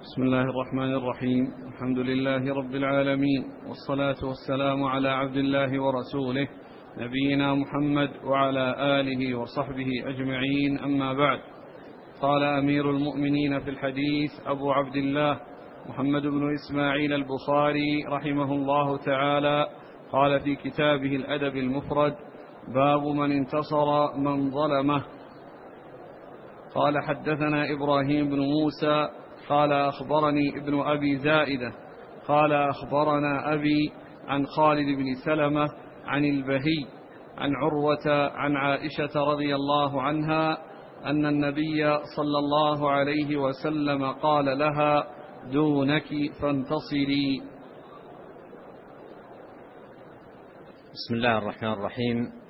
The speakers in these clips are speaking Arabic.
بسم الله الرحمن الرحيم. الحمد لله رب العالمين، والصلاة والسلام على عبد الله ورسوله نبينا محمد وعلى آله وصحبه أجمعين، أما بعد. قال أمير المؤمنين في الحديث أبو عبد الله محمد بن إسماعيل البخاري رحمه الله تعالى، قال في كتابه الأدب المفرد: باب من انتصر من ظلمه. قال: حدثنا إبراهيم بن موسى قال: أخبرني ابن أبي زائدة قال: أخبرنا أبي عن خالد بن سلمة عن البهي عن عروة عن عائشة رضي الله عنها أن النبي صلى الله عليه وسلم قال لها: دونك فانتصري. بسم الله الرحمن الرحيم.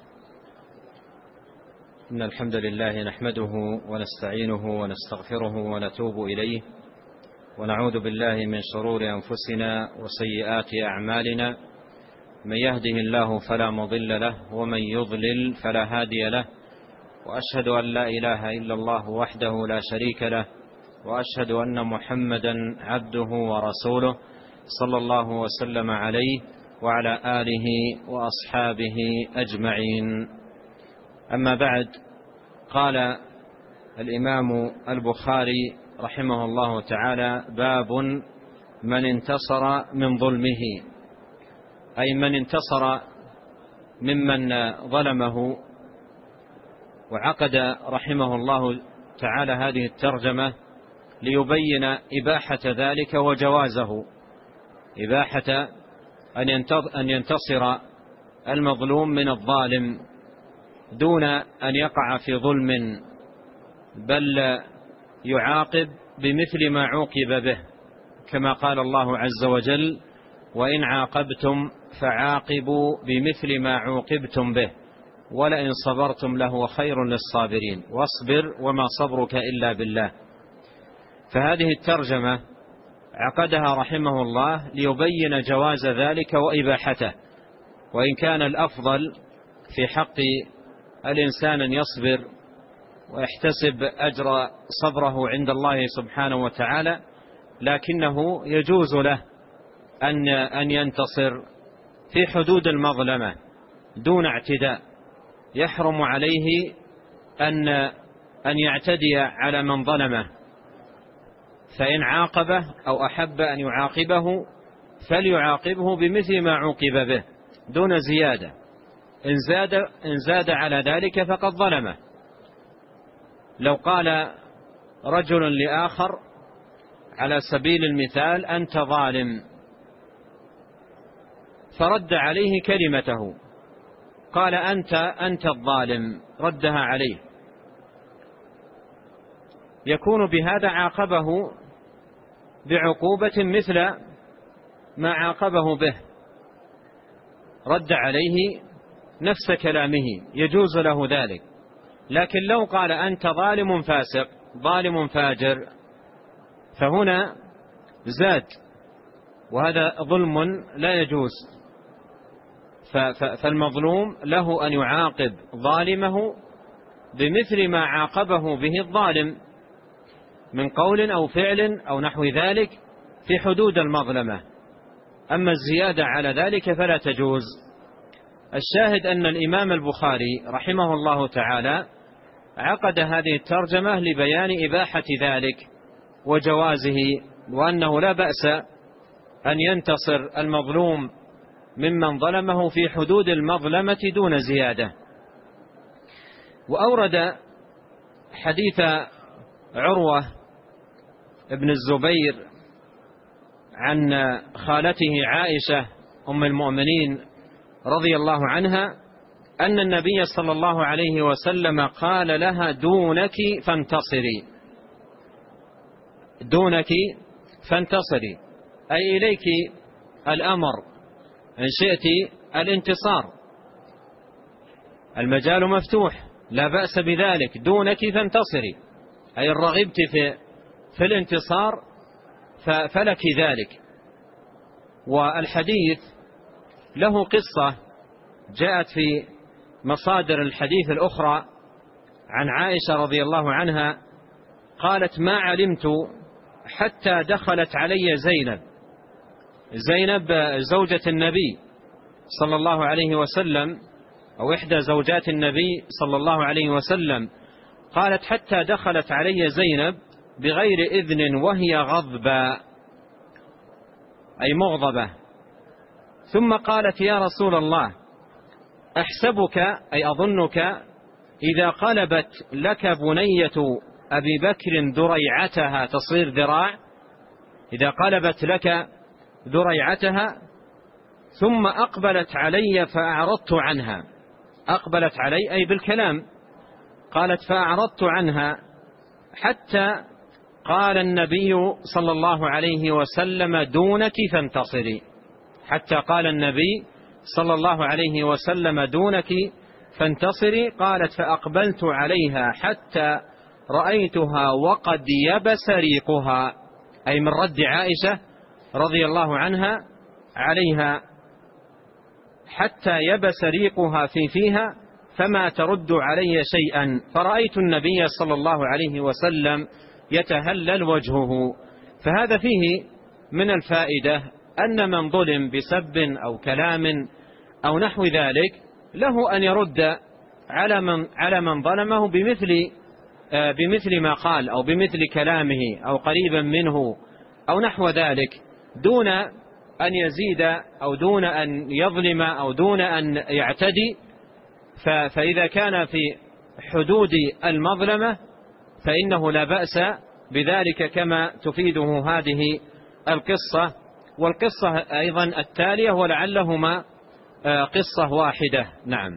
إن الحمد لله نحمده ونستعينه ونستغفره ونتوب إليه، ونعوذ بالله من شرور أنفسنا وسيئات أعمالنا. من يهده الله فلا مضل له، ومن يضلل فلا هادي له، وأشهد أن لا إله إلا الله وحده لا شريك له، وأشهد أن محمدا عبده ورسوله صلى الله وسلم عليه وعلى آله وأصحابه أجمعين. أما بعد، قال الإمام البخاري رحمه الله تعالى: باب من انتصر من ظلمه، أي من انتصر ممن ظلمه. وعقد رحمه الله تعالى هذه الترجمة ليبين إباحة ذلك وجوازه، إباحة أن ينتصر المظلوم من الظالم دون أن يقع في ظلم، بل يعاقب بمثل ما عوقب به، كما قال الله عز وجل: وإن عاقبتم فعاقبوا بمثل ما عوقبتم به ولئن صبرتم لهو خير للصابرين واصبر وما صبرك إلا بالله. فهذه الترجمة عقدها رحمه الله ليبين جواز ذلك وإباحته، وإن كان الأفضل في حق الإنسان أن يصبر ويحتسب أجر صبره عند الله سبحانه وتعالى، لكنه يجوز له أن ينتصر في حدود المظلمة دون اعتداء. يحرم عليه أن يعتدي على من ظلمه، فإن عاقبه أو أحب أن يعاقبه فليعاقبه بمثل ما عوقب به دون زيادة. إن زاد على ذلك فقد ظلمه. لو قال رجل لآخر على سبيل المثال: أنت ظالم، فرد عليه كلمته، قال: أنت الظالم، ردها عليه، يكون بهذا عاقبه بعقوبة مثل ما عاقبه به، رد عليه نفس كلامه، يجوز له ذلك. لكن لو قال: أنت ظالم فاسق، ظالم فاجر، فهنا زاد، وهذا ظلم لا يجوز. فالمظلوم له أن يعاقب ظالمه بمثل ما عاقبه به الظالم من قول أو فعل أو نحو ذلك في حدود المظلمة. أما الزيادة على ذلك فلا تجوز. الشاهد أن الإمام البخاري رحمه الله تعالى عقد هذه الترجمة لبيان إباحة ذلك وجوازه، وأنه لا بأس أن ينتصر المظلوم ممن ظلمه في حدود المظلمة دون زيادة. وأورد حديث عروة ابن الزبير عن خالته عائشة أم المؤمنين رضي الله عنها أن النبي صلى الله عليه وسلم قال لها: دونك فانتصري، دونك فانتصري، أي إليك الأمر إن شئت الانتصار، المجال مفتوح، لا بأس بذلك، دونك فانتصري، أي إن رغبت في الانتصار فلك ذلك. والحديث له قصة جاءت في مصادر الحديث الأخرى عن عائشة رضي الله عنها قالت: ما علمت حتى دخلت علي زينب زوجة النبي صلى الله عليه وسلم، أو إحدى زوجات النبي صلى الله عليه وسلم. قالت حتى دخلت علي زينب بغير إذن وهي غضبة، أي مغضبة. ثم قالت: يا رسول الله، أحسبك أي أظنك إذا قلبت لك بنية أبي بكر ذريعتها تصير ذراع، إذا قلبت لك ذريعتها ثم أقبلت علي فأعرضت عنها. أقبلت علي أي بالكلام. قالت: فأعرضت عنها حتى قال النبي صلى الله عليه وسلم: دونك فانتصري. حتى قال النبي صلى الله عليه وسلم: دونك فانتصري. قالت: فأقبلت عليها حتى رأيتها وقد يبس ريقها، أي من رد عائشة رضي الله عنها عليها، حتى يبس ريقها في فيها فما ترد علي شيئا. فرأيت النبي صلى الله عليه وسلم يتهلل وجهه. فهذا فيه من الفائدة أن من ظلم بسب أو كلام أو نحو ذلك له أن يرد على من ظلمه بمثل ما قال، أو بمثل كلامه، أو قريبا منه، أو نحو ذلك، دون أن يزيد أو دون أن يظلم أو دون أن يعتدي. فإذا كان في حدود المظلمة فإنه لا بأس بذلك، كما تفيده هذه القصة والقصة أيضا التالية، ولعلهما قصة واحدة. نعم.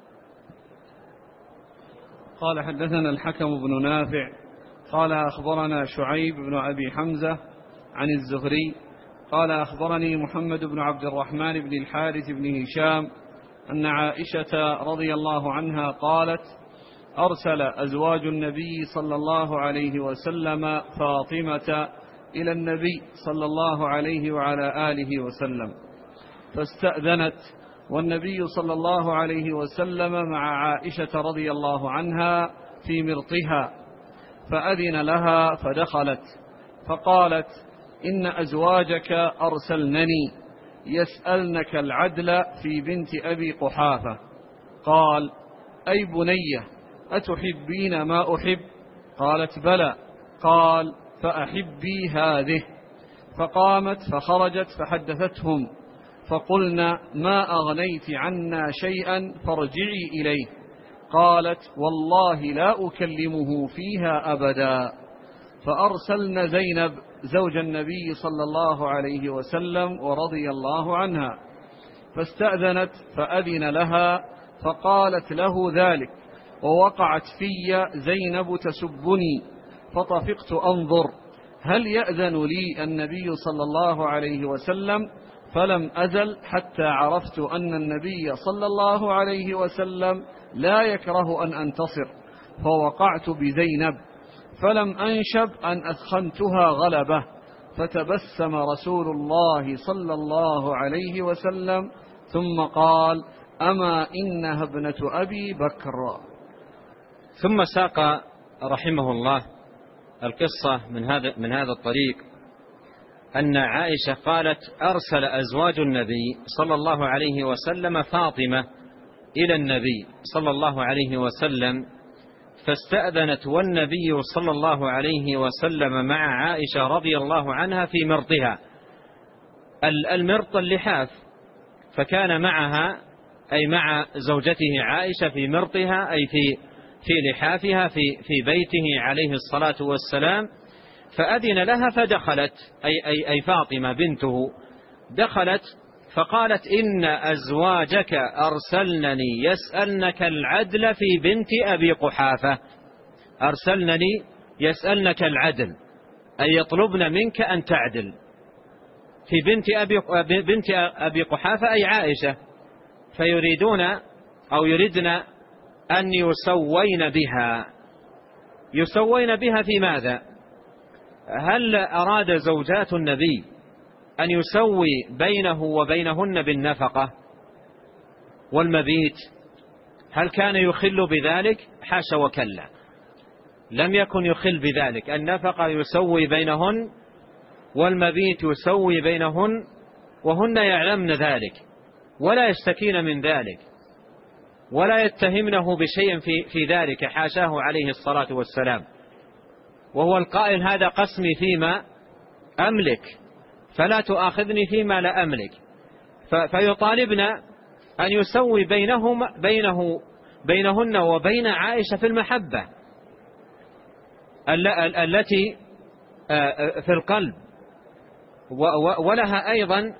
قال: حدثنا الحكم بن نافع قال: أخبرنا شعيب بن أبي حمزة عن الزهري قال: أخبرني محمد بن عبد الرحمن بن الحارث بن هشام أن عائشة رضي الله عنها قالت: أرسل أزواج النبي صلى الله عليه وسلم فاطمة إلى النبي صلى الله عليه وعلى آله وسلم، فاستأذنت، والنبي صلى الله عليه وسلم مع عائشة رضي الله عنها في مرطها، فأذن لها فدخلت، فقالت: إن أزواجك أرسلنني يسألنك العدل في بنت أبي قحافة. قال: أي بنية، أتحبين ما أحب؟ قالت: بلى. قال: فأحبي هذه. فقامت فخرجت فحدثتهم، فقلنا: ما أغنيت عنا شيئا فارجعي إليه. قالت: والله لا أكلمه فيها أبدا. فأرسلن زينب زوج النبي صلى الله عليه وسلم ورضي الله عنها، فاستأذنت فأذن لها، فقالت له ذلك، ووقعت في زينب تسبني، فطفقت أنظر هل يأذن لي النبي صلى الله عليه وسلم، فلم أزل حتى عرفت أن النبي صلى الله عليه وسلم لا يكره أن أنتصر، فوقعت بزينب، فلم أنشب أن أثخنتها غلبة، فتبسم رسول الله صلى الله عليه وسلم ثم قال: أما إنها ابنة أبي بكر. ثم ساق رحمه الله القصة من هذا الطريق، أن عائشة قالت: أرسل أزواج النبي صلى الله عليه وسلم فاطمة إلى النبي صلى الله عليه وسلم، فاستأذنت، والنبي صلى الله عليه وسلم مع عائشة رضي الله عنها في مرطها. المرط اللحاف، فكان معها أي مع زوجته عائشة في مرطها، أي في لحافها في بيته عليه الصلاة والسلام. فأذن لها فدخلت، أي فاطمة بنته دخلت، فقالت: إن أزواجك أرسلنني يسألنك العدل في بنت أبي قحافة. أرسلنني يسألنك العدل، أي يطلبن منك أن تعدل في بنت أبي قحافة، أي عائشة، فيريدون أو يردن أن يسوين بها. يسوين بها في ماذا؟ هل أراد زوجات النبي أن يسوي بينه وبينهن بالنفقة والمبيت؟ هل كان يخل بذلك؟ حاشا وكلا. لم يكن يخل بذلك. النفقة يسوي بينهن والمبيت يسوي بينهن، وهن يعلمن ذلك ولا يشتكين من ذلك ولا يتهمنه بشيء في ذلك، حاشاه عليه الصلاة والسلام، وهو القائل هذا قسمي فيما أملك فلا تؤاخذني فيما لا أملك. فيطالبنا أن يسوي بينهن وبين عائشة في المحبة التي في القلب، ولها أيضا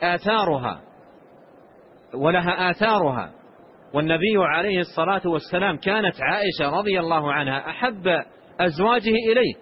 آثارها. والنبي عليه الصلاة والسلام كانت عائشة رضي الله عنها أحب أزواجه إليه،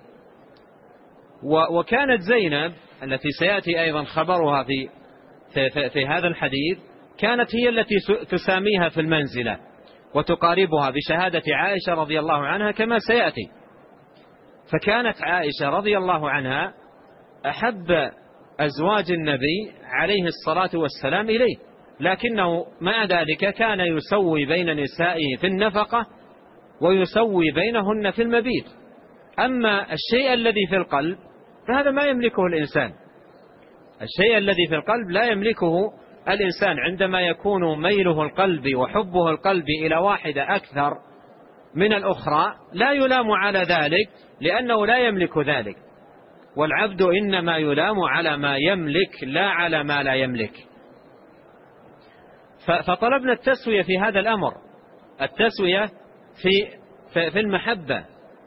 وكانت زينب التي سيأتي أيضا خبرها في هذا الحديث كانت هي التي تساميها في المنزلة وتقاربها بشهادة عائشة رضي الله عنها كما سيأتي. فكانت عائشة رضي الله عنها أحب أزواج النبي عليه الصلاة والسلام إليه، لكنه مع ذلك كان يسوي بين نسائه في النفقة ويسوي بينهن في المبيت. أما الشيء الذي في القلب فهذا ما يملكه الإنسان. الشيء الذي في القلب لا يملكه الإنسان. عندما يكون ميله القلبي وحبه القلبي إلى واحدة أكثر من الأخرى لا يلام على ذلك، لأنه لا يملك ذلك. والعبد إنما يلام على ما يملك لا على ما لا يملك. فطلبنا التسوية في هذا الأمر، التسوية في المحبة.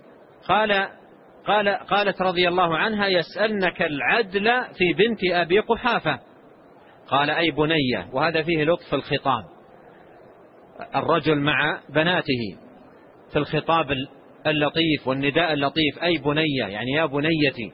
قالت رضي الله عنها يسألنك العدل في بنت أبي قحافة، قال أي بنية، وهذا فيه لطف الخطاب، الرجل مع بناته في الخطاب اللطيف والنداء اللطيف، أي بنية يعني يا بنيتي،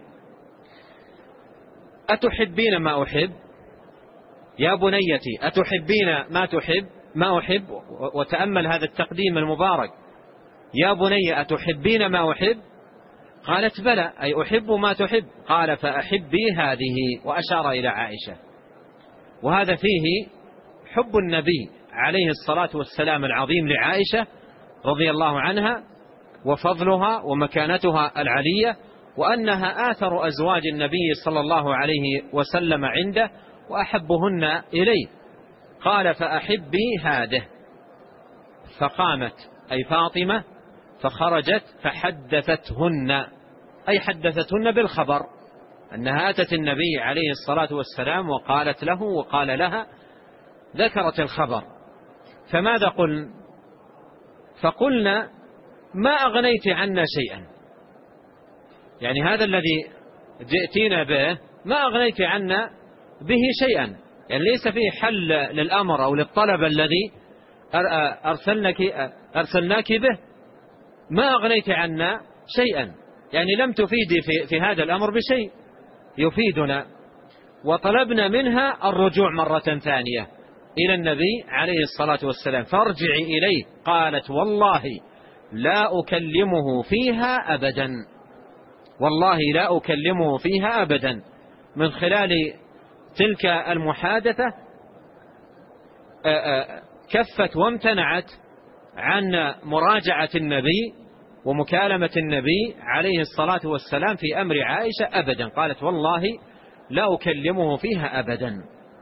أتحبين ما أحب؟ يا بنيتي أتحبين ما أحب؟ وتأمل هذا التقديم المبارك، يا بني أتحبين ما أحب؟ قالت بلى، أي أحب ما تحب. قال فأحبي هذه، وأشار إلى عائشة. وهذا فيه حب النبي عليه الصلاة والسلام العظيم لعائشة رضي الله عنها، وفضلها ومكانتها العلية، وأنها آثر أزواج النبي صلى الله عليه وسلم عنده وأحبهن إليه. قال فأحبي هذه، فقامت أي فاطمة فخرجت فحدثتهن، أي حدثتهن بالخبر أنها أتت النبي عليه الصلاة والسلام وقالت له وقال لها، ذكرت الخبر. فماذا قلن؟ فقلنا ما أغنيت عنا شيئا، يعني هذا الذي جئتينا به ما أغنيت عنا به شيئا، يعني ليس فيه حل للأمر أو للطلب الذي أرسلناك به، ما أغنيت عنا شيئا، يعني لم تفيدي في هذا الأمر بشيء يفيدنا. وطلبنا منها الرجوع مرة ثانية إلى النبي عليه الصلاة والسلام، فارجعي إليه. قالت والله لا أكلمه فيها أبدا، والله لا أكلمه فيها أبدا. من خلال تلك المحادثة كفت وامتنعت عن مراجعة النبي ومكالمة النبي عليه الصلاة والسلام في أمر عائشة أبدا. قالت والله لا أكلمه فيها أبدا.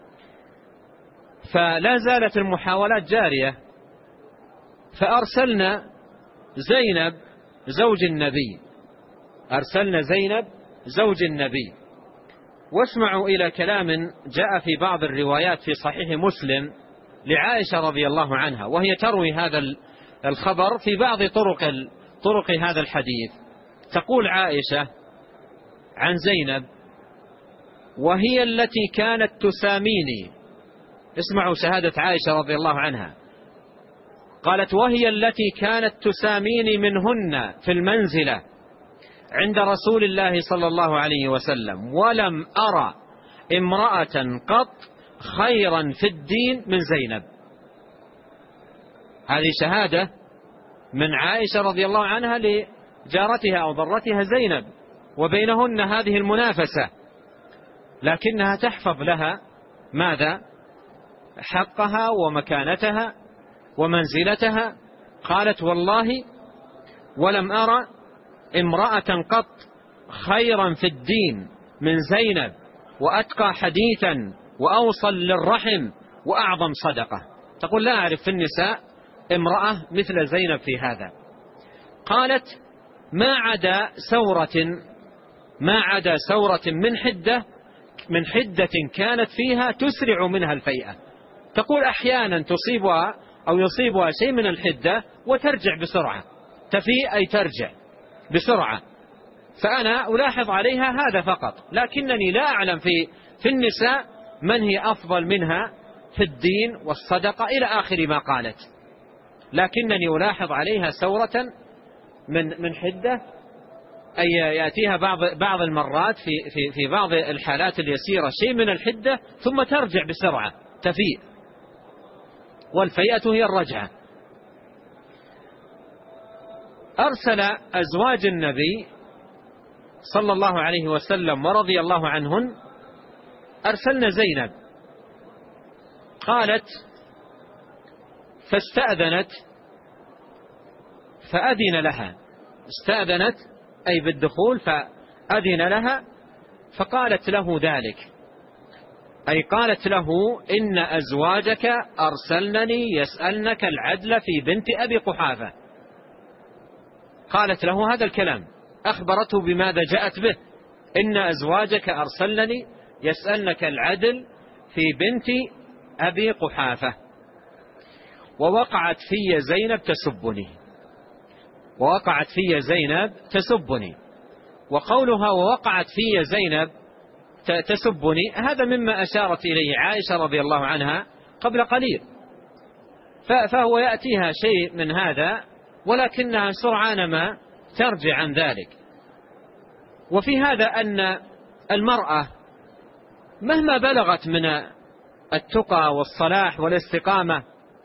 فلا زالت المحاولات جارية، فأرسلنا زينب زوج النبي، أرسلنا زينب زوج النبي. واسمعوا إلى كلام جاء في بعض الروايات في صحيح مسلم لعائشة رضي الله عنها، وهي تروي هذا الخبر في بعض طرق هذا الحديث. تقول عائشة عن زينب وهي التي كانت تساميني، اسمعوا شهادة عائشة رضي الله عنها، قالت وهي التي كانت تساميني منهن في المنزلة عند رسول الله صلى الله عليه وسلم، ولم أرى امرأة قط خيرا في الدين من زينب. هذه شهادة من عائشة رضي الله عنها لجارتها أو ضرتها زينب، وبينهن هذه المنافسة، لكنها تحفظ لها ماذا؟ حقها ومكانتها ومنزلتها. قالت والله ولم أرى امرأة قط خيرا في الدين من زينب، وأتقى حديثا وأوصل للرحم وأعظم صدقة. تقول لا أعرف في النساء امرأة مثل زينب في هذا. قالت ما عدا سورة من حدة كانت فيها تسرع منها الفيئة. تقول أحيانا تصيبها أو يصيبها شيء من الحدة وترجع بسرعة، تفيء أي ترجع بسرعة، فأنا ألاحظ عليها هذا فقط، لكنني لا أعلم في النساء من هي أفضل منها في الدين والصدقة إلى آخر ما قالت، لكنني ألاحظ عليها سورة من حدة، أي يأتيها بعض المرات في بعض الحالات اليسيرة شيء من الحدة ثم ترجع بسرعة تفيء، والفيئة هي الرجعة. أرسل أزواج النبي صلى الله عليه وسلم ورضي الله عنهن، أرسلنا زينب، قالت فاستأذنت فأذن لها، استأذنت أي بالدخول فأذن لها، فقالت له ذلك، أي قالت له إن أزواجك أرسلنني يسألنك العدل في بنت أبي قحافة. قالت له هذا الكلام، أخبرته بماذا جاءت به، إن أزواجك أرسلنني يسألنك العدل في بنت أبي قحافة. ووقعت في زينب تسبني، ووقعت في زينب تسبني. وقولها ووقعت في زينب تسبني هذا مما أشارت إليه عائشة رضي الله عنها قبل قليل، فهو يأتيها شيء من هذا ولكنها سرعان ما ترجع عن ذلك. وفي هذا أن المرأة مهما بلغت من التقى والصلاح والاستقامة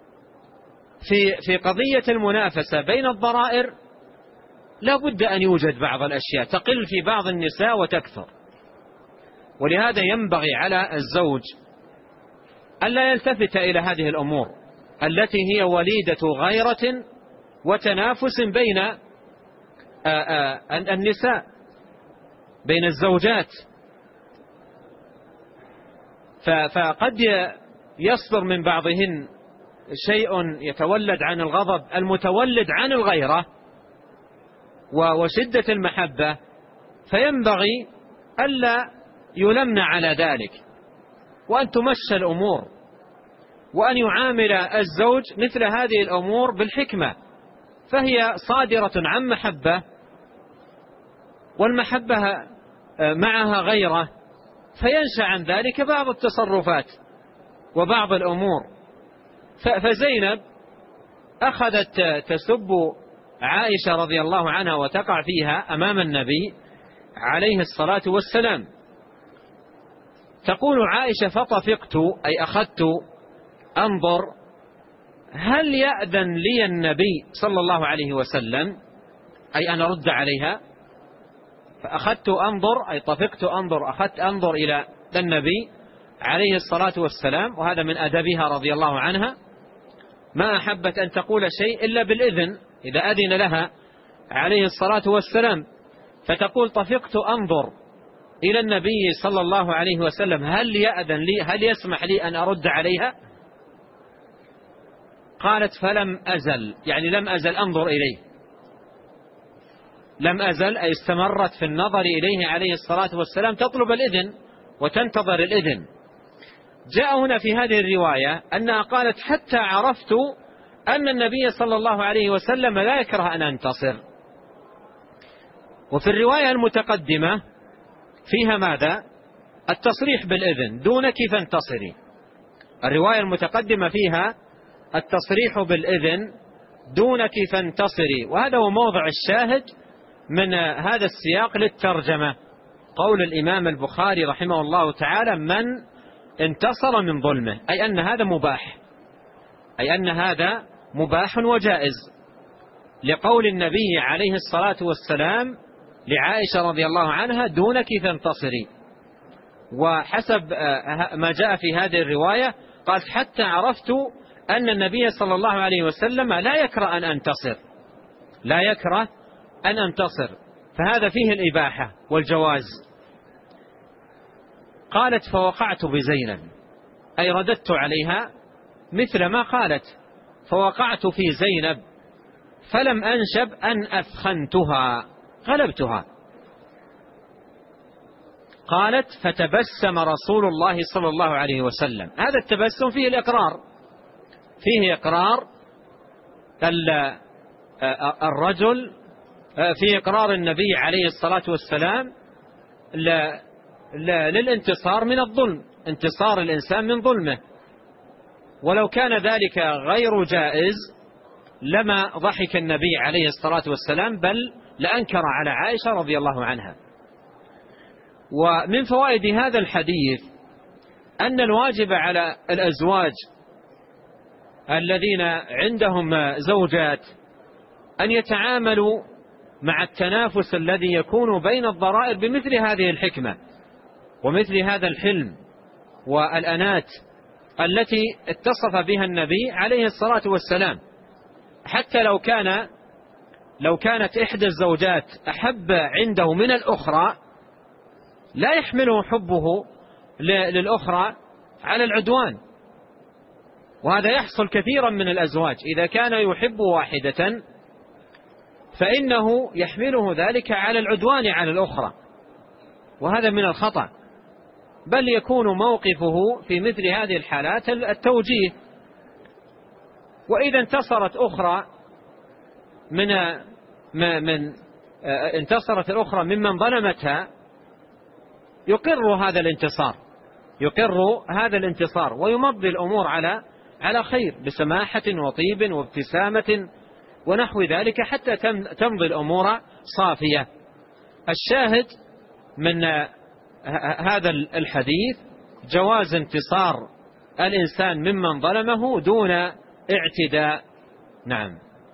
في قضية المنافسة بين الضرائر لا بد أن يوجد بعض الأشياء تقل في بعض النساء وتكثر. ولهذا ينبغي على الزوج ألا يلتفت إلى هذه الأمور التي هي وليدة غيرة وتنافس بين النساء، بين الزوجات. فقد يصدر من بعضهن شيء يتولد عن الغضب المتولد عن الغيرة وشدة المحبة، فينبغي ألا يلمن على ذلك، وأن تمشى الأمور، وأن يعامل الزوج مثل هذه الأمور بالحكمة، فهي صادرة عن محبة، والمحبة معها غيرة، فينشأ عن ذلك بعض التصرفات وبعض الأمور. فزينب أخذت تسب عائشة رضي الله عنها وتقع فيها أمام النبي عليه الصلاة والسلام. تقول عائشة فطفقت أي أخذت أنظر هل يأذن لي النبي صلى الله عليه وسلم، أي أن أرد عليها. فأخذت أنظر أي طفقت أنظر، أخذت أنظر إلى النبي عليه الصلاة والسلام، وهذا من أدبها رضي الله عنها، ما أحبت أن تقول شيء إلا بالإذن إذا أذن لها عليه الصلاة والسلام. فتقول طفقت أنظر إلى النبي صلى الله عليه وسلم هل يأذن لي، هل يسمح لي أن أرد عليها. قالت فلم أزل، يعني لم أزل أنظر إليه، لم أزل أي استمرت في النظر إليه عليه الصلاة والسلام تطلب الإذن وتنتظر الإذن. جاء هنا في هذه الرواية أنها قالت حتى عرفت أن النبي صلى الله عليه وسلم لا يكره أن أنتصر. وفي الرواية المتقدمة فيها ماذا؟ التصريح بالإذن دونك فانتصري. الرواية المتقدمة فيها التصريح بالإذن دونك فانتصري، وهذا هو موضع الشاهد من هذا السياق للترجمة، قول الإمام البخاري رحمه الله تعالى من انتصر من ظلمه، أي أن هذا مباح، أي أن هذا مباح وجائز، لقول النبي عليه الصلاة والسلام لعائشة رضي الله عنها دونك فانتصري. وحسب ما جاء في هذه الرواية قالت حتى عرفت أن النبي صلى الله عليه وسلم لا يكره أن أنتصر، لا يكره أن أنتصر. فهذا فيه الإباحة والجواز. قالت فوقعت بزينب، أي رددت عليها مثل ما قالت، فوقعت في زينب فلم أنشب أن أثخنتها، غلبتها. قالت فتبسم رسول الله صلى الله عليه وسلم. هذا التبسم فيه الإقرار، فيه إقرار الرجل، فيه إقرار النبي عليه الصلاة والسلام للانتصار من الظلم، انتصار الإنسان من ظلمه. ولو كان ذلك غير جائز لما ضحك النبي عليه الصلاة والسلام، بل لأنكر على عائشة رضي الله عنها. ومن فوائد هذا الحديث أن الواجب على الأزواج الذين عندهم زوجات أن يتعاملوا مع التنافس الذي يكون بين الضرائر بمثل هذه الحكمة ومثل هذا الحلم والأنات التي اتصف بها النبي عليه الصلاة والسلام. حتى لو كانت إحدى الزوجات أحب عنده من الأخرى، لا يحمله حبه للأخرى على العدوان. وهذا يحصل كثيرا من الأزواج، إذا كان يحب واحدة فإنه يحمله ذلك على العدوان على الأخرى، وهذا من الخطأ. بل يكون موقفه في مثل هذه الحالات التوجيه. وإذا انتصرت أخرى انتصرت الأخرى ممن ظلمتها، يقر هذا الانتصار ويمضي الأمور على خير بسماحة وطيب وابتسامة ونحو ذلك، حتى تمضي الأمور صافية. الشاهد من هذا الحديث جواز انتصار الإنسان ممن ظلمه دون اعتداء. نعم.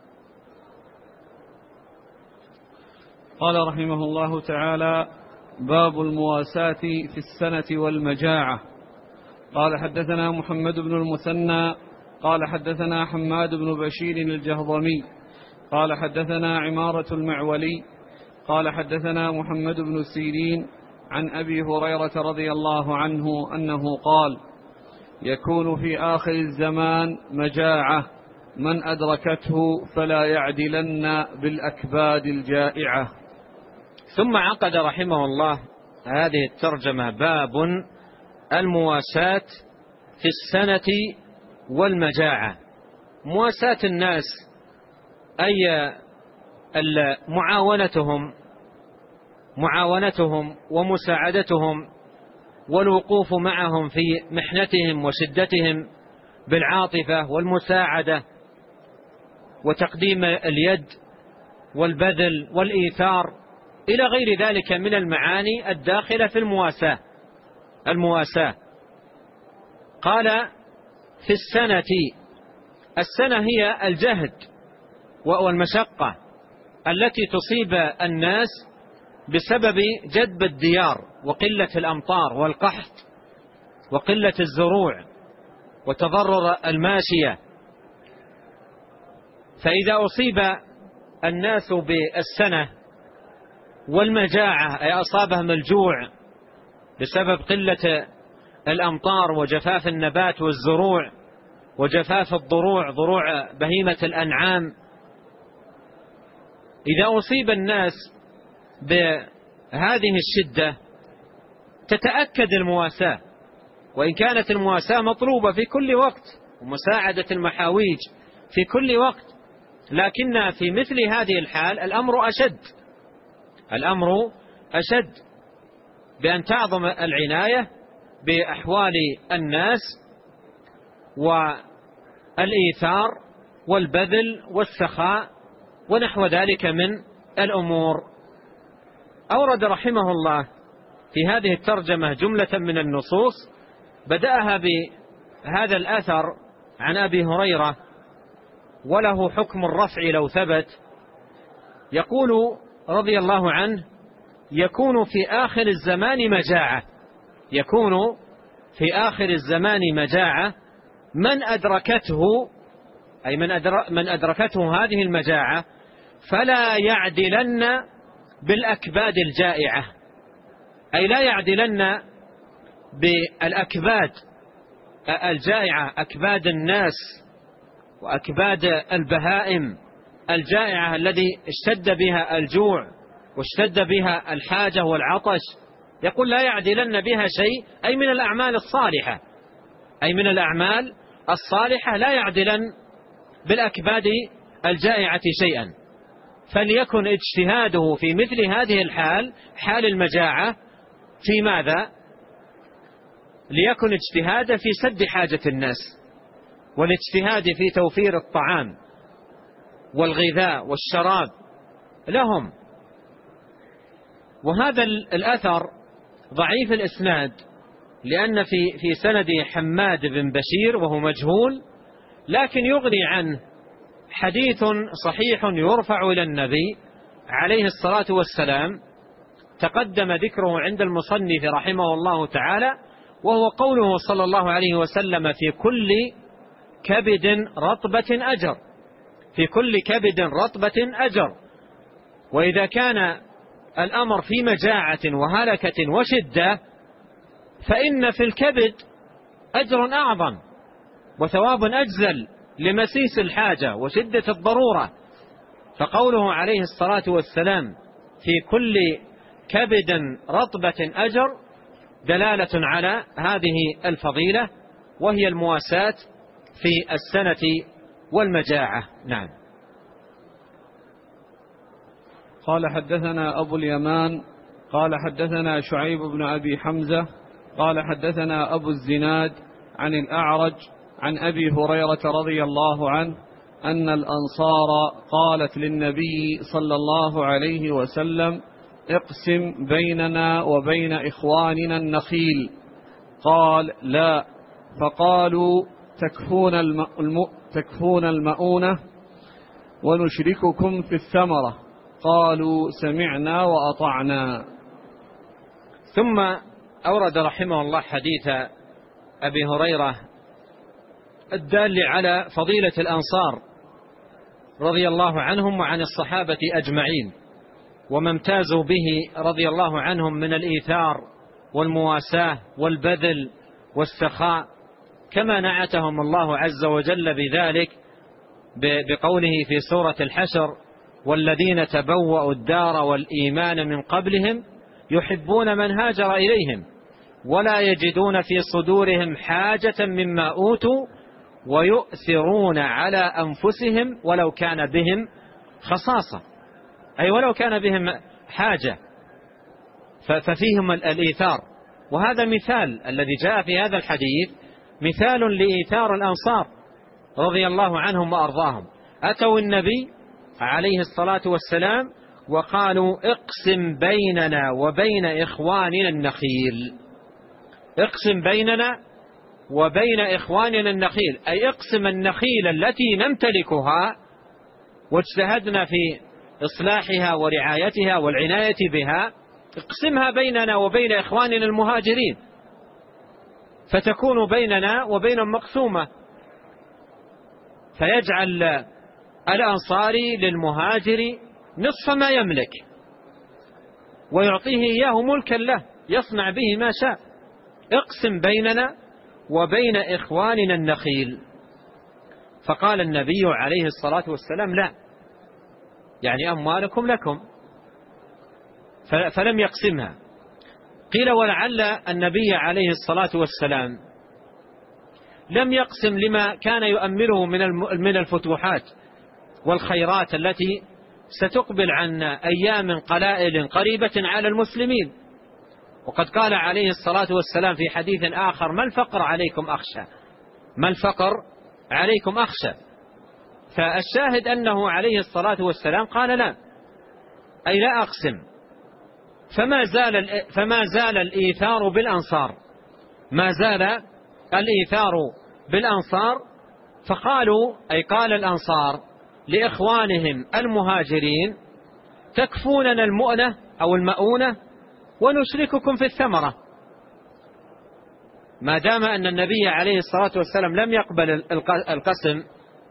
قال رحمه الله تعالى: باب المواساة في السنة والمجاعة. قال حدثنا محمد بن المثنى قال حدثنا حماد بن بشير الجهضمي قال حدثنا عمارة المعولي قال حدثنا محمد بن سيرين عن أبي هريرة رضي الله عنه أنه قال: يكون في آخر الزمان مجاعة، من أدركته فلا يعدلن بالأكباد الجائعة. ثم عقد رحمه الله هذه الترجمة: باب المواساة في السنة والمجاعة. مواساة الناس أي معاونتهم ومساعدتهم والوقوف معهم في محنتهم وشدتهم بالعاطفة والمساعدة وتقديم اليد والبذل والإيثار إلى غير ذلك من المعاني الداخلة في المواساة. قال: في السنة هي الجهد والمشقة التي تصيب الناس بسبب جدب الديار وقلة الأمطار والقحط وقلة الزروع وتضرر الماشية. فإذا أصيب الناس بالسنة والمجاعة، أي أصابهم الجوع بسبب قلة الأمطار وجفاف النبات والزروع وجفاف ضروع بهيمة الأنعام، إذا أصيب الناس بهذه الشدة تتأكد المواساة، وإن كانت المواساة مطلوبة في كل وقت ومساعدة المحاويج في كل وقت، لكن في مثل هذه الحال الأمر أشد بأن تعظم العناية بأحوال الناس والإيثار والبذل والسخاء ونحو ذلك من الأمور. أورد رحمه الله في هذه الترجمة جملة من النصوص، بدأها بهذا الأثر عن أبي هريرة وله حكم الرفع لو ثبت. يقول رضي الله عنه: يكون في آخر الزمان مجاعة من أدركته، أي من أدركته هذه المجاعة، فلا يعدلن بالأكباد الجائعة، أي لا يعدلن بالأكباد الجائعة، أكباد الناس وأكباد البهائم الجائعة الذي اشتد بها الجوع واشتد بها الحاجة والعطش، يقول لا يعدلن بها شيء، أي من الأعمال الصالحة، أي من الأعمال الصالحة لا يعدلن بالأكباد الجائعة شيئا. فليكن اجتهاده في مثل هذه الحال، حال المجاعة، في ماذا؟ ليكن اجتهادا في سد حاجة الناس، والاجتهاد في توفير الطعام والغذاء والشراب لهم. وهذا الأثر ضعيف الإسناد، لأن في سند حماد بن بشير وهو مجهول، لكن يغني عنه حديث صحيح يرفع إلى النبي عليه الصلاة والسلام، تقدم ذكره عند المصنف رحمه الله تعالى، وهو قوله صلى الله عليه وسلم: في كل كبد رطبة أجر، في كل كبد رطبة أجر. وإذا كان الأمر في مجاعة وهلكة وشدة، فإن في الكبد أجر أعظم وثواب أجزل لمسيس الحاجة وشدة الضرورة. فقوله عليه الصلاة والسلام: في كل كبد رطبة أجر، دلالة على هذه الفضيلة، وهي المواساة في السنة والمجاعة. نعم. قال حدثنا أبو اليمان قال حدثنا شعيب بن أبي حمزة قال حدثنا أبو الزناد عن الأعرج عن أبي هريرة رضي الله عنه أن الأنصار قالت للنبي صلى الله عليه وسلم: اقسم بيننا وبين إخواننا النخيل. قال: لا. فقالوا: تكفون المؤونة ونشرككم في الثمرة. قالوا: سمعنا وأطعنا. ثم أورد رحمه الله حديث أبي هريرة الدال على فضيلة الأنصار رضي الله عنهم وعن الصحابة أجمعين، وما امتازوا به رضي الله عنهم من الإيثار والمواساة والبذل والسخاء، كما نعتهم الله عز وجل بذلك بقوله في سورة الحشر: والذين تبوأوا الدار والإيمان من قبلهم يحبون من هاجر إليهم ولا يجدون في صدورهم حاجة مما أوتوا ويؤثرون على أنفسهم ولو كان بهم خصاصة، أي ولو كان بهم حاجة، ففيهم الإيثار. وهذا مثال الذي جاء في هذا الحديث، مثال لإيثار الأنصار رضي الله عنهم وأرضاهم. أتوا النبي عليه الصلاة والسلام وقالوا: اقسم بيننا وبين إخواننا النخيل. اقسم بيننا وبين إخواننا النخيل، أي اقسم النخيل التي نمتلكها واجتهدنا في إصلاحها ورعايتها والعناية بها، اقسمها بيننا وبين إخواننا المهاجرين، فتكون بيننا وبينهم مقسومة، فيجعل الأنصاري للمهاجر نصف ما يملك ويعطيه إياه ملكا له يصنع به ما شاء. اقسم بيننا وبين إخواننا النخيل. فقال النبي عليه الصلاة والسلام: لا، يعني أموالكم لكم، فلم يقسمها. قيل: ولعل النبي عليه الصلاة والسلام لم يقسم لما كان يؤمله من الفتوحات والخيرات التي ستقبل عن أيام قلائل قريبة على المسلمين. وقد قال عليه الصلاة والسلام في حديث آخر: ما الفقر عليكم أخشى، ما الفقر عليكم أخشى. فالشاهد أنه عليه الصلاة والسلام قال: لا، أي لا أقسم. فما زال الإيثار بالأنصار، ما زال الإيثار بالأنصار. فقالوا، أي قال الأنصار لإخوانهم المهاجرين: تكفوننا المؤنة أو المؤونة ونشرككم في الثمرة. ما دام أن النبي عليه الصلاة والسلام لم يقبل القسم،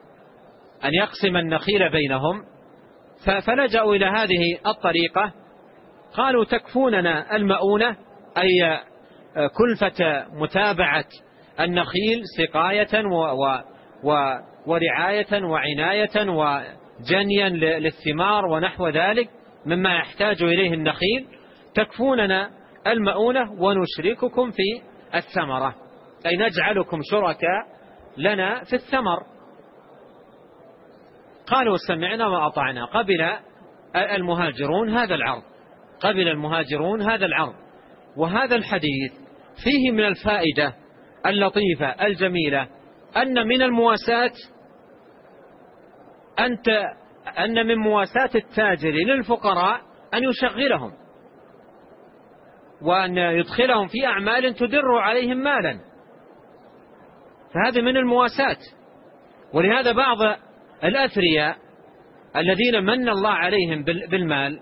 أن يقسم النخيل بينهم، فلجأوا إلى هذه الطريقة قالوا تكفوننا المؤونة أي كلفة متابعة النخيل سقاية ورعاية وعناية وجنيا للثمار ونحو ذلك مما يحتاج إليه النخيل، تكفوننا المؤونة ونشرككم في الثمرة، أي نجعلكم شركاء لنا في الثمر. قالوا سمعنا وأطعنا. قبل المهاجرون هذا العرض. وهذا الحديث فيه من الفائدة اللطيفة الجميلة أن من المواساة أن من مواساة التاجر للفقراء أن يشغلهم وأن يدخلهم في أعمال تدر عليهم مالا، فهذا من المواساة. ولهذا بعض الأثرياء الذين من الله عليهم بالمال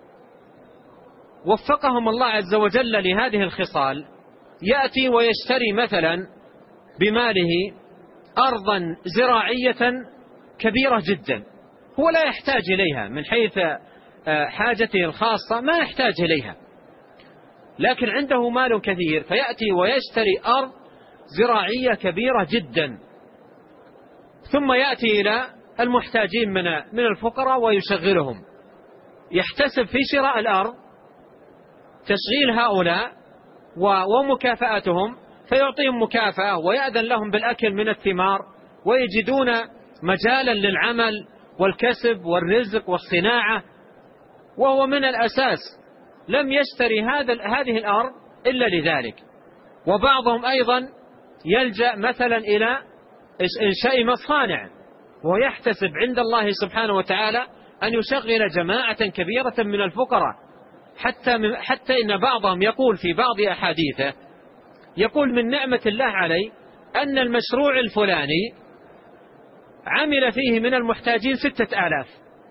وفقهم الله عز وجل لهذه الخصال، يأتي ويشتري مثلا بماله أرضا زراعية كبيرة جدا، هو لا يحتاج إليها من حيث حاجته الخاصة، ما يحتاج إليها، لكن عنده مال كثير فيأتي ويشتري أرض زراعية كبيرة جدا، ثم يأتي إلى المحتاجين من الفقراء ويشغلهم، يحتسب في شراء الأرض تشغيل هؤلاء ومكافأتهم، فيعطيهم مكافأة ويأذن لهم بالأكل من الثمار، ويجدون مجالا للعمل والكسب والرزق والصناعة، وهو من الأساس لم يشتري هذه الأرض إلا لذلك. وبعضهم أيضا يلجأ مثلا إلى إنشاء مصانع ويحتسب عند الله سبحانه وتعالى أن يشغل جماعة كبيرة من الفقراء، حتى إن بعضهم يقول في بعض أحاديثه، يقول من نعمة الله علي أن المشروع الفلاني عمل فيه من المحتاجين 6000،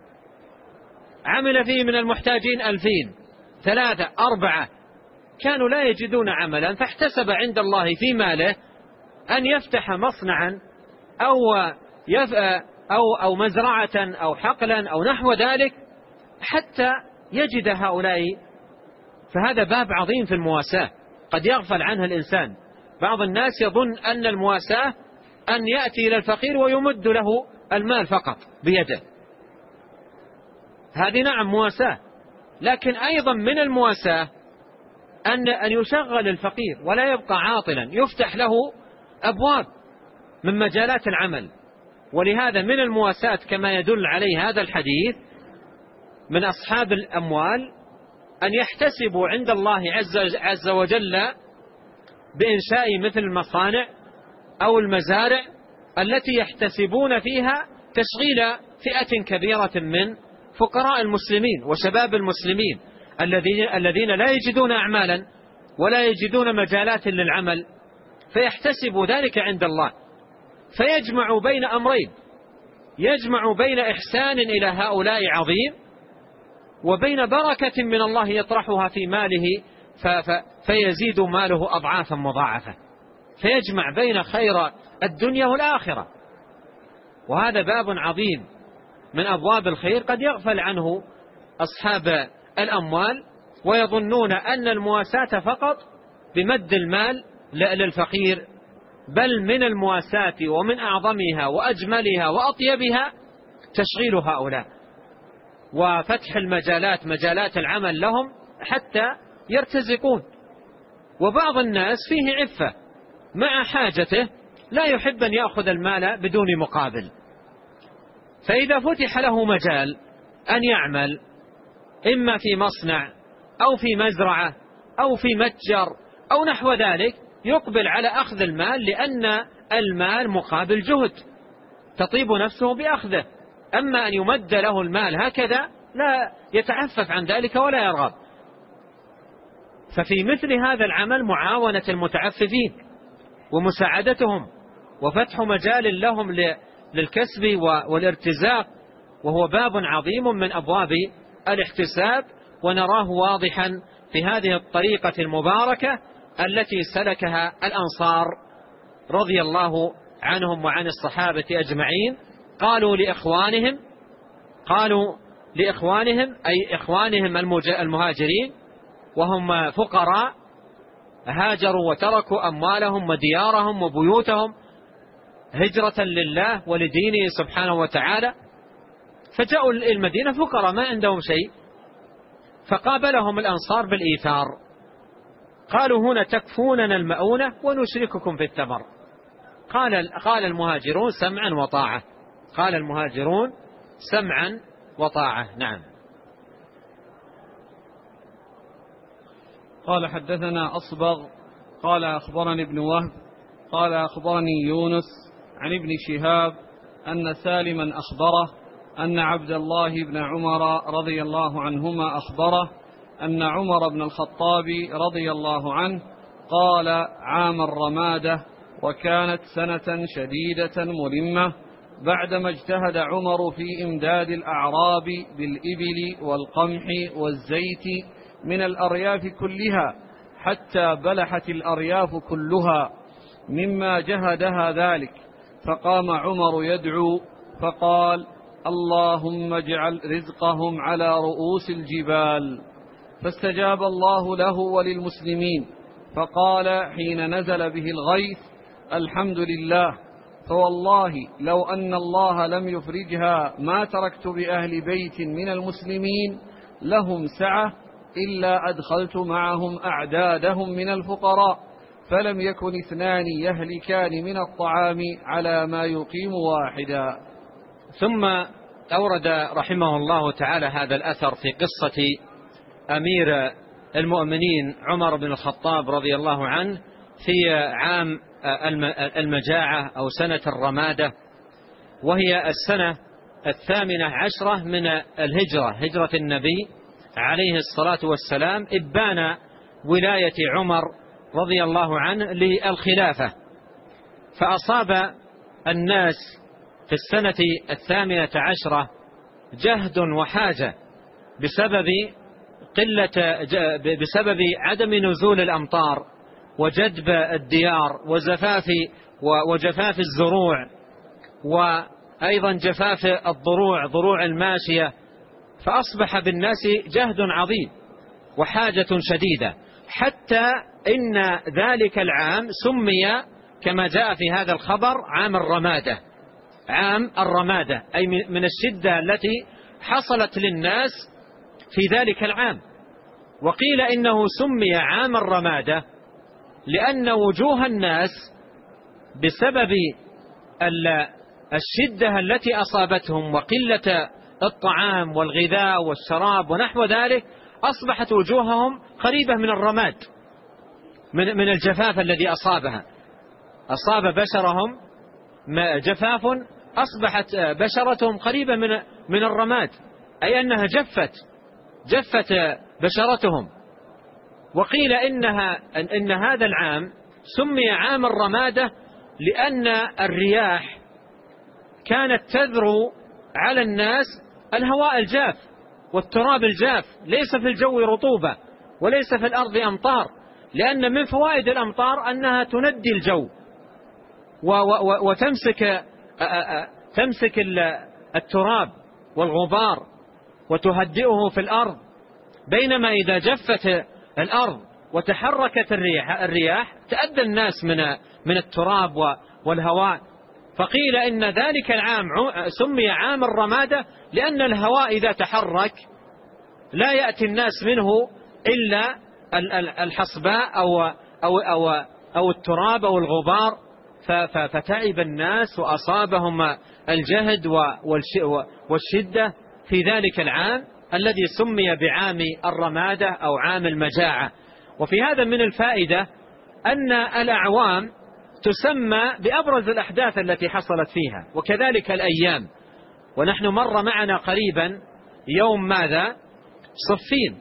عمل فيه من المحتاجين 2000 3 4 كانوا لا يجدون عملا، فاحتسب عند الله في ماله أن يفتح مصنعا أو مزرعة أو حقلا أو نحو ذلك حتى يجد هؤلاء. فهذا باب عظيم في المواساة قد يغفل عنها الإنسان. بعض الناس يظن أن المواساة أن يأتي إلى الفقير ويمد له المال فقط بيده، هذه نعم مواساة، لكن أيضا من المواساة أن يشغل الفقير ولا يبقى عاطلا، يفتح له أبواب من مجالات العمل. ولهذا من المواساة كما يدل عليه هذا الحديث من أصحاب الأموال أن يحتسبوا عند الله عز وجل بإنشاء مثل المصانع أو المزارع التي يحتسبون فيها تشغيل فئة كبيرة من فقراء المسلمين وشباب المسلمين الذين لا يجدون أعمالا ولا يجدون مجالات للعمل، فيحتسبوا ذلك عند الله، فيجمع بين أمرين، يجمع بين إحسان إلى هؤلاء عظيم وبين بركة من الله يطرحها في ماله فيزيد ماله أضعافا مضاعفة، فيجمع بين خير الدنيا والآخرة. وهذا باب عظيم من أبواب الخير قد يغفل عنه أصحاب الأموال ويظنون أن المواساة فقط بمد المال للفقير، بل من المواساة ومن أعظمها وأجملها وأطيبها تشغيل هؤلاء وفتح المجالات، مجالات العمل لهم حتى يرتزقون. وبعض الناس فيه عفة مع حاجته لا يحب أن يأخذ المال بدون مقابل، فإذا فتح له مجال أن يعمل إما في مصنع أو في مزرعة أو في متجر أو نحو ذلك يقبل على أخذ المال، لأن المال مقابل جهد تطيب نفسه بأخذه. أما أن يمد له المال هكذا لا يتعفف عن ذلك ولا يرغب. ففي مثل هذا العمل معاونة المتعففين ومساعدتهم وفتح مجال لهم للكسب والارتزاق، وهو باب عظيم من أبواب الاحتساب، ونراه واضحا في هذه الطريقة المباركة التي سلكها الأنصار رضي الله عنهم وعن الصحابة أجمعين. قالوا لإخوانهم، قالوا لإخوانهم أي إخوانهم المهاجرين وهم فقراء هاجروا وتركوا أموالهم وديارهم وبيوتهم هجرة لله ولدينه سبحانه وتعالى، فجاءوا المدينة فقراء ما عندهم شيء، فقابلهم الأنصار بالإيثار، قالوا هنا تكفوننا المؤونة ونشرككم في الثمر. قال المهاجرون سمعا وطاعة، قال المهاجرون سمعا وطاعة. نعم. قال حدثنا أصبغ قال أخبرني ابن وهب قال أخبرني يونس عن ابن شهاب أن سالما أخبره أن عبد الله بن عمر رضي الله عنهما أخبره أن عمر بن الخطاب رضي الله عنه قال عام الرمادة وكانت سنة شديدة ملمة بعدما اجتهد عمر في إمداد الأعراب بالإبل والقمح والزيت من الأرياف كلها حتى بلحت الأرياف كلها مما جهدها ذلك، فقام عمر يدعو فقال اللهم اجعل رزقهم على رؤوس الجبال، فاستجاب الله له وللمسلمين، فقال حين نزل به الغيث الحمد لله، فوالله لو أن الله لم يفرجها ما تركت بأهل بيت من المسلمين لهم سعة إلا أدخلت معهم أعدادهم من الفقراء، فلم يكن اثنان يهلكان من الطعام على ما يقيم واحدا. ثم أورد رحمه الله تعالى هذا الأثر في قصة أمير المؤمنين عمر بن الخطاب رضي الله عنه في عام المجاعة أو سنة الرمادة، وهي السنة 18 من الهجرة، هجرة النبي عليه الصلاة والسلام، إبان ولاية عمر رضي الله عنه للخلافة، فأصاب الناس في السنة 18 جهد وحاجة بسبب عدم نزول الأمطار وجدب الديار وجفاف الزروع، وأيضا جفاف الضروع، ضروع الماشية، فأصبح بالناس جهد عظيم وحاجة شديدة، حتى إن ذلك العام سمي كما جاء في هذا الخبر عام الرمادة، عام الرمادة أي من الشدة التي حصلت للناس في ذلك العام. وقيل إنه سمي عام الرمادة لأن وجوه الناس بسبب الشدة التي أصابتهم وقلة الطعام والغذاء والشراب ونحو ذلك أصبحت وجوههم قريبة من الرماد، من الجفاف الذي أصابها، أصاب بشرهم جفاف، أصبحت بشرتهم قريبة من الرماد، أي أنها جفت بشرتهم. وقيل إن هذا العام سمي عام الرمادة لأن الرياح كانت تذرو على الناس الهواء الجاف والتراب الجاف، ليس في الجو رطوبة وليس في الأرض أمطار، لأن من فوائد الأمطار أنها تندي الجو تمسك التراب والغبار وتهدئه في الأرض، بينما إذا جفت الأرض وتحركت الرياح تأذى الناس من التراب والهواء. فقيل إن ذلك العام سمي عام الرمادة لأن الهواء إذا تحرك لا يأتي الناس منه إلا الحصباء أو التراب أو الغبار، فتعب الناس وأصابهم الجهد والشدة في ذلك العام الذي سمي بعام الرمادة أو عام المجاعة. وفي هذا من الفائدة أن الأعوام تسمى بأبرز الأحداث التي حصلت فيها، وكذلك الأيام. ونحن مر معنا قريبا يوم ماذا؟ صفين،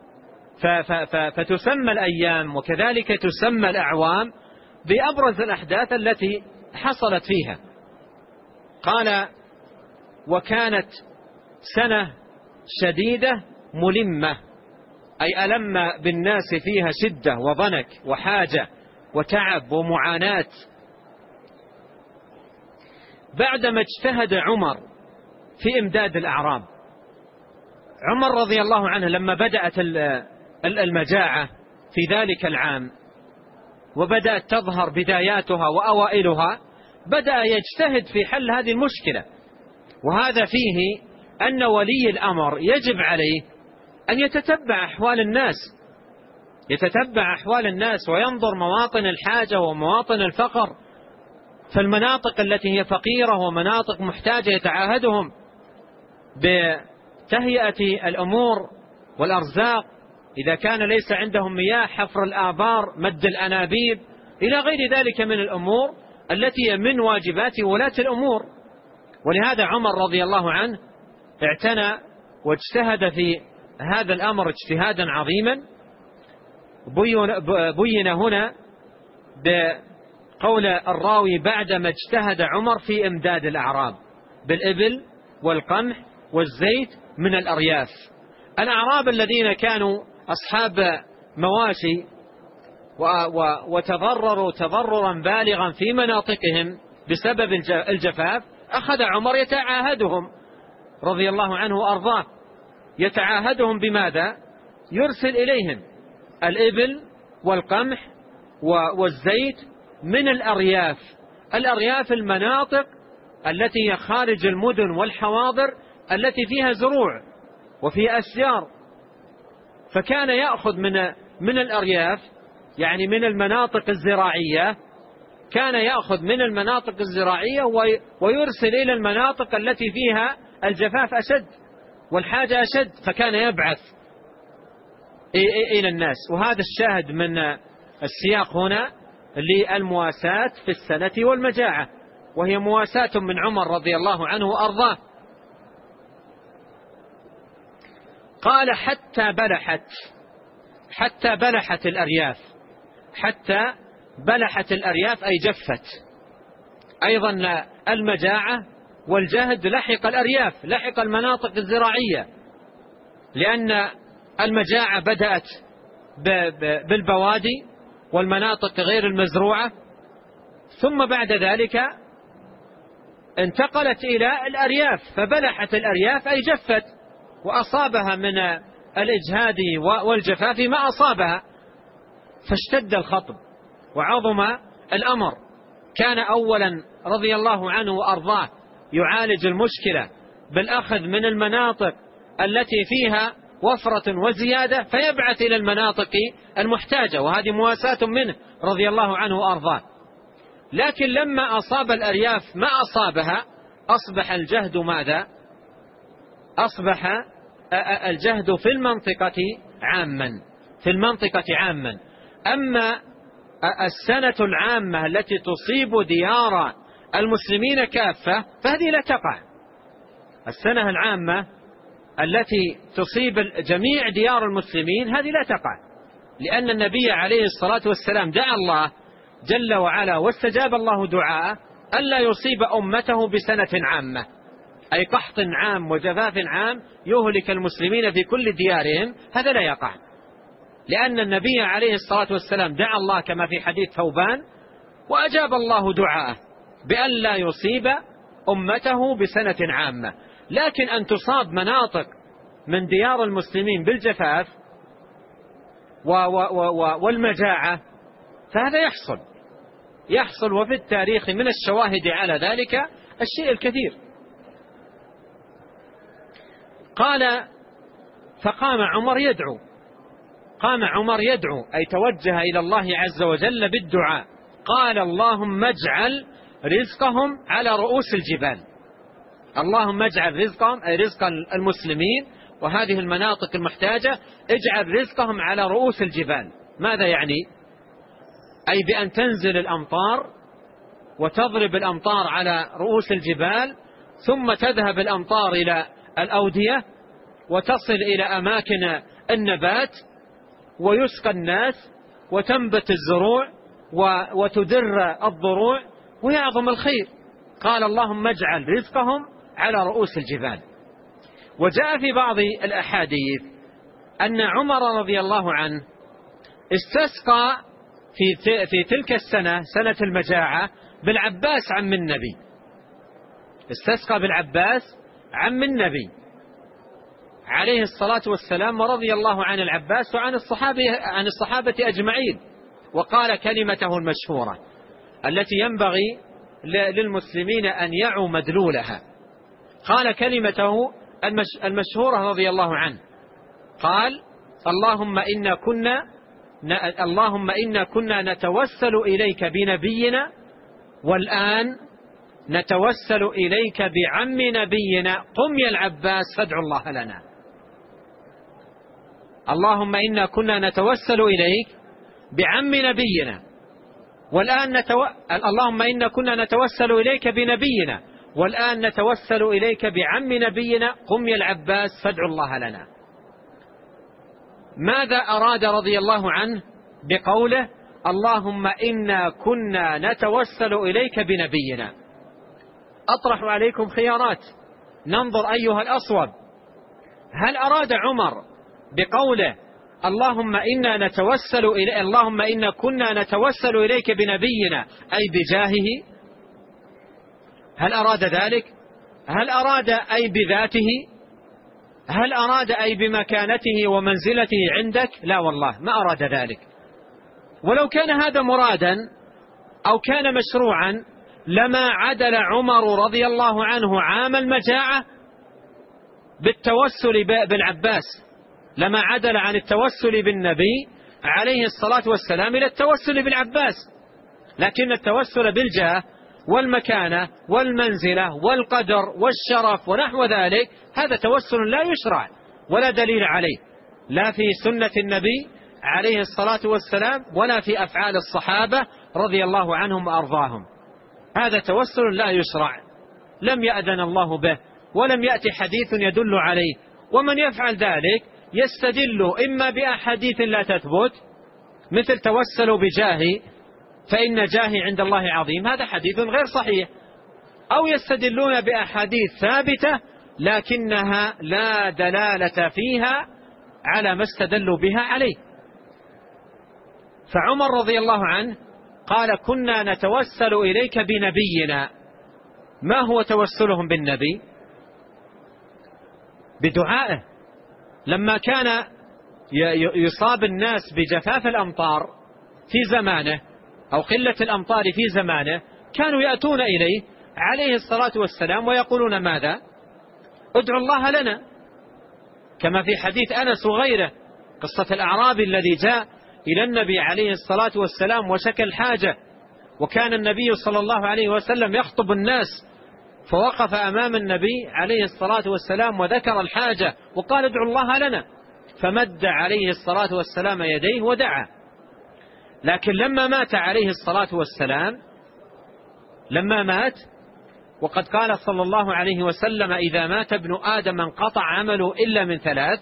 فتسمى الأيام وكذلك تسمى الأعوام بأبرز الأحداث التي حصلت فيها. قال وكانت سنة شديدة ملمة، أي ألم بالناس فيها شدة وضنك وحاجة وتعب ومعاناة، بعدما اجتهد عمر في إمداد الأعراب. عمر رضي الله عنه لما بدأت المجاعة في ذلك العام وبدأت تظهر بداياتها وأوائلها، بدأ يجتهد في حل هذه المشكلة. وهذا فيه أن ولي الأمر يجب عليه أن يتتبع أحوال الناس وينظر مواطن الحاجة ومواطن الفقر. فالمناطق التي هي فقيرة ومناطق محتاجة يتعاهدهم بتهيئة الأمور والأرزاق، إذا كان ليس عندهم مياه حفر الآبار، مد الأنابيب، إلى غير ذلك من الأمور التي من واجبات ولاة الأمور. ولهذا عمر رضي الله عنه اعتنى واجتهد في هذا الأمر اجتهادا عظيما. بين هنا بقول الراوي: بعدما اجتهد عمر في إمداد الأعراب بالإبل والقمح والزيت من الأرياف. الأعراب الذين كانوا أصحاب مواشي وتضرروا تضررا بالغا في مناطقهم بسبب الجفاف، أخذ عمر يتعاهدهم رضي الله عنه وأرضاه. يتعاهدهم بماذا؟ يرسل إليهم الإبل والقمح والزيت من الأرياف. الأرياف المناطق التي هي خارج المدن والحواضر التي فيها زروع وفيها أشجار. فكان يأخذ من الأرياف، يعني من المناطق الزراعية، كان يأخذ من المناطق الزراعية ويرسل إلى المناطق التي فيها الجفاف أشد والحاجة أشد، فكان يبعث إلى الناس. وهذا الشاهد من السياق هنا للمواساة في السنة والمجاعة، وهي مواساة من عمر رضي الله عنه وأرضاه. قال: حتى بلحت الأرياف. حتى بلحت الأرياف أي جفت. أيضا المجاعة والجهد لحق الأرياف، لحق المناطق الزراعية، لأن المجاعة بدأت بالبوادي والمناطق غير المزروعة، ثم بعد ذلك انتقلت إلى الأرياف، فبلحت الأرياف أي جفت، وأصابها من الإجهاد والجفاف ما أصابها، فاشتد الخطب وعظم الأمر. كان أولا رضي الله عنه وأرضاه يعالج المشكلة بالأخذ من المناطق التي فيها وفرة وزيادة فيبعث إلى المناطق المحتاجة، وهذه مواساة منه رضي الله عنه وأرضاه. لكن لما أصاب الأرياف ما أصابها، أصبح الجهد ماذا؟ أصبح الجهد في المنطقة عاما. أما السنة العامة التي تصيب ديار المسلمين كافة فهذه لا تقع. السنة العامة التي تصيب جميع ديار المسلمين هذه لا تقع، لأن النبي عليه الصلاة والسلام دعا الله جل وعلا واستجاب الله دعاءه ألا يصيب أمته بسنة عامة، أي قحط عام وجفاف عام يهلك المسلمين في كل ديارهم، هذا لا يقع، لأن النبي عليه الصلاة والسلام دعا الله كما في حديث ثوبان وأجاب الله دعاءه بأن لا يصيب أمته بسنة عامة. لكن أن تصاب مناطق من ديار المسلمين بالجفاف والمجاعة فهذا يحصل، وفي التاريخ من الشواهد على ذلك الشيء الكثير. قال: فقام عمر يدعو أي توجه إلى الله عز وجل بالدعاء. قال: اللهم اجعل رزقهم على رؤوس الجبال. اللهم اجعل رزقهم أي رزق المسلمين وهذه المناطق المحتاجة، اجعل رزقهم على رؤوس الجبال. ماذا يعني؟ أي بأن تنزل الأمطار وتضرب الأمطار على رؤوس الجبال، ثم تذهب الأمطار إلى الأودية وتصل إلى أماكن النبات ويسقى الناس وتنبت الزروع وتدر الضروع ويعظم الخير. قال: اللهم اجعل رزقهم على رؤوس الجبال. وجاء في بعض الأحاديث أن عمر رضي الله عنه استسقى في تلك السنة، سنة المجاعة، بالعباس عم النبي. استسقى بالعباس عم النبي عليه الصلاة والسلام ورضي الله عن العباس وعن الصحابة أجمعين، وقال كلمته المشهورة التي ينبغي للمسلمين أن يعوا مدلولها. قال كلمته المشهورة رضي الله عنه، قال: اللهم إنا كنا نتوسل إليك بنبينا، والآن نتوسل إليك بعم نبينا، قم يا العباس فادع الله لنا. اللهم إنا كنا نتوسل إليك بعم نبينا، والآن اللهم إنا كنا نتوسل إليك بنبينا، والآن نتوسل إليك بعم نبينا، قم يا العباس فادع الله لنا. ماذا أراد رضي الله عنه بقوله اللهم إنا كنا نتوسل إليك بنبينا؟ أطرح عليكم خيارات، ننظر أيها الأصوب. هل أراد عمر بقوله اللهم إنا كنا نتوسل إليك بنبينا أي بجاهه؟ هل أراد ذلك؟ هل أراد أي بذاته؟ هل أراد أي بمكانته ومنزلته عندك؟ لا والله ما أراد ذلك. ولو كان هذا مرادا أو كان مشروعا لما عدل عمر رضي الله عنه عام المجاعة بالتوسل بالعباس، لما عدل عن التوسل بالنبي عليه الصلاة والسلام إلى التوسل بالعباس. لكن التوسل بالجاه والمكانة والمنزلة والقدر والشرف ونحو ذلك هذا توسل لا يشرع ولا دليل عليه، لا في سنة النبي عليه الصلاة والسلام ولا في أفعال الصحابة رضي الله عنهم وأرضاهم. هذا توسل لا يشرع، لم يأذن الله به ولم يأتي حديث يدل عليه. ومن يفعل ذلك يستدل إما بأحاديث لا تثبت مثل توسلوا بجاهي فإن جاهي عند الله عظيم، هذا حديث غير صحيح، أو يستدلون بأحاديث ثابتة لكنها لا دلالة فيها على ما استدلوا بها عليه. فعمر رضي الله عنه قال كنا نتوسل إليك بنبينا. ما هو توسلهم بالنبي؟ بدعائه. لما كان يصاب الناس بجفاف الأمطار في زمانه أو قلة الأمطار في زمانه كانوا يأتون إليه عليه الصلاة والسلام ويقولون ماذا؟ ادعوا الله لنا، كما في حديث أنس وغيره قصة الأعرابي الذي جاء إلى النبي عليه الصلاة والسلام وشكى الحاجة، وكان النبي صلى الله عليه وسلم يخطب الناس فوقف أمام النبي عليه الصلاة والسلام وذكر الحاجة وقال ادعوا الله لنا، فمد عليه الصلاة والسلام يديه ودعا. لكن لما مات عليه الصلاة والسلام، لما مات وقد قال صلى الله عليه وسلم إذا مات ابن آدم انقطع عمله إلا من ثلاث،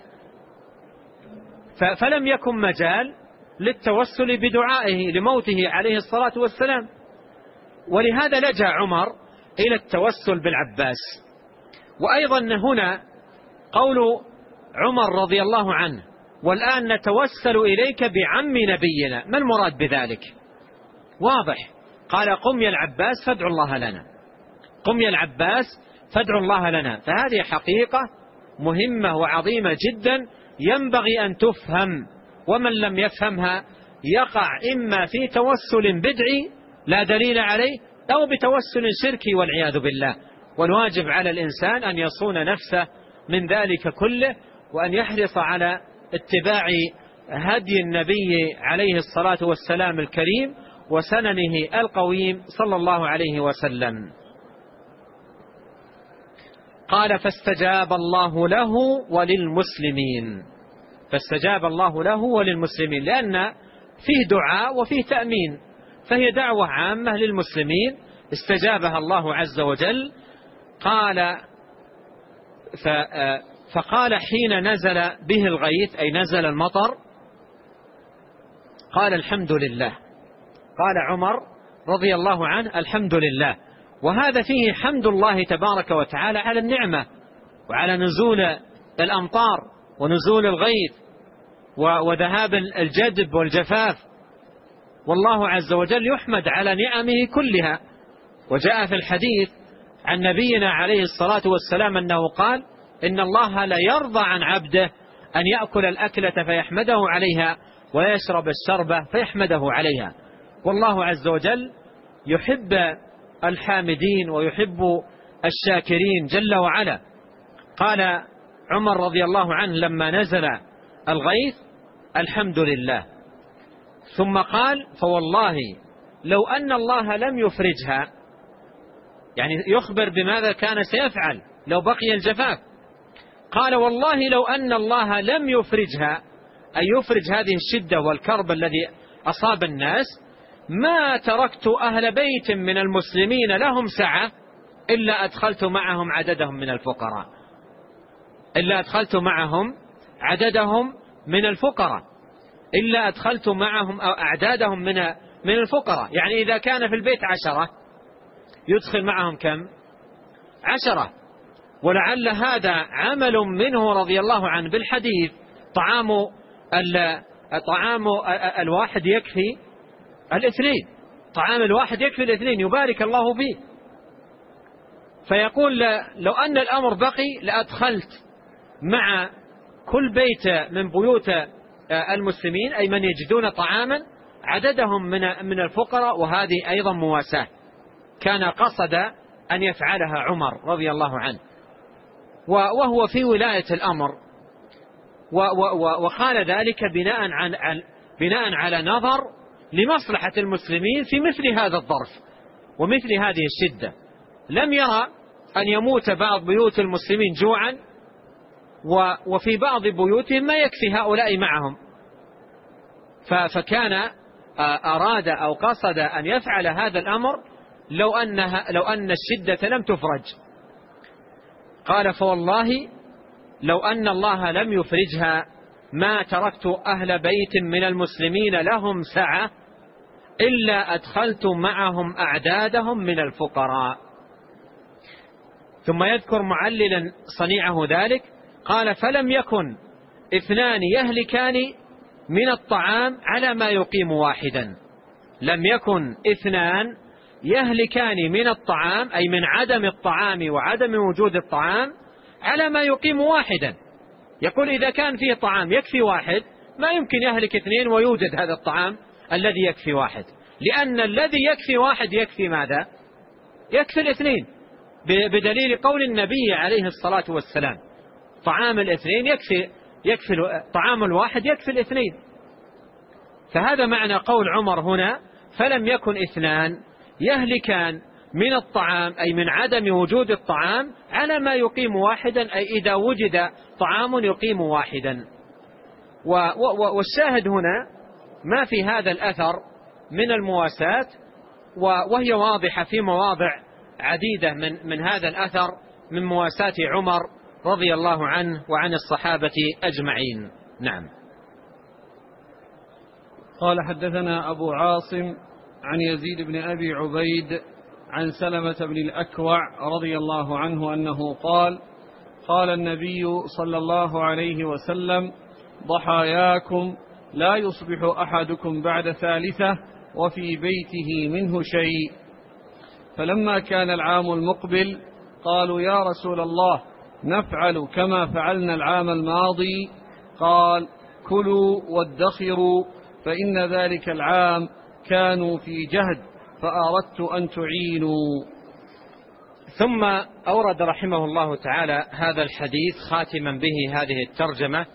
فلم يكن مجال للتوسل بدعائه لموته عليه الصلاة والسلام. ولهذا لجأ عمر إلى التوسل بالعباس. وأيضا هنا قول عمر رضي الله عنه والآن نتوسل إليك بعم نبينا، ما المراد بذلك؟ واضح، قال قم يا العباس فادعوا الله لنا، قم يا العباس فادعوا الله لنا. فهذه حقيقة مهمة وعظيمة جدا ينبغي أن تفهم، ومن لم يفهمها يقع إما في توسل بدعي لا دليل عليه أو بتوسل شركي والعياذ بالله. والواجب على الإنسان أن يصون نفسه من ذلك كله، وأن يحرص على اتباع هدي النبي عليه الصلاة والسلام الكريم وسننه القويم صلى الله عليه وسلم. قال فاستجاب الله له وللمسلمين، فاستجاب الله له وللمسلمين، لأن فيه دعاء وفيه تأمين، فهي دعوة عامة للمسلمين استجابها الله عز وجل. فقال حين نزل به الغيث أي نزل المطر قال الحمد لله. قال عمر رضي الله عنه الحمد لله، وهذا فيه حمد الله تبارك وتعالى على النعمة وعلى نزول الأمطار ونزول الغيث وذهاب الجدب والجفاف، والله عز وجل يحمد على نعمه كلها. وجاء في الحديث عن نبينا عليه الصلاة والسلام أنه قال إن الله لا يرضى عن عبده أن يأكل الأكلة فيحمده عليها ويشرب الشربة فيحمده عليها. والله عز وجل يحب الحامدين ويحب الشاكرين جل وعلا. قال عمر رضي الله عنه لما نزل الغيث: الحمد لله. ثم قال: فوالله لو أن الله لم يفرجها، يعني يخبر بماذا كان سيفعل لو بقي الجفاف. قال: والله لو أن الله لم يفرجها، أي يفرج هذه الشدة والكرب الذي أصاب الناس، ما تركت أهل بيت من المسلمين لهم سعة إلا أدخلت معهم عددهم من الفقراء، إلا أدخلت معهم عددهم من الفقراء، إلا أدخلت معهم أعدادهم من الفقراء. يعني إذا كان في البيت 10 يدخل معهم كم؟ 10. ولعل هذا عمل منه رضي الله عنه بالحديث: طعام الواحد يكفي الاثنين، طعام الواحد يكفي الاثنين، يبارك الله فيه. فيقول: لو أن الأمر بقي لأدخلت مع كل بيت من بيوت المسلمين، أي من يجدون طعاما، عددهم من الفقراء. وهذه أيضا مواساة كان قصد أن يفعلها عمر رضي الله عنه، وهو في ولاية الأمر، وقال ذلك بناء على نظر لمصلحة المسلمين في مثل هذا الظرف ومثل هذه الشدة. لم يرى أن يموت بعض بيوت المسلمين جوعا وفي بعض بيوتهم ما يكفي هؤلاء معهم، فكان أراد أو قصد أن يفعل هذا الأمر لو أن الشدة لم تفرج. قال: فوالله لو أن الله لم يفرجها ما تركت أهل بيت من المسلمين لهم سعة إلا أدخلت معهم أعدادهم من الفقراء. ثم يذكر معللا صنيعه ذلك، قال: فلم يكن 2 يهلكان من الطعام على ما يقيم واحدا. لم يكن 2 يهلكان من الطعام، أي من عدم الطعام وعدم وجود الطعام، على ما يقيم واحدا. يقول إذا كان فيه طعام يكفي واحد، ما يمكن يهلك 2 ويوجد هذا الطعام الذي يكفي واحد، لأن الذي يكفي واحد يكفي ماذا؟ يكفي 2، بدليل قول النبي عليه الصلاة والسلام: طعام 2 يكفي طعام الواحد يكفي 2. فهذا معنى قول عمر هنا: فلم يكن 2 يهلكان من الطعام، أي من عدم وجود الطعام، على ما يقيم واحدا، أي إذا وجد طعام يقيم واحدا. والشاهد هنا ما في هذا الأثر من المواساة، وهي واضحة في مواضع عديدة من هذا الأثر من مواساة عمر رضي الله عنه وعن الصحابة أجمعين. نعم. قال: حدثنا أبو عاصم عن يزيد بن أبي عبيد عن سلمة بن الأكوع رضي الله عنه أنه قال: قال النبي صلى الله عليه وسلم: ضحاياكم لا يصبح أحدكم بعد 3 وفي بيته منه شيء. فلما كان العام المقبل قالوا: يا رسول الله، نفعل كما فعلنا العام الماضي؟ قال: كلوا وادخروا، فإن ذلك العام كانوا في جهد فأردت أن تعينوا. ثم أورد رحمه الله تعالى هذا الحديث خاتما به هذه الترجمة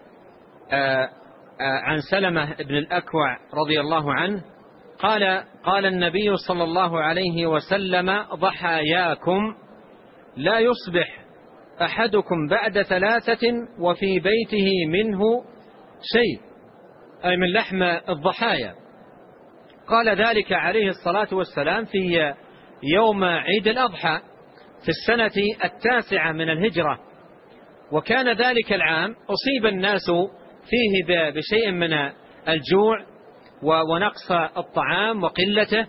عن سلمة بن الأكوع رضي الله عنه قال: قال النبي صلى الله عليه وسلم: ضحاياكم لا يصبح أحدكم بعد 3 وفي بيته منه شيء، أي من لحم الضحايا. قال ذلك عليه الصلاة والسلام في يوم عيد الأضحى في السنة 9 من الهجرة، وكان ذلك العام أصيب الناس فيه بشيء من الجوع ونقص الطعام وقلته،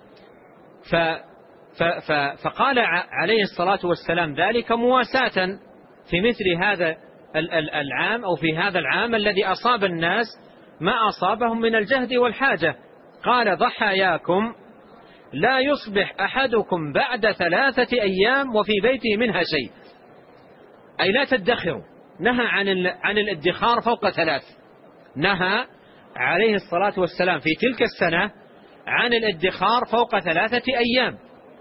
فقال عليه الصلاة والسلام ذلك مواساة في مثل هذا العام أو في هذا العام الذي أصاب الناس ما أصابهم من الجهد والحاجة. قال: ضحاياكم لا يصبح أحدكم بعد 3 أيام وفي بيته منها شيء، أي لا تدخروا، نهى عن الادخار فوق 3. نهى عليه الصلاة والسلام في تلك السنة عن الادخار فوق 3 أيام.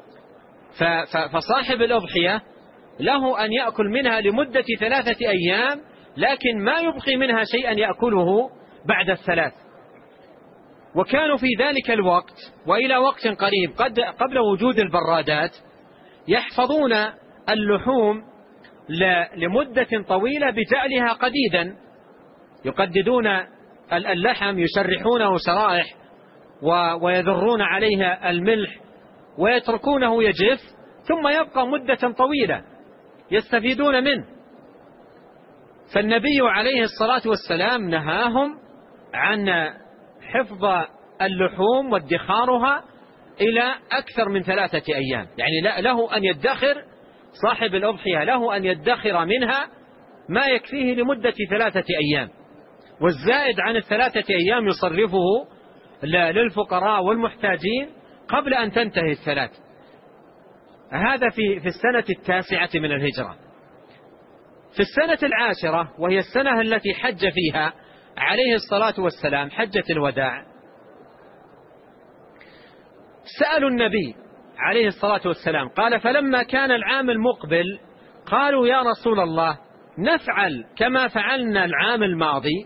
فصاحب الأضحية له أن يأكل منها لمدة 3 أيام، لكن ما يبقي منها شيئا يأكله بعد 3. وكانوا في ذلك الوقت وإلى وقت قريب قبل وجود البرادات يحفظون اللحوم لمدة طويلة بجعلها قديدا، يقددون اللحم، يشرحونه شرائح ويذرون عليها الملح ويتركونه يجف، ثم يبقى مدة طويلة يستفيدون منه. فالنبي عليه الصلاة والسلام نهاهم عن حفظ اللحوم وادخارها إلى أكثر من 3 أيام. يعني له أن يدخر، صاحب الأضحية له أن يدخر منها ما يكفيه لمدة 3 أيام، والزائد عن 3 أيام يصرفه للفقراء والمحتاجين قبل أن تنتهي 3. هذا في السنة 9 من الهجرة. في السنة 10 وهي السنة التي حج فيها عليه الصلاة والسلام، حجة الوداع، سألوا النبي عليه الصلاة والسلام، قال: فلما كان العام المقبل قالوا يا رسول الله نفعل كما فعلنا العام الماضي.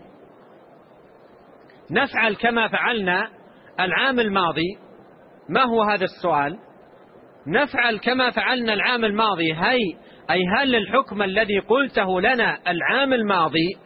نفعل كما فعلنا العام الماضي، ما هو هذا السؤال؟ نفعل كما فعلنا العام الماضي أي هل الحكم الذي قلته لنا العام الماضي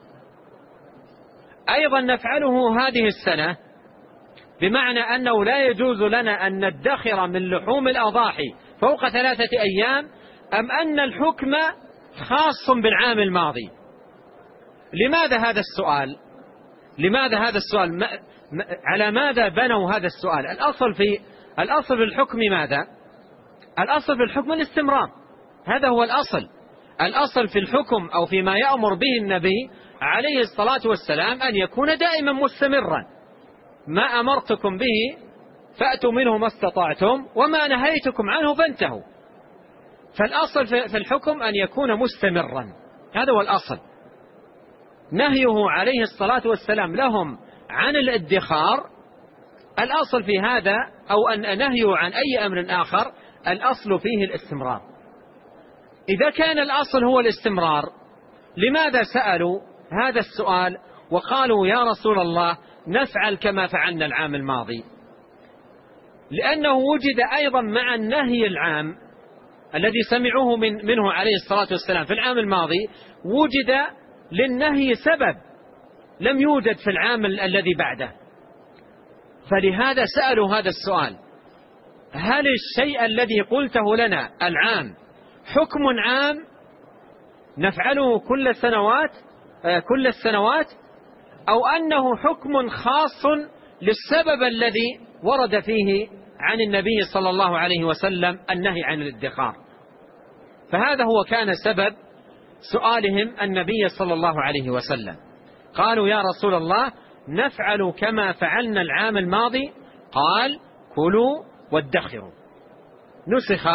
أيضا نفعله هذه السنة، بمعنى أنه لا يجوز لنا أن ندخر من لحوم الأضاحي فوق 3 أيام، أم أن الحكم خاص بالعام الماضي؟ لماذا هذا السؤال؟ لماذا هذا السؤال؟ على ماذا بنوا هذا السؤال؟ الأصل في الحكم ماذا؟ الأصل في الحكم الاستمرار، هذا هو الأصل. الأصل في الحكم أو فيما يأمر به النبي عليه الصلاة والسلام أن يكون دائما مستمرا. ما أمرتكم به فأتوا منه ما استطعتم وما نهيتكم عنه فانتهوا. فالأصل في الحكم أن يكون مستمرا، هذا هو الأصل. نهيه عليه الصلاة والسلام لهم عن الادخار، الأصل في هذا، أو أن نهيه عن أي أمر آخر، الأصل فيه الاستمرار. إذا كان الأصل هو الاستمرار، لماذا سألوا هذا السؤال وقالوا يا رسول الله نفعل كما فعلنا العام الماضي؟ لأنه وجد أيضا مع النهي العام الذي سمعوه منه عليه الصلاة والسلام في العام الماضي، وجد للنهي سبب لم يوجد في العام الذي بعده. فلهذا سألوا هذا السؤال: هل الشيء الذي قلته لنا العام حكم عام نفعله كل السنوات، أو أنه حكم خاص للسبب الذي ورد فيه عن النبي صلى الله عليه وسلم النهي عن الادخار؟ فهذا هو كان سبب سؤالهم النبي صلى الله عليه وسلم. قالوا يا رسول الله نفعل كما فعلنا العام الماضي، قال: كلوا وادخروا. نسخ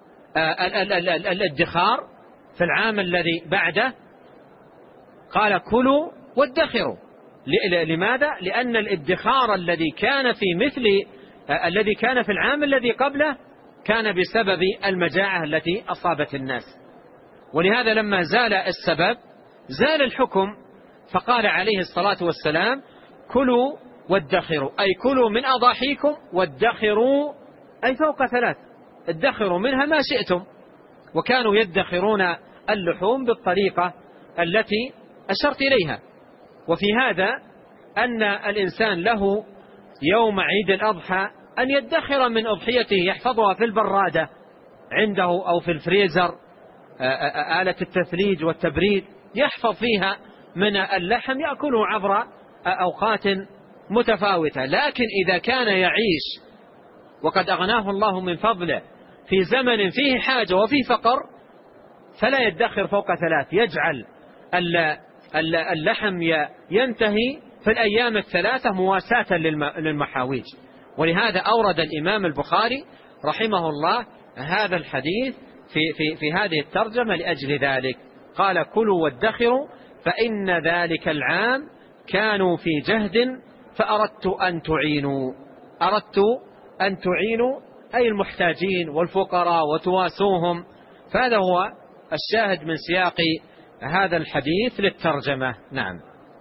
الادخار في العام الذي بعده، قال: كلوا وادخروا. لماذا؟ لأن الادخار الذي كان في العام الذي قبله كان بسبب المجاعة التي أصابت الناس، ولهذا لما زال السبب زال الحكم، فقال عليه الصلاة والسلام: كلوا وادخروا، أي كلوا من أضاحيكم وادخروا، أي فوق 3، ادخروا منها ما شئتم. وكانوا يدخرون اللحوم بالطريقة التي أشرت إليها. وفي هذا أن الإنسان له يوم عيد الأضحى أن يدخر من أضحيته، يحفظها في البرادة عنده أو في الفريزر، آلة التثليج والتبريد، يحفظ فيها من اللحم يأكله عبر أوقات متفاوتة. لكن إذا كان يعيش وقد أغناه الله من فضله في زمن فيه حاجة وفيه فقر، فلا يدخر فوق 3، يجعل اللحم ينتهي في الأيام 3 مواساة للمحاويج. ولهذا أورد الإمام البخاري رحمه الله هذا الحديث في هذه الترجمة لأجل ذلك. قال كلوا وادخروا فإن ذلك العام كانوا في جهد فأردت أن تعينوا أي المحتاجين والفقراء وتواسوهم. فهذا هو الشاهد من سياق هذا الحديث للترجمة. نعم.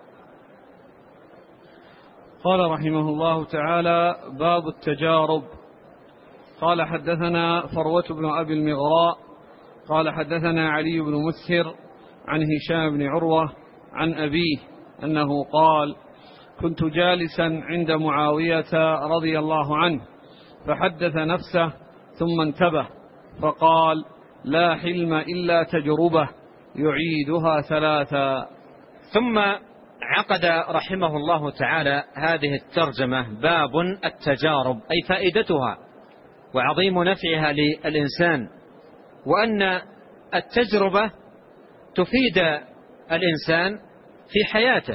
قال رحمه الله تعالى: باب التجارب. قال حدثنا فروة بن أبي المغراء قال حدثنا علي بن مسهر عن هشام بن عروة عن أبيه أنه قال: كنت جالسا عند معاوية رضي الله عنه فحدث نفسه ثم انتبه فقال: لا حلم إلا تجربة يعيدها ثلاثا. ثم عقد رحمه الله تعالى هذه الترجمة: باب التجارب، أي فائدتها وعظيم نفعها للإنسان، وأن التجربة تفيد الإنسان في حياته،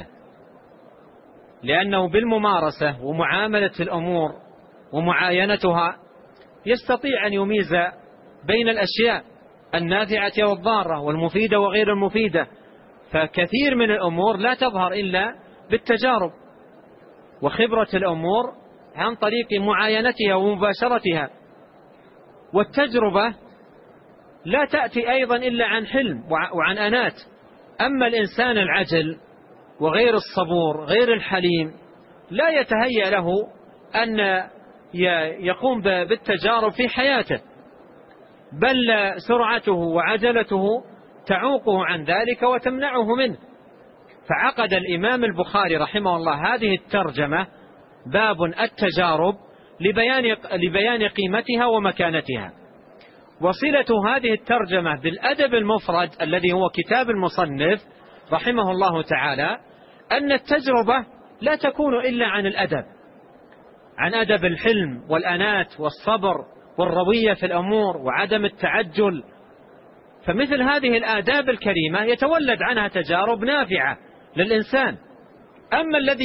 لأنه بالممارسة ومعاملة الأمور ومعاينتها يستطيع أن يميز بين الأشياء النافعة والضارة والمفيدة وغير المفيدة. فكثير من الأمور لا تظهر إلا بالتجارب وخبرة الأمور عن طريق معاينتها ومباشرتها. والتجربة لا تأتي أيضا إلا عن حلم وعن أنات. أما الإنسان العجل وغير الصبور غير الحليم لا يتهيأ له أن يقوم بالتجارب في حياته، بل سرعته وعجلته تعوقه عن ذلك وتمنعه منه. فعقد الإمام البخاري رحمه الله هذه الترجمة: باب التجارب، لبيان قيمتها ومكانتها. وصلة هذه الترجمة بالأدب المفرد الذي هو كتاب المصنف رحمه الله تعالى أن التجربة لا تكون إلا عن الأدب، عن أدب الحلم والأنات والصبر والروية في الأمور وعدم التعجل. فمثل هذه الآداب الكريمة يتولد عنها تجارب نافعة للإنسان. أما الذي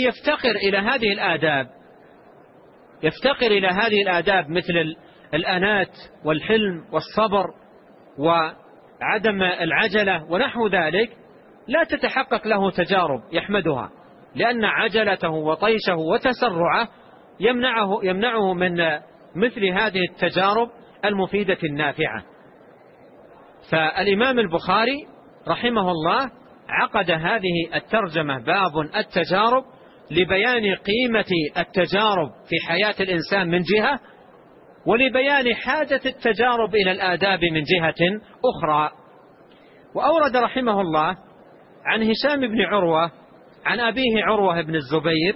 يفتقر إلى هذه الآداب مثل الأنات والحلم والصبر وعدم العجلة ونحو ذلك لا تتحقق له تجارب يحمدها، لأن عجلته وطيشه وتسرعه يمنعه من مثل هذه التجارب المفيدة النافعة. فالإمام البخاري رحمه الله عقد هذه الترجمة: باب التجارب، لبيان قيمة التجارب في حياة الإنسان من جهة، ولبيان حاجة التجارب إلى الآداب من جهة أخرى. وأورد رحمه الله عن هشام بن عروة عن أبيه عروة بن الزبير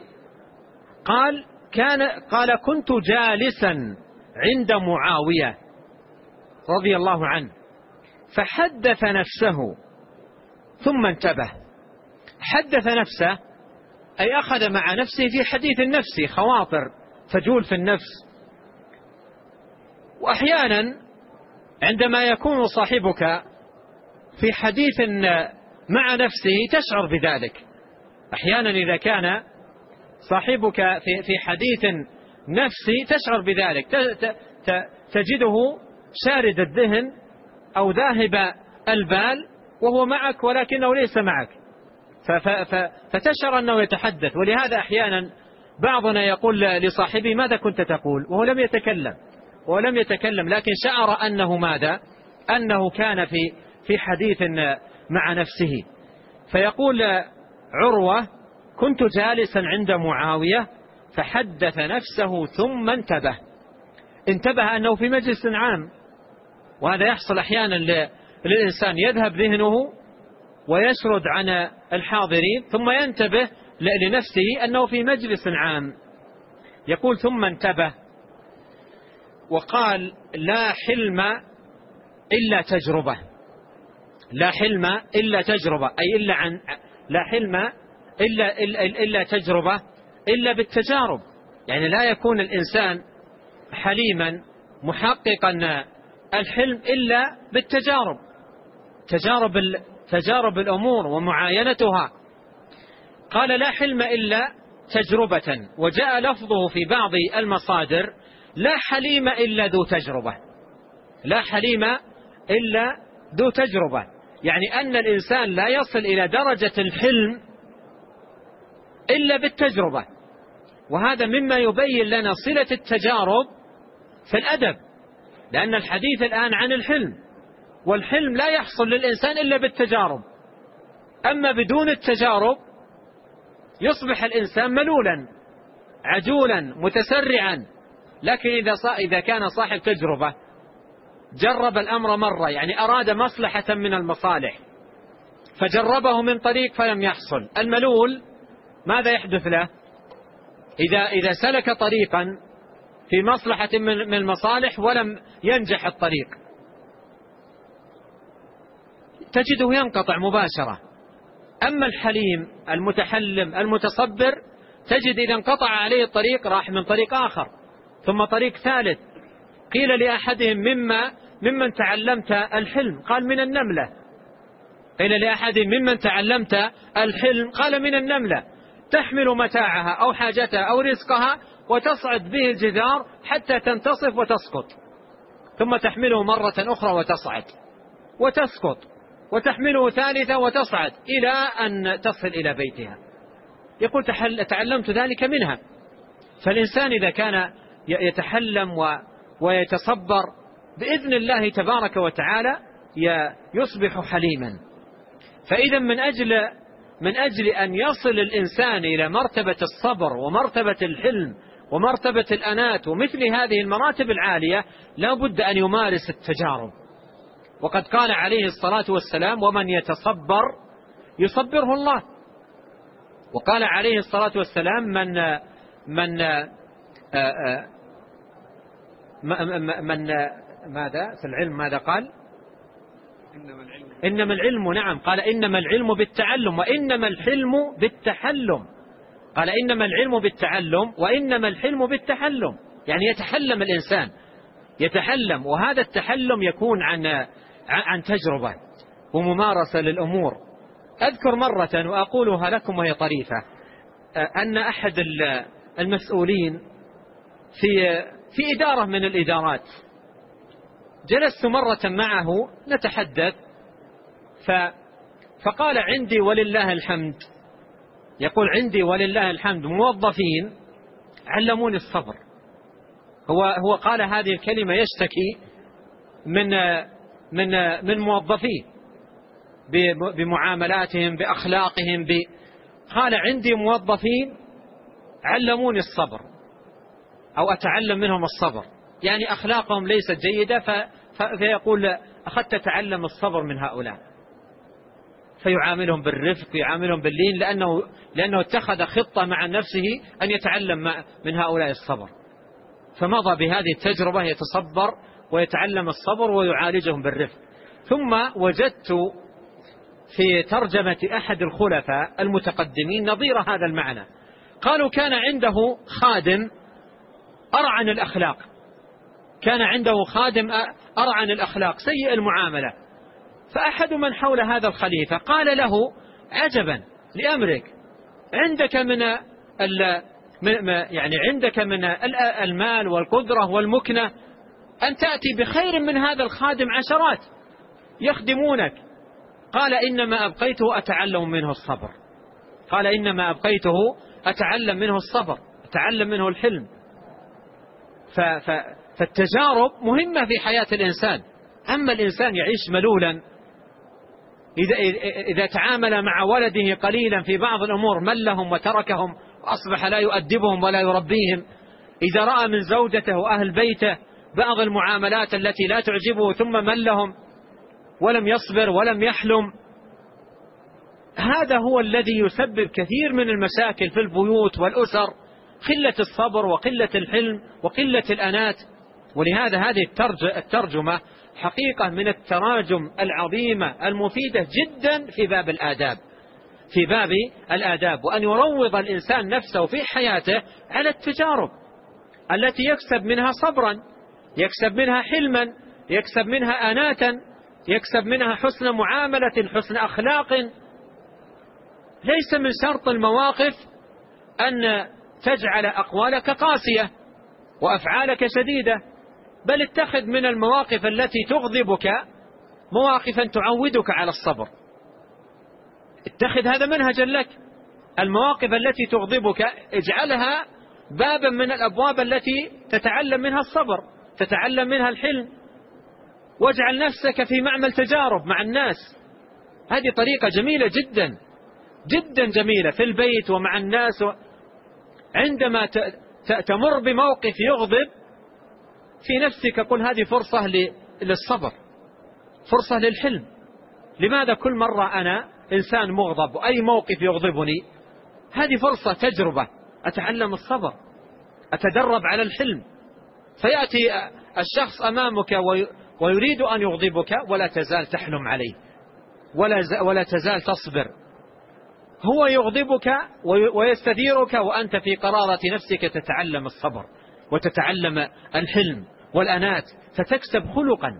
قال: كنت جالسا عند معاوية رضي الله عنه فحدث نفسه ثم انتبه. حدث نفسه أي أخذ مع نفسه في حديث النفس، خواطر تجول في النفس. وأحيانا عندما يكون صاحبك في حديث مع نفسه تشعر بذلك. أحيانا إذا كان صاحبك في حديث نفسي تشعر بذلك، تجده شارد الذهن أو ذاهب البال وهو معك ولكنه ليس معك، فتشعر أنه يتحدث. ولهذا أحيانا بعضنا يقول لصاحبه: ماذا كنت تقول؟ وهو لم يتكلم لكن شعر أنه ماذا؟ أنه كان في حديث مع نفسه. فيقول عروة: كنت جالسا عند معاوية فحدث نفسه ثم انتبه أنه في مجلس عام. وهذا يحصل أحيانا للإنسان، يذهب ذهنه ويسرد عن الحاضرين ثم ينتبه لنفسه أنه في مجلس عام. يقول: ثم انتبه وقال: لا حلم إلا تجربة. لا حلم إلا تجربة، أي لا حلم إلا تجربة، إلا بالتجارب. يعني لا يكون الإنسان حليما محققا الحلم إلا بالتجارب، تجارب الأمور ومعاينتها. قال: لا حلم إلا تجربة. وجاء لفظه في بعض المصادر: لا حليم إلا ذو تجربة. لا حليم إلا ذو تجربة، يعني أن الإنسان لا يصل إلى درجة الحلم إلا بالتجربة، وهذا مما يبين لنا صلة التجارب في الأدب، لأن الحديث الآن عن الحلم، والحلم لا يحصل للإنسان إلا بالتجارب، أما بدون التجارب يصبح الإنسان ملولا عجولا متسرعا. لكن إذا كان صاحب تجربة جرب الأمر مرة، يعني أراد مصلحة من المصالح فجربه من طريق فلم يحصل، الملول ماذا يحدث له؟ إذا سلك طريقا في مصلحة من المصالح ولم ينجح الطريق تجده ينقطع مباشرة. أما الحليم المتحلم المتصبر تجد إذا انقطع عليه الطريق راح من طريق آخر ثم طريق ثالث. قيل لأحدهم ممن تعلمت الحلم؟ قال من النملة. قيل لأحدهم ممن تعلمت الحلم؟ قال من النملة، تحمل متاعها أو حاجتها أو رزقها وتصعد به الجدار حتى تنتصف وتسقط، ثم تحمله مرة أخرى وتصعد وتسقط، وتحمله ثالثة وتصعد إلى أن تصل إلى بيتها. يقول تعلمت ذلك منها. فالإنسان إذا كان يتحلم ويتصبر بإذن الله تبارك وتعالى يصبح حليما. فإذا من أجل أن يصل الإنسان إلى مرتبة الصبر ومرتبة الحلم ومرتبة الأنات ومثل هذه المراتب العالية لا بد أن يمارس التجارب. وقد قال عليه الصلاة والسلام: ومن يتصبر يصبره الله. وقال عليه الصلاة والسلام: من ماذا في العلم ماذا قال؟ إنما العلم، نعم، قال إنما العلم بالتعلم وإنما الحلم بالتحلم. قال إنما العلم بالتعلم وإنما الحلم بالتحلم، يعني يتحلم الإنسان، يتحلم، وهذا التحلم يكون عن تجربة وممارسة للأمور. أذكر مرة وأقولها لكم وهي طريفة، أن أحد المسؤولين في إدارة من الإدارات جلست مرة معه نتحدث، فقال: عندي ولله الحمد، يقول: عندي ولله الحمد موظفين علموني الصبر. هو قال هذه الكلمة يشتكي من موظفيه بمعاملاتهم بأخلاقهم قال: عندي موظفين علموني الصبر أو أتعلم منهم الصبر، يعني أخلاقهم ليست جيدة، فيقول: أخذت أتعلم الصبر من هؤلاء، فيعاملهم بالرفق، يعاملهم باللين، لأنه اتخذ خطة مع نفسه أن يتعلم من هؤلاء الصبر، فمضى بهذه التجربة يتصبر ويتعلم الصبر ويعالجهم بالرفق. ثم وجدت في ترجمة أحد الخلفاء المتقدمين نظير هذا المعنى. قالوا: كان عنده خادم أرعن الأخلاق، كان عنده خادم أرعن الأخلاق سيء المعاملة، فأحد من حول هذا الخليفة قال له: عجبا لأمرك، عندك عندك من المال والقدرة والمكنة أن تأتي بخير من هذا الخادم عشرات يخدمونك. قال: إنما أبقيته أتعلم منه الصبر. قال: إنما أبقيته أتعلم منه الصبر، أتعلم منه الحلم. فالتجارب مهمة في حياة الإنسان. أما الإنسان يعيش ملولا، إذا تعامل مع ولده قليلا في بعض الأمور ملهم وتركهم وأصبح لا يؤدبهم ولا يربيهم، إذا رأى من زوجته وأهل بيته بعض المعاملات التي لا تعجبه ثم ملهم ولم يصبر ولم يحلم، هذا هو الذي يسبب كثير من المشاكل في البيوت والأسر، قلة الصبر وقلة الحلم وقلة الأنات. ولهذا هذه الترجمة حقيقة من التراجم العظيمة المفيدة جدا في باب الآداب، وأن يروض الإنسان نفسه في حياته على التجارب التي يكسب منها صبرا، يكسب منها حلما، يكسب منها أناتا، يكسب منها حسن معاملة، حسن أخلاق. ليس من شرط المواقف أن تجعل أقوالك قاسية وأفعالك شديدة، بل اتخذ من المواقف التي تغضبك مواقفا تعودك على الصبر، اتخذ هذا منهجا لك. المواقف التي تغضبك اجعلها بابا من الأبواب التي تتعلم منها الصبر، تتعلم منها الحلم، واجعل نفسك في معمل تجارب مع الناس. هذه طريقة جميلة جدا جدا جميلة في البيت ومع الناس. عندما تمر بموقف يغضب في نفسك قل هذه فرصة للصبر، فرصة للحلم. لماذا كل مرة أنا إنسان مغضب وأي موقف يغضبني؟ هذه فرصة تجربة أتعلم الصبر، أتدرب على الحلم. فيأتي الشخص أمامك ويريد أن يغضبك ولا تزال تحلم عليه، ولا تزال تصبر. هو يغضبك ويستثيرك وأنت في قرارة نفسك تتعلم الصبر وتتعلم الحلم والأنات، فتكسب خلقا،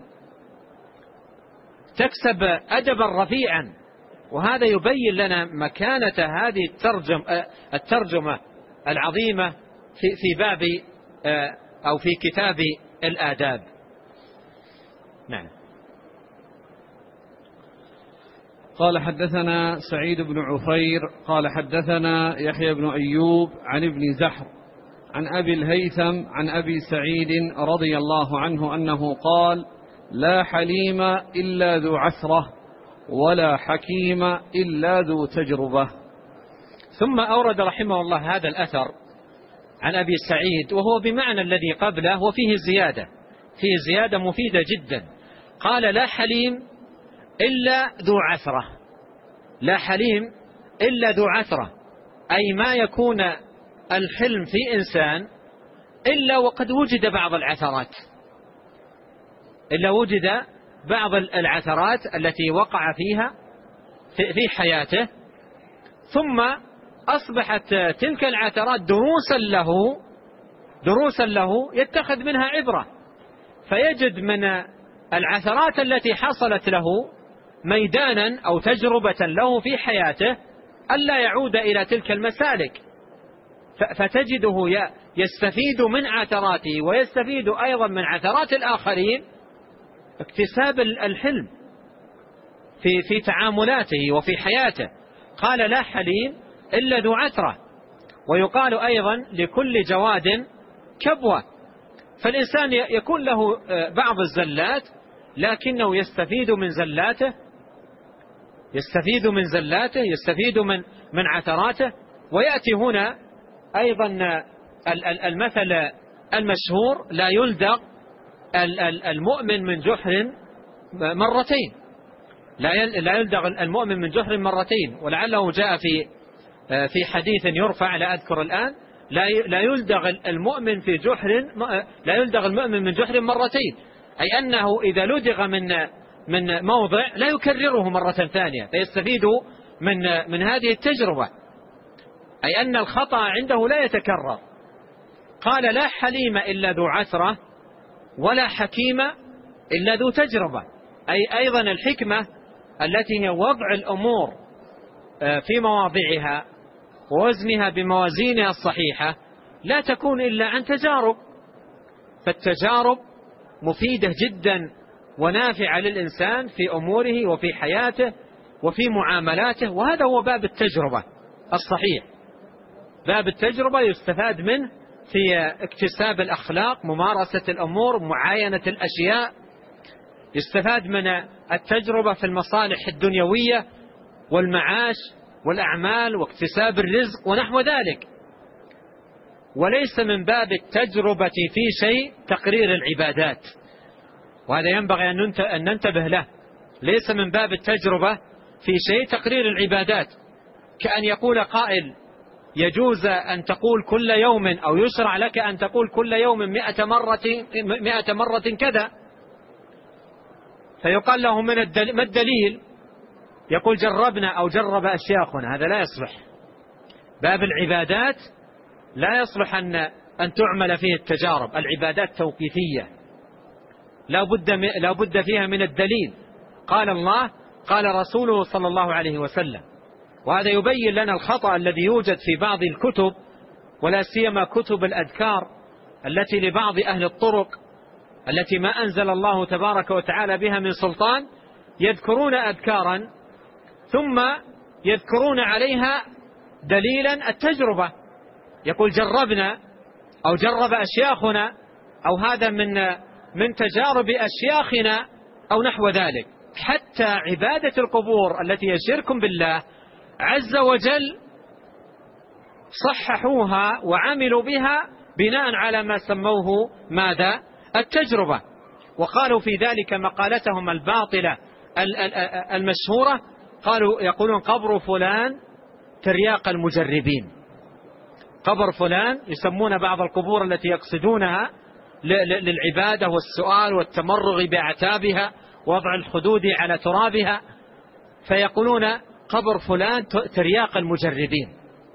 تكسب أدبا رفيعا. وهذا يبين لنا مكانة هذه الترجمة العظيمة في باب أو في كتاب الآداب. نعم. قال حدثنا سعيد بن عفير قال حدثنا يحيى بن أيوب عن ابن زحر عن أبي الهيثم عن أبي سعيد رضي الله عنه أنه قال: لا حليم إلا ذو عسرة ولا حكيم إلا ذو تجربة. ثم أورد رحمه الله هذا الأثر عن أبي سعيد وهو بمعنى الذي قبله وفيه زيادة، فيه زيادة مفيدة جدا. قال: لا حليم إلا ذو عثرة. لا حليم إلا ذو عثرة، أي ما يكون الحلم في إنسان إلا وقد وجد بعض العثرات، إلا وجد بعض العثرات التي وقع فيها في حياته، ثم أصبحت تلك العثرات دروسا له يتخذ منها عبرة، فيجد من العثرات التي حصلت له ميدانا أو تجربة له في حياته ألا يعود إلى تلك المسالك، فتجده يستفيد من عثراته ويستفيد أيضا من عثرات الآخرين، اكتساب الحلم في تعاملاته وفي حياته. قال: لا حليم إلا ذو عثرة. ويقال أيضا: لكل جواد كبوة. فالإنسان يكون له بعض الزلات لكنه يستفيد من زلاته، يستفيد من عثراته. ويأتي هنا أيضا المثل المشهور: لا يلدغ المؤمن من جحر مرتين. لا يلدغ المؤمن من جحر مرتين. ولعله جاء في حديث يرفع لا أذكر الآن: لا يلدغ المؤمن من جحر مرتين، أي أنه إذا لدغ من موضع لا يكرره مرة ثانية، فيستفيد من هذه التجربة، أي أن الخطأ عنده لا يتكرر. قال: لا حليم إلا ذو عثرة ولا حكيم إلا ذو تجربة، أي أيضا الحكمة التي هي وضع الأمور في مواضعها ووزنها بموازينها الصحيحة لا تكون إلا عن تجارب. فالتجارب مفيدة جدا ونافعة للإنسان في أموره وفي حياته وفي معاملاته. وهذا هو باب التجربة الصحيح، باب التجربة يستفاد منه في اكتساب الأخلاق، ممارسة الأمور، معاينة الأشياء. يستفاد من التجربة في المصالح الدنيوية والمعاش والأعمال واكتساب الرزق ونحو ذلك. وليس من باب التجربة في شيء تقرير العبادات، وهذا ينبغي أن ننتبه له. ليس من باب التجربة في شيء تقرير العبادات، كأن يقول قائل: يجوز أن تقول كل يوم، أو يشرع لك أن تقول كل يوم 100 مرة كذا، فيقال له ما الدليل؟ يقول: جربنا أو جرب أشياخنا. هذا لا يصلح. باب العبادات لا يصلح أن تعمل فيه التجارب. العبادات توقيفية لا بد فيها من الدليل، قال الله قال رسوله صلى الله عليه وسلم. وهذا يبين لنا الخطأ الذي يوجد في بعض الكتب، ولا سيما كتب الأذكار التي لبعض أهل الطرق التي ما أنزل الله تبارك وتعالى بها من سلطان، يذكرون أذكارا ثم يذكرون عليها دليلا التجربة، يقول جربنا أو جرب أشياخنا أو هذا من تجارب أشياخنا أو نحو ذلك. حتى عبادة القبور التي هي شرك بالله عز وجل صححوها وعملوا بها بناء على ما سموه ماذا؟ التجربة. وقالوا في ذلك مقالتهم الباطلة المشهورة، قالوا يقولون قبر فلان ترياق المجربين. قبر فلان، يسمون بعض القبور التي يقصدونها للعبادة والسؤال والتمرغ بأعتابها ووضع الخدود على ترابها، فيقولون قبر فلان ترياق المجربين،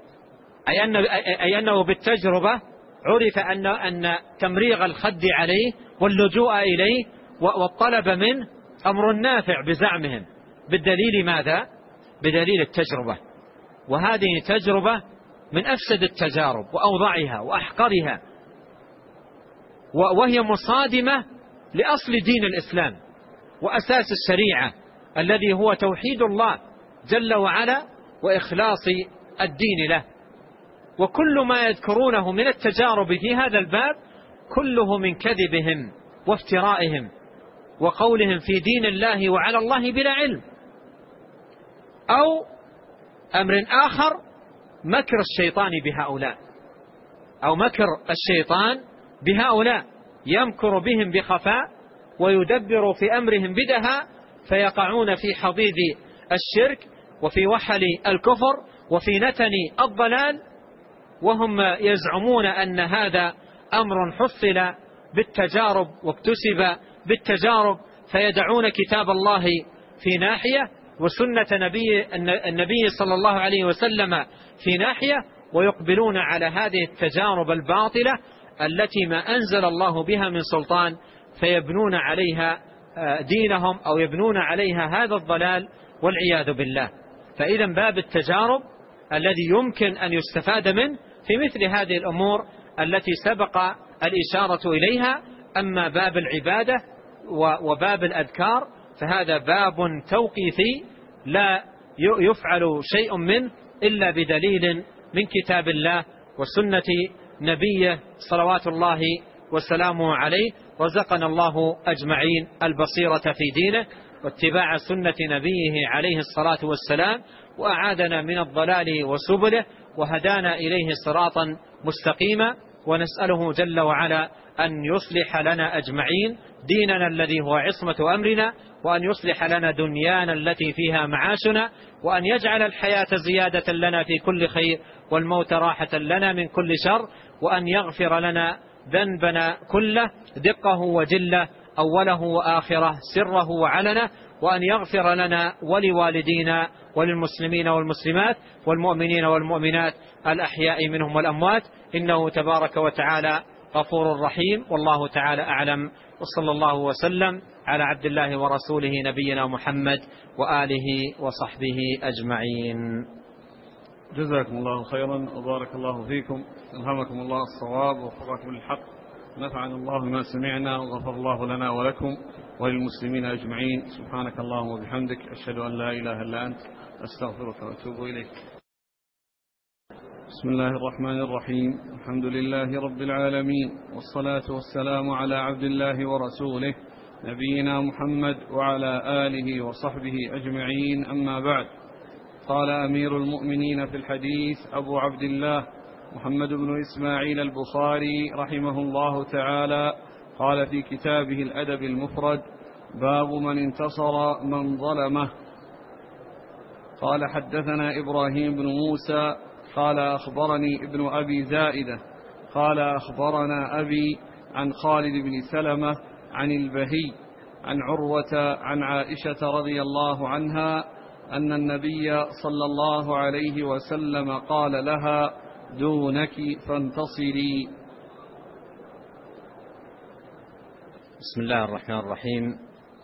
أي أنه بالتجربة عرف أن تمريغ الخد عليه واللجوء إليه والطلب منه أمر نافع بزعمهم، بالدليل ماذا؟ بدليل التجربة. وهذه تجربة من أفسد التجارب وأوضعها وأحقرها، وهي مصادمة لأصل دين الإسلام وأساس الشريعة الذي هو توحيد الله جل وعلا وإخلاص الدين له. وكل ما يذكرونه من التجارب في هذا الباب كله من كذبهم وافترائهم وقولهم في دين الله وعلى الله بلا علم، أو أمر آخر مكر الشيطان بهؤلاء، أو مكر الشيطان بهؤلاء يمكر بهم بخفاء ويدبر في أمرهم بدها، فيقعون في حضيض الشرك وفي وحل الكفر وفي نتن الضلال، وهم يزعمون أن هذا أمر حصل بالتجارب واكتسب بالتجارب، فيدعون كتاب الله في ناحية وسنة النبي صلى الله عليه وسلم في ناحية، ويقبلون على هذه التجارب الباطلة التي ما أنزل الله بها من سلطان، فيبنون عليها دينهم أو يبنون عليها هذا الضلال والعياذ بالله. فإذا باب التجارب الذي يمكن أن يستفاد منه في مثل هذه الأمور التي سبق الإشارة إليها. أما باب العبادة وباب الأذكار فهذا باب توقيفي لا يفعل شيء منه إلا بدليل من كتاب الله وسنة نبيه صلوات الله وسلامه عليه. رزقنا الله أجمعين البصيرة في دينه واتباع سنة نبيه عليه الصلاة والسلام، وأعادنا من الضلال وسبله وهدانا إليه صراطا مستقيما. ونسأله جل وعلا أن يصلح لنا أجمعين ديننا الذي هو عصمة أمرنا، وأن يصلح لنا دنيانا التي فيها معاشنا، وأن يجعل الحياة زيادة لنا في كل خير والموت راحة لنا من كل شر، وأن يغفر لنا ذنبنا كله دقه وجله أوله وآخره سره وعلنه، وأن يغفر لنا ولوالدينا وللمسلمين والمسلمات والمؤمنين والمؤمنات الأحياء منهم والأموات، إنه تبارك وتعالى غفور رحيم. والله تعالى أعلم، وصلى الله وسلم على عبد الله ورسوله نبينا محمد وآله وصحبه أجمعين. جزاكم الله خيرا وبارك الله فيكم، ألهمكم الله الصواب ووفقكم للحق، نفعنا الله بما سمعنا وغفر الله لنا ولكم وللمسلمين أجمعين. سبحانك اللهم وبحمدك، أشهد أن لا إله إلا أنت، أستغفرك وأتوب إليك. بسم الله الرحمن الرحيم، الحمد لله رب العالمين، والصلاة والسلام على عبد الله ورسوله نبينا محمد وعلى آله وصحبه أجمعين، أما بعد. قال أمير المؤمنين في الحديث أبو عبد الله محمد بن إسماعيل البخاري رحمه الله تعالى، قال في كتابه الأدب المفرد: باب من انتصر من ظلمه. قال حدثنا إبراهيم بن موسى قال أخبرني ابن أبي زائدة قال أخبرنا أبي عن خالد بن سلمة عن البهي عن عروة عن عائشة رضي الله عنها أن النبي صلى الله عليه وسلم قال لها: دونك فانتصري. بسم الله الرحمن الرحيم.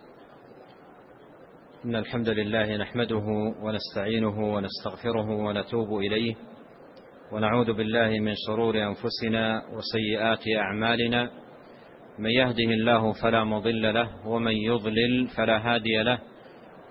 إن الحمد لله نحمده ونستعينه ونستغفره ونتوب إليه، ونعوذ بالله من شرور أنفسنا وسيئات أعمالنا، من يهده الله فلا مضل له، ومن يضلل فلا هادي له،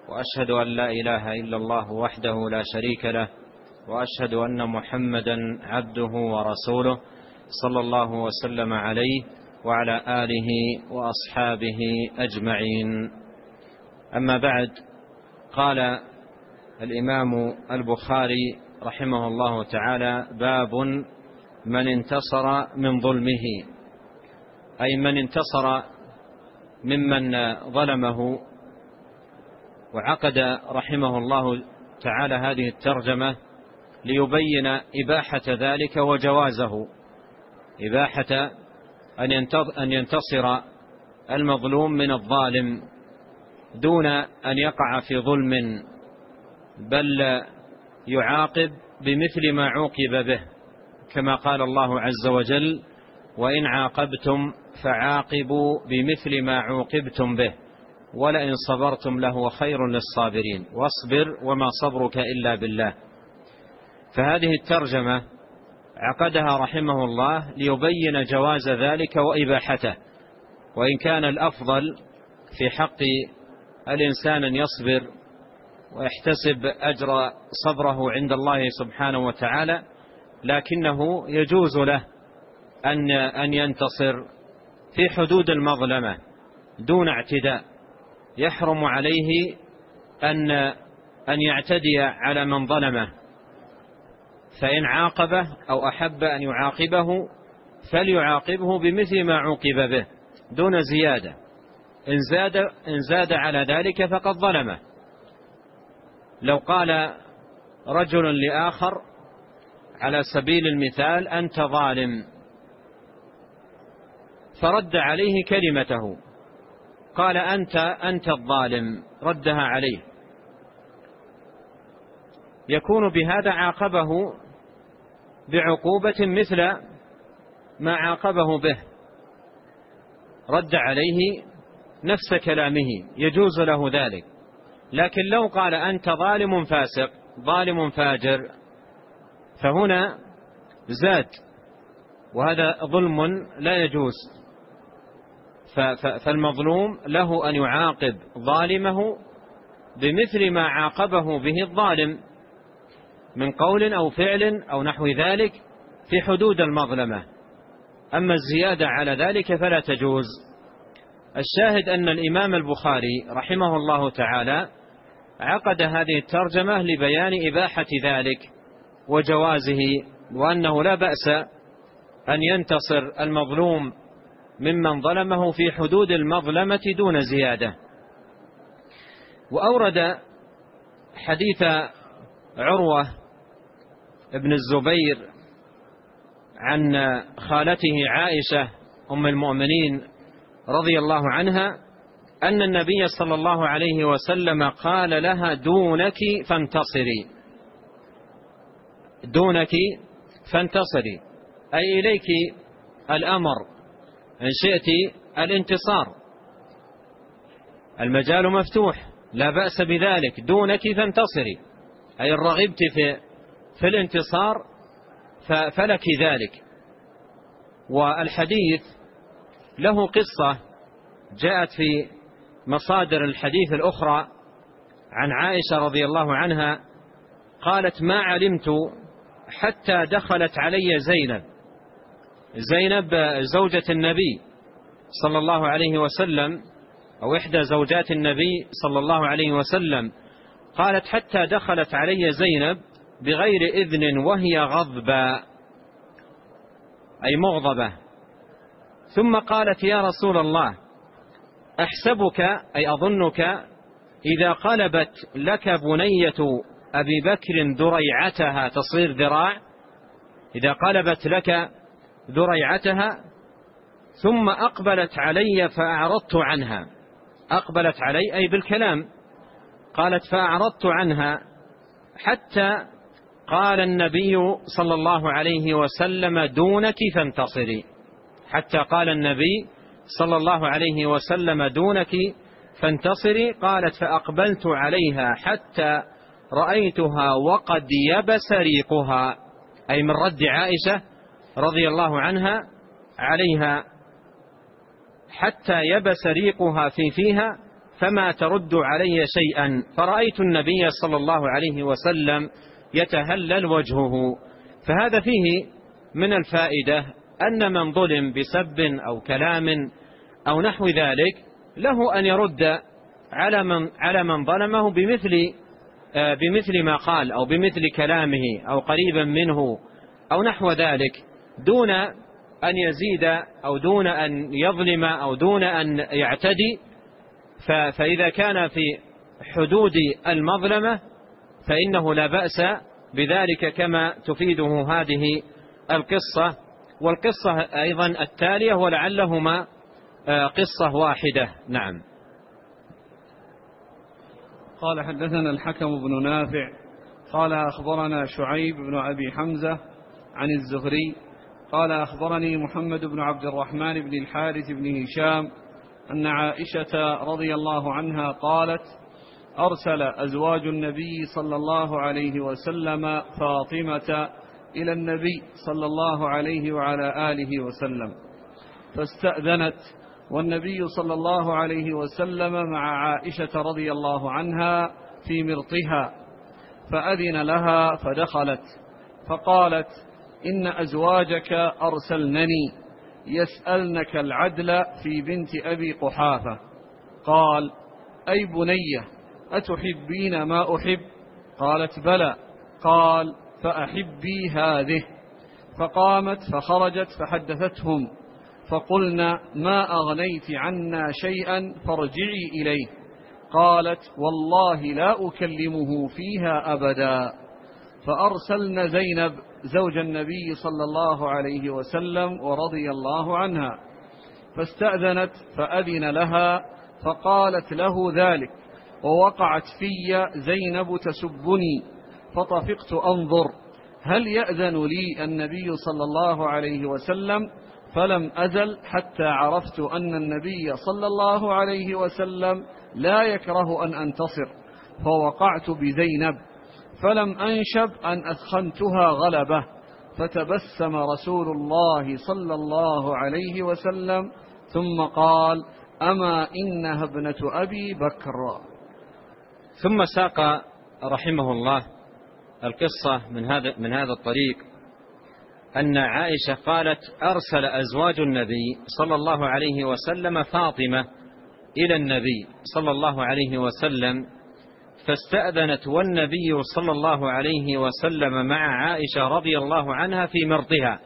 وأشهد أن لا إله إلا الله وحده لا شريك له، وأشهد أن محمدا عبده ورسوله صلى الله وسلم عليه وعلى آله وأصحابه أجمعين. أما بعد، قال الإمام البخاري رحمه الله تعالى: باب من انتصر من ظلمه، أي من انتصر ممن ظلمه. وعقد رحمه الله تعالى هذه الترجمة ليبين إباحة ذلك وجوازه، إباحة أن ينتصر المظلوم من الظالم دون أن يقع في ظلم، بل يعاقب بمثل ما عوقب به، كما قال الله عز وجل: وإن عاقبتم فعاقبوا بمثل ما عوقبتم به ولئن صبرتم لهو خير للصابرين واصبر وما صبرك إلا بالله. فهذه الترجمة عقدها رحمه الله ليبين جواز ذلك وإباحته، وإن كان الأفضل في حق الإنسان أن يصبر ويحتسب أجر صبره عند الله سبحانه وتعالى، لكنه يجوز له أن ينتصر في حدود المظلمة دون اعتداء، يحرم عليه أن يعتدي على من ظلمه، فإن عاقبه أو أحب أن يعاقبه فليعاقبه بمثل ما عوقب به دون زيادة. إن زاد على ذلك فقد ظلمه. لو قال رجل لآخر على سبيل المثال: أنت ظالم، فرد عليه كلمته، قال: أنت الظالم، ردها عليه، يكون بهذا عاقبه بعقوبة مثل ما عاقبه به، رد عليه نفس كلامه، يجوز له ذلك. لكن لو قال: أنت ظالم فاسق، ظالم فاجر، فهنا زاد، وهذا ظلم لا يجوز. فالمظلوم له أن يعاقب ظالمه بمثل ما عاقبه به الظالم من قول أو فعل أو نحو ذلك في حدود المظلمة. أما الزيادة على ذلك فلا تجوز. الشاهد أن الإمام البخاري رحمه الله تعالى عقد هذه الترجمة لبيان إباحة ذلك وجوازه، وأنه لا بأس أن ينتصر المظلوم ممن ظلمه في حدود المظلمة دون زيادة. وأورد حديث عروة ابن الزبير عن خالته عائشة أم المؤمنين رضي الله عنها أن النبي صلى الله عليه وسلم قال لها: دونك فانتصري، دونك فانتصري، أي إليك الأمر إن شئت الانتصار، المجال مفتوح لا بأس بذلك، دونك فانتصري، أي الرغبت في الانتصار فلك ذلك. والحديث له قصة جاءت في مصادر الحديث الأخرى عن عائشة رضي الله عنها قالت: ما علمت حتى دخلت علي زينب زوجة النبي صلى الله عليه وسلم، أو إحدى زوجات النبي صلى الله عليه وسلم، قالت: حتى دخلت علي زينب بغير إذن وهي غضبة، أي مغضبة، ثم قالت: يا رسول الله، أحسبك أي أظنك إذا قلبت لك بنية أبي بكر ذريعتها تصير ذراع، إذا قلبت لك ذريعتها ثم أقبلت علي فأعرضت عنها، أقبلت علي أي بالكلام، قالت: فأعرضت عنها حتى قال النبي صلى الله عليه وسلم: دونك فانتصري، حتى قال النبي صلى الله عليه وسلم: دونك فانتصري. قالت: فأقبلت عليها حتى رأيتها وقد يبس ريقها، أي من رد عائشة رضي الله عنها عليها، حتى يبس ريقها فيها، فما ترد علي شيئا، فرأيت النبي صلى الله عليه وسلم يتهلل وجهه. فهذا فيه من الفائدة أن من ظلم بسب أو كلام أو نحو ذلك له أن يرد على من ظلمه بمثل ما قال أو بمثل كلامه أو قريبا منه أو نحو ذلك، دون أن يزيد أو دون أن يظلم أو دون أن يعتدي. فإذا كان في حدود المظلمة فإنه لا بأس بذلك، كما تفيده هذه القصة والقصة أيضا التالية، ولعلهما قصة واحدة. نعم. قال حدثنا الحكم بن نافع قال أخبرنا شعيب بن أبي حمزة عن الزهري قال أخبرني محمد بن عبد الرحمن بن الحارث بن هشام أن عائشة رضي الله عنها قالت: أرسل أزواج النبي صلى الله عليه وسلم فاطمة إلى النبي صلى الله عليه وعلى آله وسلم، فاستأذنت، والنبي صلى الله عليه وسلم مع عائشة رضي الله عنها في مرطها، فأذن لها فدخلت، فقالت: إن أزواجك أرسلنني يسألنك العدل في بنت أبي قحافة. قال: أي بنية، أتحبين ما أحب؟ قالت: بلى. قال: فأحبي هذه. فقامت فخرجت فحدثتهم، فقلنا: ما أغنيت عنا شيئا فارجعي إليه. قالت: والله لا أكلمه فيها أبدا. فأرسلن زينب زوج النبي صلى الله عليه وسلم ورضي الله عنها، فاستأذنت فأذن لها، فقالت له ذلك، ووقعت في زينب تسبني، فطفقت أنظر هل يأذن لي النبي صلى الله عليه وسلم، فلم أزل حتى عرفت أن النبي صلى الله عليه وسلم لا يكره أن أنتصر، فوقعت بزينب، فلم أنشب أن أثخنتها غلبة، فتبسم رسول الله صلى الله عليه وسلم ثم قال: أما إنها ابنة أبي بكر. ثم ساق رحمه الله القصة من هذا الطريق، أن عائشة قالت: أرسل أزواج النبي صلى الله عليه وسلم فاطمة إلى النبي صلى الله عليه وسلم، فاستأذنت، والنبي صلى الله عليه وسلم مع عائشة رضي الله عنها في مرطها.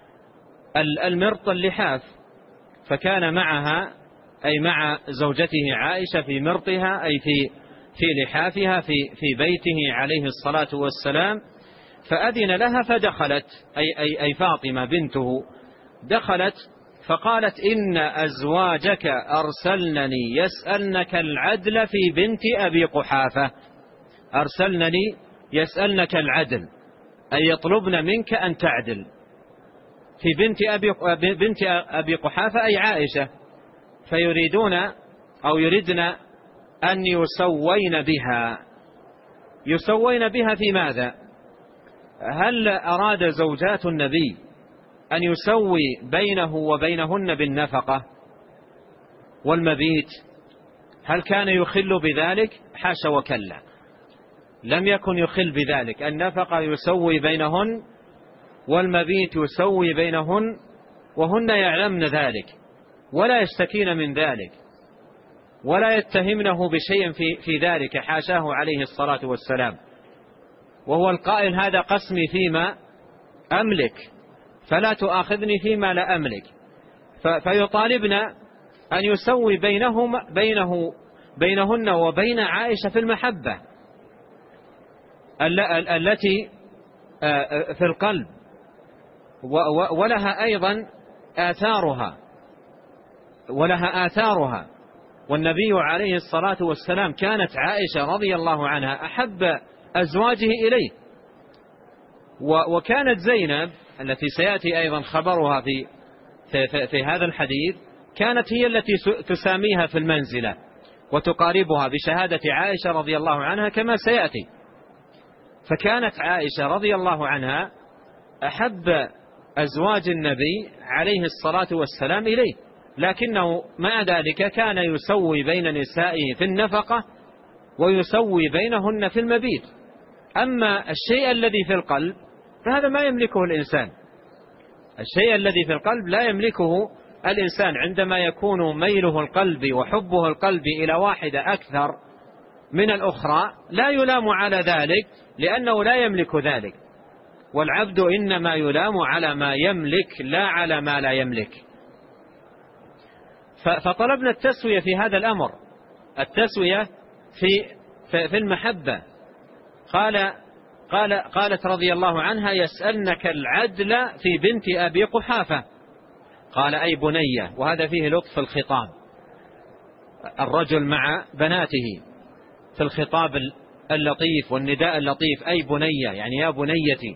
المرط اللحاف، فكان معها أي مع زوجته عائشة في مرطها، أي في لحافها في بيته عليه الصلاة والسلام. فأذن لها فدخلت، أي فاطمة بنته دخلت، فقالت: إن أزواجك أرسلنني يسألنك العدل في بنت أبي قحافة. أرسلنني يسألنك العدل، أي يطلبن منك أن تعدل في بنت أبي قحافة، أي عائشة، فيريدون أو يردن أن يسوين بها. يسوين بها في ماذا؟ هل أراد زوجات النبي أن يسوي بينه وبينهن بالنفقة والمبيت؟ هل كان يخل بذلك؟ حاشا وكلا، لم يكن يخل بذلك. النفقة يسوي بينهن والمبيت يسوي بينهن، وهن يعلمن ذلك ولا يشتكين من ذلك ولا يتهمنه بشيء في ذلك، حاشاه عليه الصلاة والسلام، وهو القائل: هذا قسمي فيما أملك فلا تؤاخذني فيما لا أملك. فيطالبن أن يسوي بينهن وبين عائشة في المحبة التي في القلب، ولها أيضا آثارها. والنبي عليه الصلاة والسلام كانت عائشة رضي الله عنها أحب أزواجه إليه، وكانت زينب التي سيأتي أيضا خبرها في هذا الحديث، كانت هي التي تساميها في المنزلة وتقاربها بشهادة عائشة رضي الله عنها كما سيأتي. فكانت عائشة رضي الله عنها أحب أزواج النبي عليه الصلاة والسلام إليه، لكنه مع ذلك كان يسوي بين نسائه في النفقة ويسوي بينهن في المبيت. أما الشيء الذي في القلب فهذا ما يملكه الإنسان. الشيء الذي في القلب لا يملكه الإنسان. عندما يكون ميله القلبي وحبه القلبي إلى واحدة أكثر من الأخرى لا يلام على ذلك، لأنه لا يملك ذلك. والعبد إنما يلام على ما يملك لا على ما لا يملك. فطلبنا التسوية في هذا الأمر، التسوية في المحبة. قالت رضي الله عنها: يسألنك العدل في بنت أبي قحافة. قال: أي بنية. وهذا فيه لطف الخطاب، الرجل مع بناته في الخطاب اللطيف والنداء اللطيف، أي بنية، يعني يا بنيتي.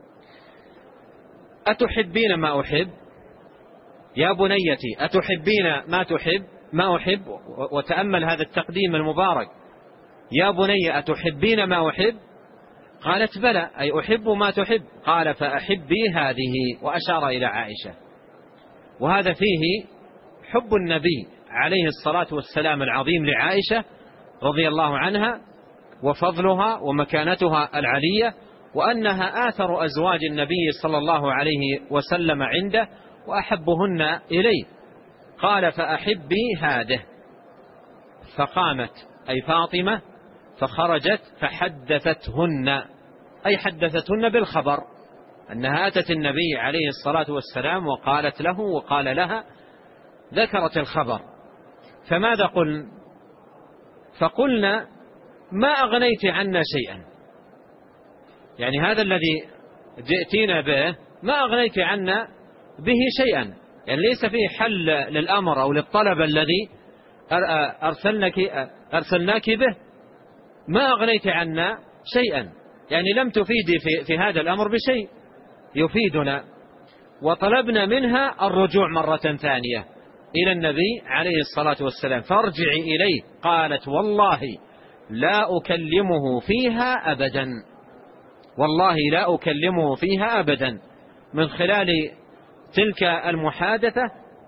أتحبين ما أحب؟ يا بنيتي أتحبين ما أحب؟ وتأمل هذا التقديم المبارك، يا بني أتحبين ما أحب؟ قالت: بلى، أي أحب ما تحب. قال: فأحبي هذه، وأشار إلى عائشة. وهذا فيه حب النبي عليه الصلاة والسلام العظيم لعائشة رضي الله عنها، وفضلها ومكانتها العلية، وأنها آثر أزواج النبي صلى الله عليه وسلم عنده وأحبهن إليه. قال: فأحبي هذه. فقامت أي فاطمة فخرجت فحدثتهن، أي حدثتهن بالخبر أنها أتت النبي عليه الصلاة والسلام وقالت له وقال لها، ذكرت الخبر. فماذا قلن؟ فقلنا: ما أغنيت عنا شيئا، يعني هذا الذي جئتين به ما أغنيت عنا به شيئا، يعني ليس فيه حل للأمر أو للطلب الذي أرسلناك به، ما أغنيت عنا شيئا، يعني لم تفيدي في هذا الأمر بشيء يفيدنا. وطلبنا منها الرجوع مرة ثانية إلى النبي عليه الصلاة والسلام، فارجعي إليه. قالت: والله لا أكلمه فيها أبدا، والله لا أكلمه فيها أبدا. من خلال تلك المحادثة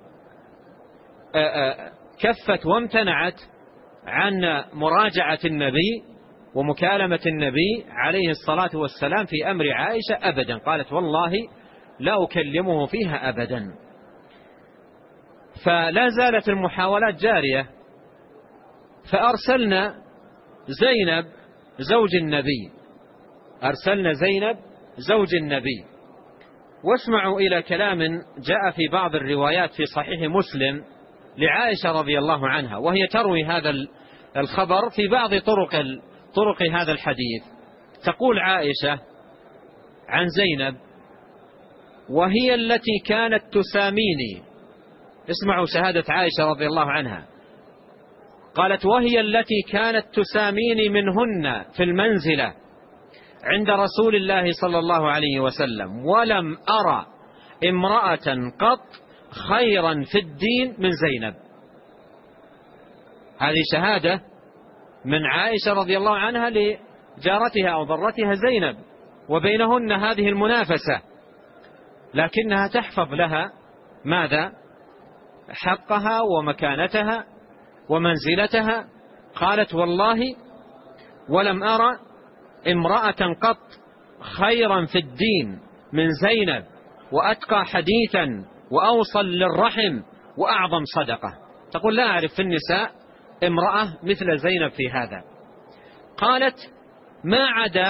كفت وامتنعت عن مراجعة النبي ومكالمة النبي عليه الصلاة والسلام في أمر عائشة أبدا. قالت: والله لا أكلمه فيها أبدا. فلا زالت المحاولات جارية، فأرسلنا زينب زوج النبي، أرسلنا زينب زوج النبي. واسمعوا إلى كلام جاء في بعض الروايات في صحيح مسلم لعائشة رضي الله عنها، وهي تروي هذا الخبر في بعض طرق هذا الحديث. تقول عائشة عن زينب: وهي التي كانت تساميني. اسمعوا شهادة عائشة رضي الله عنها. قالت: وهي التي كانت تساميني منهن في المنزلة عند رسول الله صلى الله عليه وسلم، ولم أرى امرأة قط خيرا في الدين من زينب. هذه شهادة من عائشة رضي الله عنها لجارتها أو ضرتها زينب، وبينهن هذه المنافسة، لكنها تحفظ لها ماذا؟ حقها ومكانتها ومنزلتها. قالت: والله ولم أرى امرأة قط خيرا في الدين من زينب، وأتقى حديثا وأوصل للرحم وأعظم صدقة. تقول: لا أعرف في النساء امرأة مثل زينب في هذا. قالت: ما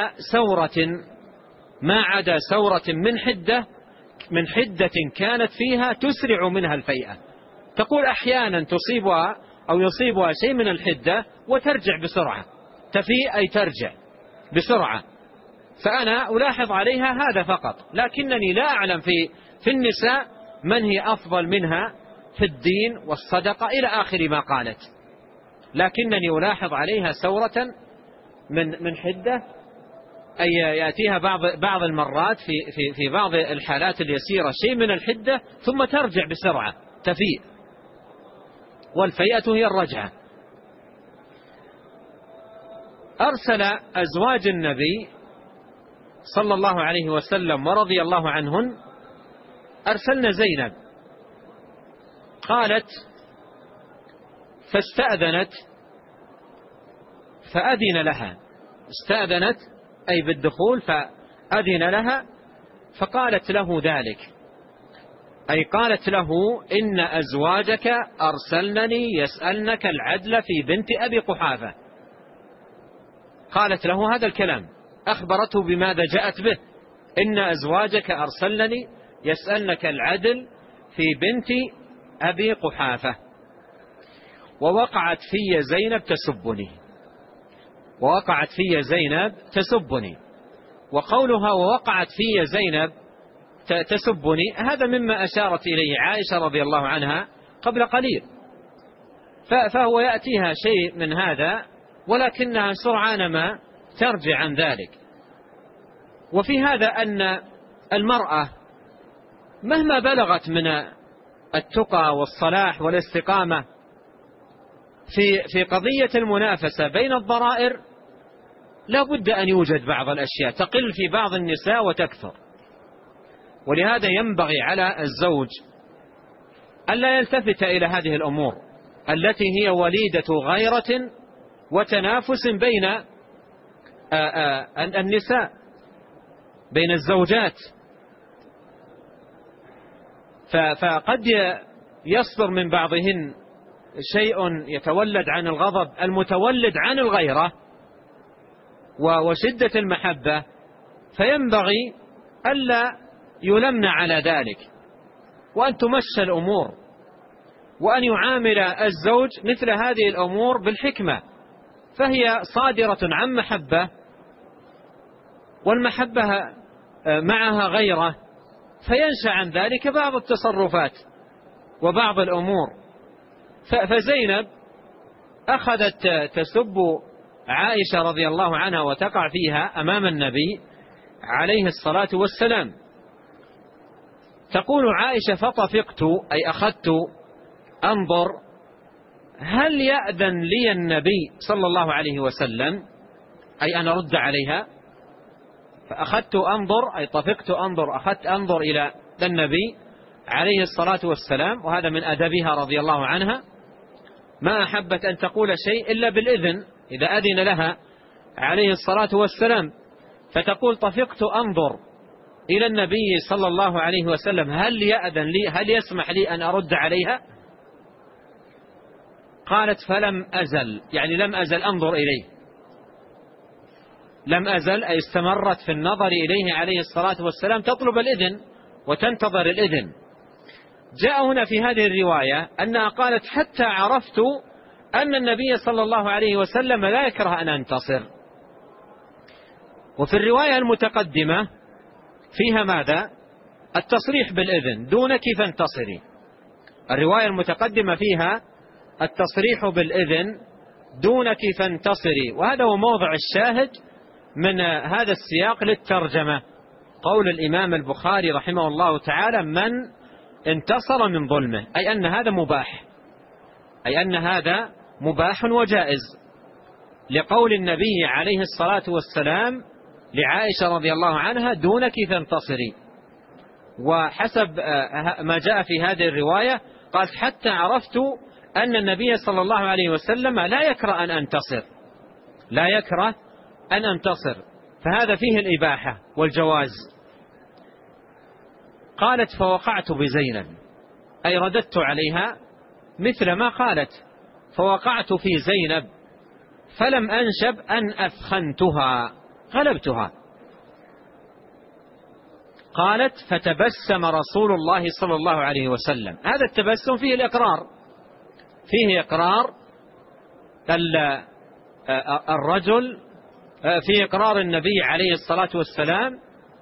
عدا سورة من حدة كانت فيها تسرع منها الفيئة. تقول: أحيانا تصيبها أو يصيبها شيء من الحدة وترجع بسرعة، تفيء أي ترجع بسرعة، فأنا ألاحظ عليها هذا فقط، لكنني لا أعلم في النساء من هي أفضل منها في الدين والصدقة إلى آخر ما قالت، لكنني ألاحظ عليها سورة من حدة، أي يأتيها بعض المرات في بعض الحالات اليسيرة شيء من الحدة ثم ترجع بسرعة تفيء، والفيئة هي الرجعة. أرسل أزواج النبي صلى الله عليه وسلم ورضي الله عنهن، أرسلنا زينب قالت فاستأذنت فأذن لها، استأذنت أي بالدخول فأذن لها، فقالت له ذلك، أي قالت له إن أزواجك أرسلنني يسألنك العدل في بنت أبي قحافة. قالت له هذا الكلام، أخبرته بماذا جاءت به، إن أزواجك أرسلنني يسألنك العدل في بنت أبي قحافة. ووقعت في زينب تسبني، ووقعت في زينب تسبني. وقولها ووقعت في زينب تسبني هذا مما أشارت إليه عائشة رضي الله عنها قبل قليل، فهو يأتيها شيء من هذا ولكنها سرعان ما ترجع عن ذلك. وفي هذا أن المرأة مهما بلغت من التقى والصلاح والاستقامة في قضية المنافسة بين الضرائر لا بد أن يوجد بعض الأشياء تقل في بعض النساء وتكثر. ولهذا ينبغي على الزوج ألا يلتفت إلى هذه الأمور التي هي وليدة غيرة وتنافس بين النساء، بين الزوجات. فقد يصدر من بعضهن شيء يتولد عن الغضب المتولد عن الغيرة وشدة المحبة، فينبغي ألا يلمن على ذلك، وأن تمشى الأمور، وأن يعامل الزوج مثل هذه الأمور بالحكمة، فهي صادرة عن محبة، والمحبة معها غيرة، فينشأ عن ذلك بعض التصرفات وبعض الأمور. فزينب أخذت تسب عائشة رضي الله عنها وتقع فيها أمام النبي عليه الصلاة والسلام. تقول عائشة فطفقت أي أخذت أنظر هل يأذن لي النبي صلى الله عليه وسلم، أي أن أرد عليها. فأخذت أنظر أي طفقت أنظر، أخذت أنظر إلى النبي عليه الصلاة والسلام، وهذا من أدبها رضي الله عنها، ما أحبت أن تقول شيء إلا بالإذن إذا أذن لها عليه الصلاة والسلام. فتقول طفقت أنظر إلى النبي صلى الله عليه وسلم هل يأذن لي، هل يسمح لي أن أرد عليها. قالت فلم أزل، يعني لم أزل أنظر إليه، لم أزل أي استمرت في النظر إليه عليه الصلاة والسلام تطلب الإذن وتنتظر الإذن. جاء هنا في هذه الرواية أنها قالت حتى عرفت أن النبي صلى الله عليه وسلم لا يكره أن أنتصر. وفي الرواية المتقدمة فيها ماذا؟ التصريح بالإذن، دونك فانتصري. الرواية المتقدمة فيها التصريح بالإذن دونك فانتصري، وهذا هو موضع الشاهد من هذا السياق للترجمة، قول الإمام البخاري رحمه الله تعالى من انتصر من ظلمه، أي أن هذا مباح، أي أن هذا مباح وجائز، لقول النبي عليه الصلاة والسلام لعائشة رضي الله عنها دونك فانتصري. وحسب ما جاء في هذه الرواية قالت حتى عرفت أن النبي صلى الله عليه وسلم لا يكره أن أنتصر، لا يكره أن أنتصر، فهذا فيه الإباحة والجواز. قالت فوقعت بزينب أي رددت عليها مثل ما قالت، فوقعت في زينب فلم أنشب أن أثخنتها غلبتها. قالت فتبسم رسول الله صلى الله عليه وسلم، هذا التبسم فيه الإقرار، فيه إقرار الرجل، في إقرار النبي عليه الصلاة والسلام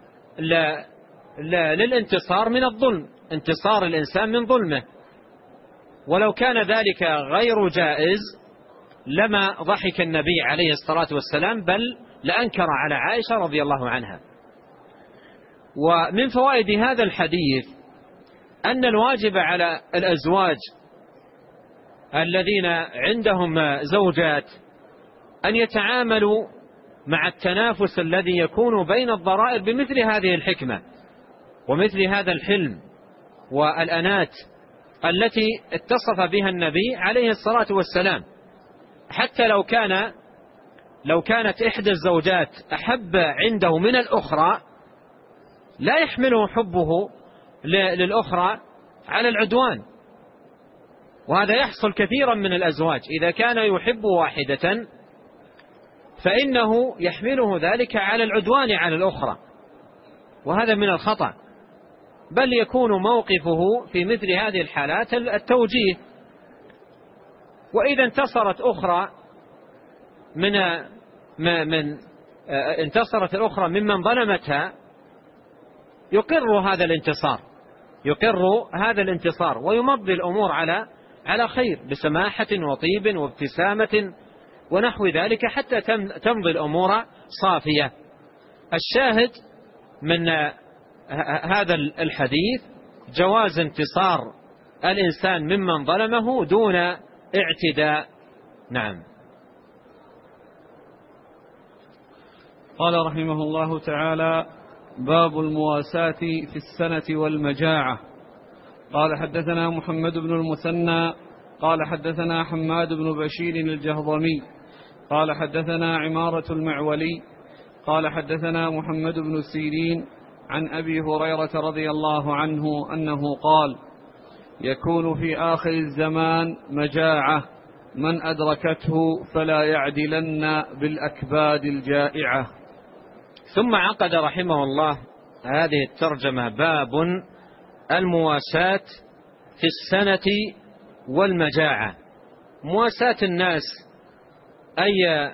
للانتصار من الظلم، انتصار الإنسان من ظلمه. ولو كان ذلك غير جائز لما ضحك النبي عليه الصلاة والسلام، بل لأنكر على عائشة رضي الله عنها. ومن فوائد هذا الحديث أن الواجب على الأزواج الذين عندهم زوجات أن يتعاملوا مع التنافس الذي يكون بين الضرائر بمثل هذه الحكمة ومثل هذا الحلم والأنات، التي اتصف بها النبي عليه الصلاة والسلام. حتى لو كانت إحدى الزوجات أحب عنده من الأخرى لا يحمله حبه للأخرى على العدوان، وهذا يحصل كثيرا من الأزواج. إذا كان يحب واحدة فإنه يحمله ذلك على العدوان على الأخرى، وهذا من الخطأ، بل يكون موقفه في مثل هذه الحالات التوجيه. وإذا انتصرت انتصرت الأخرى ممن ظلمتها يقر هذا الانتصار ويمضي الأمور على خير بسماحة وطيب وابتسامة ونحو ذلك حتى تمضي الأمور صافية. الشاهد من هذا الحديث جواز انتصار الإنسان ممن ظلمه دون اعتداء. نعم. قال رحمه الله تعالى: باب المواساة في السنة والمجاعة. قال حدثنا محمد بن المثنى قال حدثنا حماد بن بشير الجهضمي قال حدثنا عمارة المعولي قال حدثنا محمد بن سيرين عن أبي هريرة رضي الله عنه أنه قال: يكون في آخر الزمان مجاعة من أدركته فلا يعدلن بالأكباد الجائعة. ثم عقد رحمه الله هذه الترجمة: باب المواساة في السنة والمجاعة. مواساة الناس أي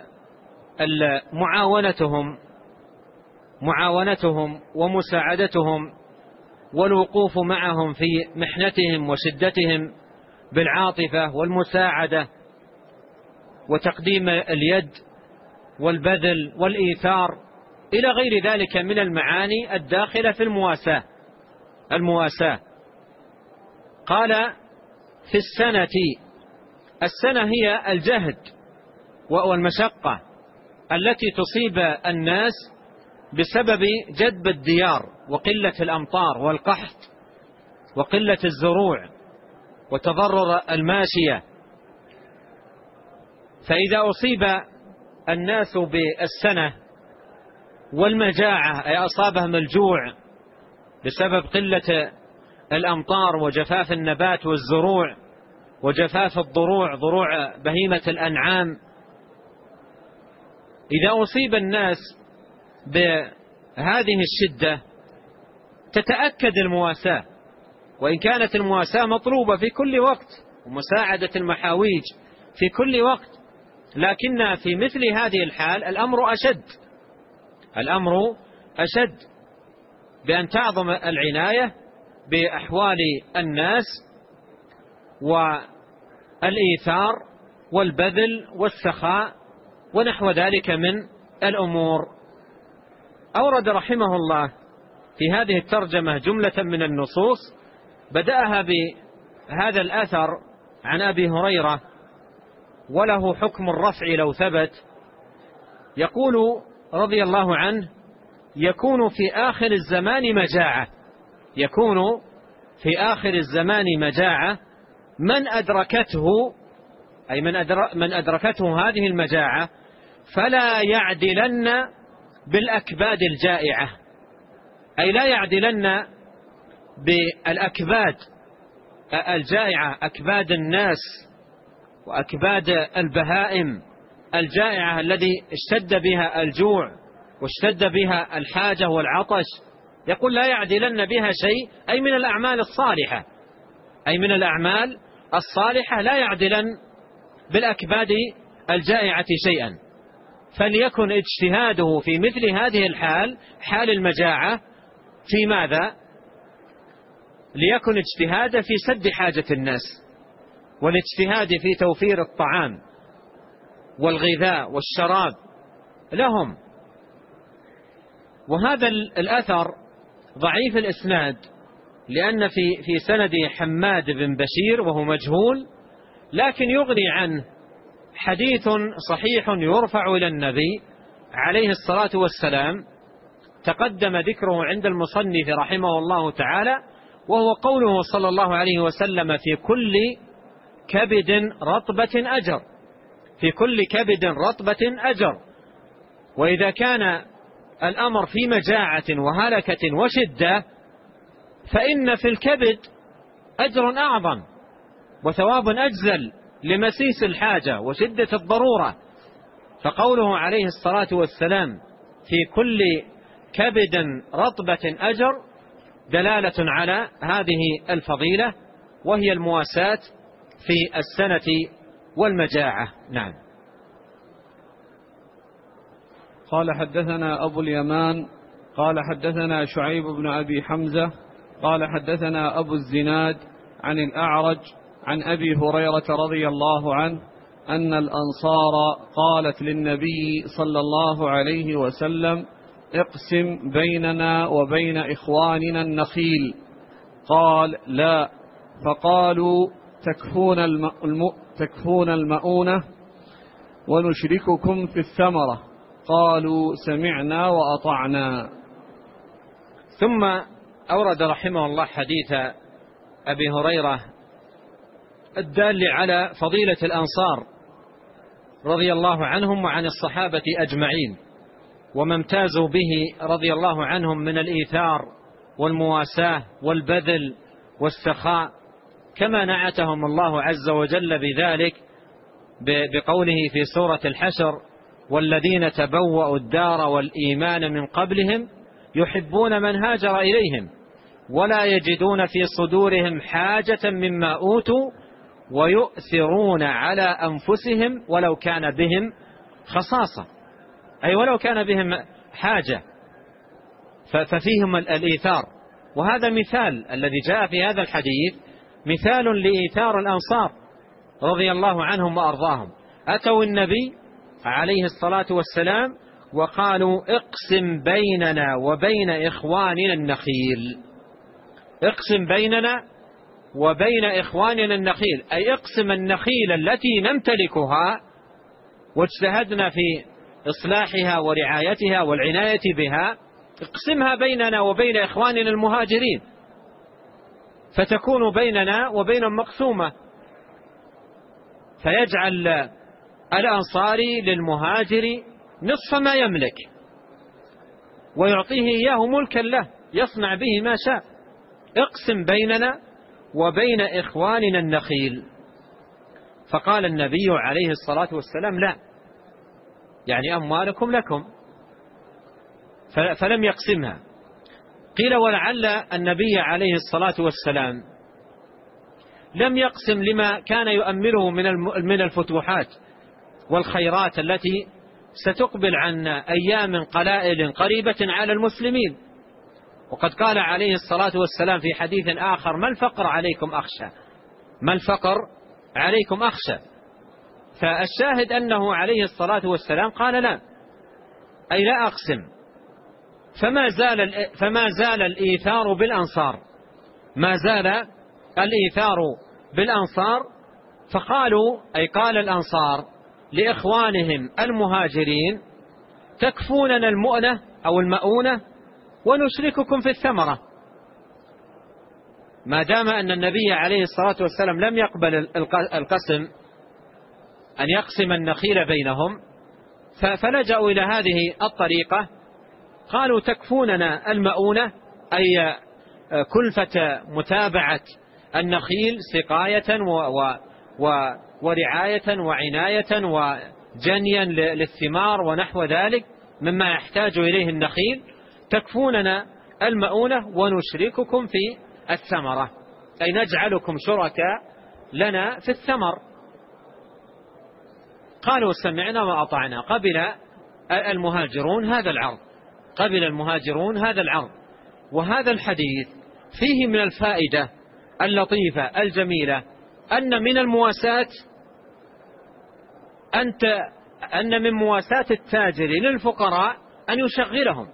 معاونتهم ومساعدتهم والوقوف معهم في محنتهم وشدتهم بالعاطفة والمساعدة وتقديم اليد والبذل والإيثار إلى غير ذلك من المعاني الداخلة في المواساة. قال: في السنة هي الجهد والمشقة التي تصيب الناس بسبب جدب الديار وقلة الأمطار والقحط وقلة الزروع وتضرر الماشية. فإذا أصيب الناس بالسنة والمجاعة أي أصابهم الجوع بسبب قلة الأمطار وجفاف النبات والزروع وجفاف ضروع بهيمة الأنعام، إذا أصيب الناس بهذه الشدة تتأكد المواساة، وإن كانت المواساة مطلوبة في كل وقت ومساعدة المحاويج في كل وقت، لكن في مثل هذه الحال الأمر أشد بأن تعظم العناية بأحوال الناس والإيثار والبذل والسخاء ونحو ذلك من الأمور. أورد رحمه الله في هذه الترجمة جملة من النصوص، بدأها بهذا الأثر عن أبي هريرة وله حكم الرفع لو ثبت، يقول رضي الله عنه: يكون في آخر الزمان مجاعة من أدركته، أي من أدركته هذه المجاعة فلا يعدلن بالأكباد الجائعة، أي لا يعدلن بالأكباد الجائعة، أكباد الناس وأكباد البهائم الجائعة الذي اشتد بها الجوع واشتد بها الحاجة والعطش. يقول: لا يعدلن بها شيء، أي من الأعمال الصالحة لا يعدلن بالأكباد الجائعة شيئا. فليكن اجتهاده في مثل هذه الحال، حال المجاعة، في ماذا؟ ليكن اجتهاده في سد حاجة الناس، والاجتهاد في توفير الطعام والغذاء والشراب لهم. وهذا الأثر ضعيف الإسناد، لأن في سنده حماد بن بشير وهو مجهول، لكن يغني عنه حديث صحيح يرفع إلى النبي عليه الصلاة والسلام، تقدم ذكره عند المصنف رحمه الله تعالى، وهو قوله صلى الله عليه وسلم: في كل كبد رطبة أجر، في كل كبد رطبة أجر. وإذا كان الأمر في مجاعة وهلكة وشدة فإن في الكبد أجر أعظم وثواب أجزل لمسيس الحاجة وشدة الضرورة. فقوله عليه الصلاة والسلام: في كل كبد رطبة أجر دلالة على هذه الفضيلة، وهي المواساة في السنة والمجاعة. نعم. قال: حدثنا أبو اليمان قال حدثنا شعيب بن أبي حمزة قال حدثنا أبو الزناد عن الأعرج عن أبي هريرة رضي الله عنه أن الأنصار قالت للنبي صلى الله عليه وسلم: اقسم بيننا وبين إخواننا النخيل. قال: لا. فقالوا: تكفون المؤونة ونشرككم في الثمرة. قالوا: سمعنا وأطعنا. ثم أورد رحمه الله حديث أبي هريرة الدال على فضيلة الأنصار رضي الله عنهم وعن الصحابة أجمعين، وما امتازوا به رضي الله عنهم من الإيثار والمواساة والبذل والسخاء، كما نعتهم الله عز وجل بذلك بقوله في سورة الحشر: والذين تبوأوا الدار والإيمان من قبلهم يحبون من هاجر إليهم ولا يجدون في صدورهم حاجة مما أوتوا ويؤثرون على أنفسهم ولو كان بهم خصاصة، أي ولو كان بهم حاجة، ففيهم الإيثار. وهذا مثال الذي جاء في هذا الحديث مثال لإيثار الأنصار رضي الله عنهم وأرضاهم. أتوا النبي عليه الصلاة والسلام وقالوا: اقسم بيننا وبين إخواننا النخيل. اقسم بيننا وبين إخواننا النخيل، أي اقسم النخيل التي نمتلكها واجتهدنا في إصلاحها ورعايتها والعناية بها، اقسمها بيننا وبين إخواننا المهاجرين، فتكون بيننا وبينهم مقسومة، فيجعل الأنصاري للمهاجر نصف ما يملك ويعطيه إياه ملكا له يصنع به ما شاء. اقسم بيننا وبين إخواننا النخيل. فقال النبي عليه الصلاة والسلام: لا، يعني أموالكم لكم، فلم يقسمها. قيل: ولعل النبي عليه الصلاة والسلام لم يقسم لما كان يؤمله من الفتوحات والخيرات التي ستقبل عن أيام قلائل قريبة على المسلمين. وقد قال عليه الصلاة والسلام في حديث آخر: ما الفقر عليكم أخشى، ما الفقر عليكم أخشى. فالشاهد أنه عليه الصلاة والسلام قال: لا، أي لا أقسم. فما زال الإيثار بالأنصار، ما زال الإيثار بالأنصار. فقالوا، أي قال الأنصار لإخوانهم المهاجرين: تكفوننا المؤنة أو المؤونة ونشرككم في الثمرة. ما دام أن النبي عليه الصلاة والسلام لم يقبل القسم أن يقسم النخيل بينهم، فلجأوا إلى هذه الطريقة. قالوا: تكفوننا المؤونة، أي كلفة متابعة النخيل سقاية ورعاية وعناية وجنيا للثمار ونحو ذلك مما يحتاج إليه النخيل. تكفوننا المؤونة ونشرككم في الثمرة، أي نجعلكم شركاء لنا في الثمر. قالوا: سمعنا وأطعنا. قبل المهاجرون هذا العرض، قبل المهاجرون هذا العرض. وهذا الحديث فيه من الفائدة اللطيفة الجميلة أن من المواساة أن من مواساة التاجر للفقراء أن يشغلهم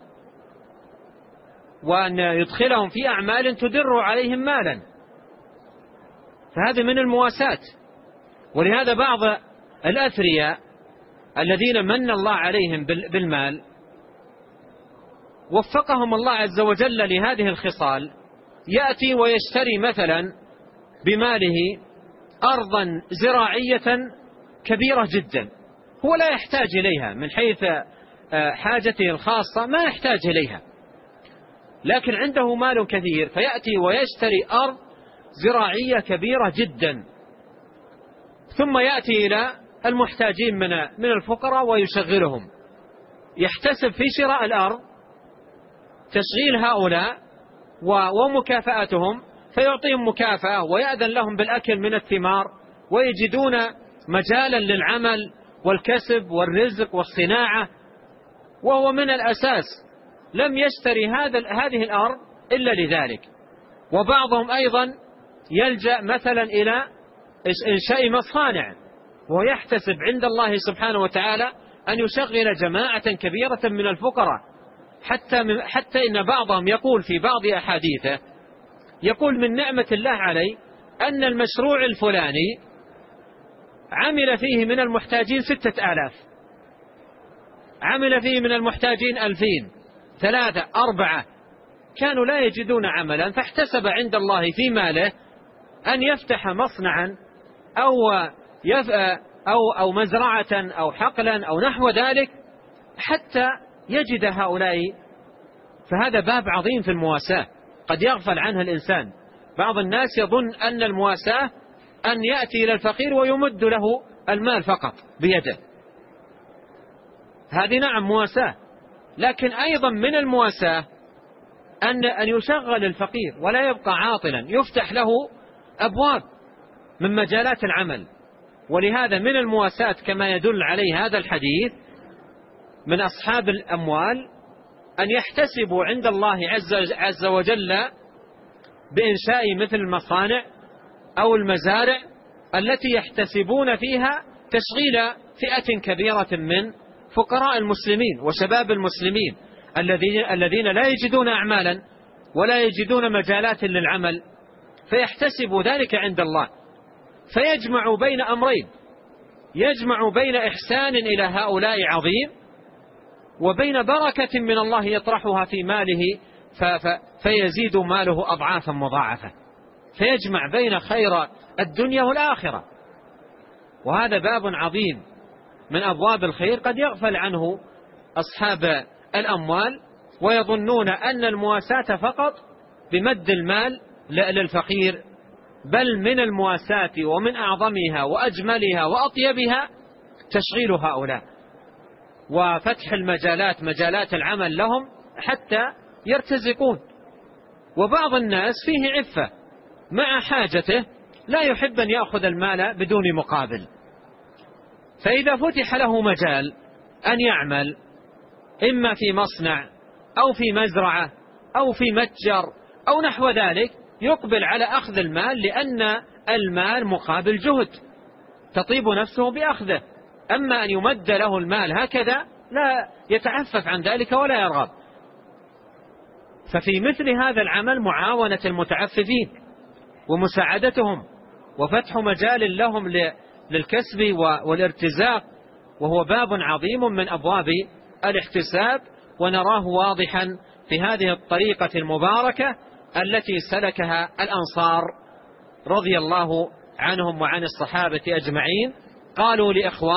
وأن يدخلهم في أعمال تدر عليهم مالا، فهذا من المواساة. ولهذا بعض الأثرياء الذين من الله عليهم بالمال وفقهم الله عز وجل لهذه الخصال، يأتي ويشتري مثلا بماله أرضا زراعية كبيرة جدا، هو لا يحتاج إليها من حيث حاجته الخاصة، ما يحتاج إليها، لكن عنده مال كثير فيأتي ويشتري أرض زراعية كبيرة جدا، ثم يأتي إلى المحتاجين من الفقراء ويشغلهم، يحتسب في شراء الأرض تشغيل هؤلاء ومكافأتهم، فيعطيهم مكافأة ويأذن لهم بالأكل من الثمار، ويجدون مجالا للعمل والكسب والرزق والصناعة، وهو من الأساس لم يشتري هذه الأرض إلا لذلك. وبعضهم أيضا يلجأ مثلا إلى إنشاء مصانع، ويحتسب عند الله سبحانه وتعالى أن يشغل جماعة كبيرة من الفقراء، حتى إن بعضهم يقول في بعض أحاديثه، يقول من نعمة الله علي أن المشروع الفلاني عمل فيه من المحتاجين 6000، عمل فيه من المحتاجين 2000 3 4، كانوا لا يجدون عملا، فاحتسب عند الله في ماله أن يفتح مصنعا أو مزرعة أو حقلا أو نحو ذلك حتى يجد هؤلاء. فهذا باب عظيم في المواساة قد يغفل عنها الإنسان. بعض الناس يظن أن المواساة أن يأتي إلى الفقير ويمد له المال فقط بيده، هذه نعم مواساة، لكن أيضا من المواساة أن يشغل الفقير ولا يبقى عاطلا، يفتح له أبواب من مجالات العمل. ولهذا من المواساة كما يدل عليه هذا الحديث من أصحاب الأموال أن يحتسبوا عند الله عز وجل بإنشاء مثل المصانع أو المزارع التي يحتسبون فيها تشغيل فئة كبيرة من فقراء المسلمين وشباب المسلمين الذين لا يجدون أعمالا ولا يجدون مجالات للعمل، فيحتسب ذلك عند الله، فيجمع بين أمرين، يجمع بين إحسان إلى هؤلاء عظيم وبين بركة من الله يطرحها في ماله فيزيد ماله أضعافا مضاعفة، فيجمع بين خير الدنيا والآخرة. وهذا باب عظيم من أبواب الخير قد يغفل عنه أصحاب الأموال، ويظنون أن المواساة فقط بمد المال للفقير، بل من المواساة ومن أعظمها وأجملها وأطيبها تشغيل هؤلاء وفتح مجالات العمل لهم حتى يرتزقون. وبعض الناس فيه عفة مع حاجته لا يحب أن يأخذ المال بدون مقابل، فإذا فتح له مجال أن يعمل إما في مصنع أو في مزرعة أو في متجر أو نحو ذلك يقبل على أخذ المال، لأن المال مقابل جهد تطيب نفسه بأخذه. أما أن يمد له المال هكذا لا يتعفف عن ذلك ولا يرغب. ففي مثل هذا العمل معاونة المتعففين ومساعدتهم وفتح مجال لهم للكسب والارتزاق، وهو باب عظيم من أبواب الاحتساب، ونراه واضحا في هذه الطريقة المباركة التي سلكها الأنصار رضي الله عنهم وعن الصحابة أجمعين. قالوا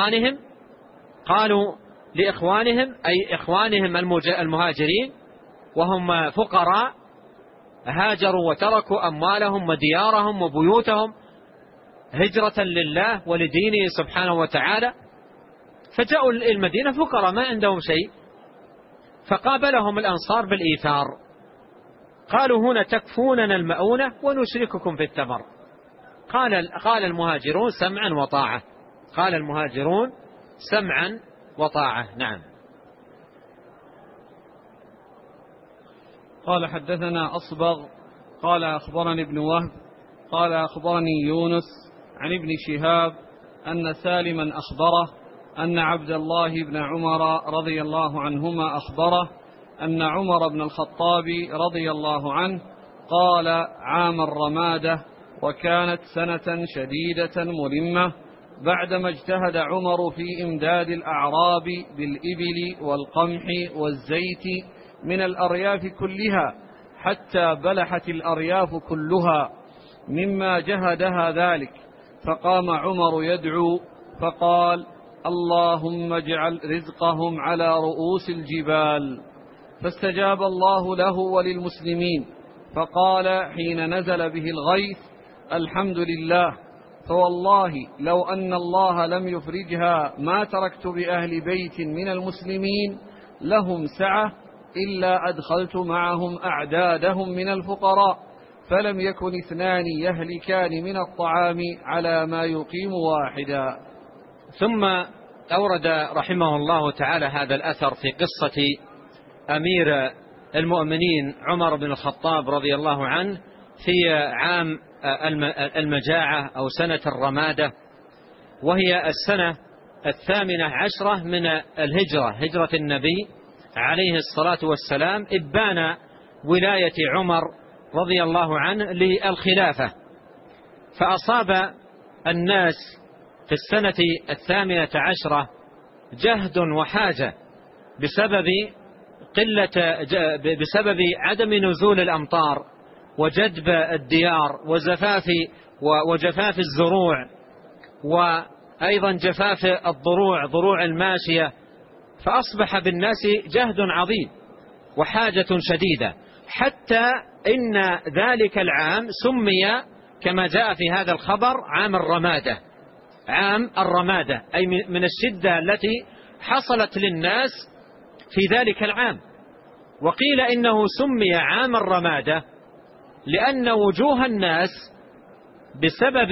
لإخوانهم أي إخوانهم المهاجرين وهم فقراء هاجروا وتركوا أموالهم وديارهم وبيوتهم هجرة لله ولدينه سبحانه وتعالى، فجاءوا المدينة فقراء ما عندهم شيء، فقابلهم الأنصار بالإيثار، قالوا هنا تكفوننا المؤونة ونشرككم في الثمر. قال المهاجرون سمعا وطاعة، قال المهاجرون سمعا وطاعة. نعم. قال حدثنا أصبغ قال أخبرني ابن وهب قال أخبرني يونس عن ابن شهاب أن سالما أخبره أن عبد الله بن عمر رضي الله عنهما أخبره أن عمر بن الخطاب رضي الله عنه قال عام الرمادة وكانت سنة شديدة ملمة بعدما اجتهد عمر في إمداد الأعراب بالإبل والقمح والزيت من الأرياف كلها حتى بلحت الأرياف كلها مما جهدها ذلك. فقام عمر يدعو فقال: اللهم اجعل رزقهم على رؤوس الجبال. فاستجاب الله له وللمسلمين، فقال حين نزل به الغيث: الحمد لله، فوالله لو أن الله لم يفرجها ما تركت بأهل بيت من المسلمين لهم سعة إلا أدخلت معهم أعدادهم من الفقراء، فلم يكن اثنان يهلكان من الطعام على ما يقيم واحدا. ثم أورد رحمه الله تعالى هذا الأثر في قصة أمير المؤمنين عمر بن الخطاب رضي الله عنه في عام المجاعة أو سنة الرمادة، وهي السنة 18 من الهجرة، هجرة النبي عليه الصلاة والسلام، إبان ولاية عمر رضي الله عنه للخلافة. فأصاب الناس في السنة 18 جهد وحاجة بسبب عدم نزول الأمطار وجدب الديار وجفاف الزروع، وأيضا جفاف الضروع، ضروع الماشية. فأصبح بالناس جهد عظيم وحاجة شديدة، حتى إن ذلك العام سمي كما جاء في هذا الخبر عام الرمادة. عام الرمادة أي من الشدة التي حصلت للناس في ذلك العام. وقيل إنه سمي عام الرمادة لأن وجوه الناس بسبب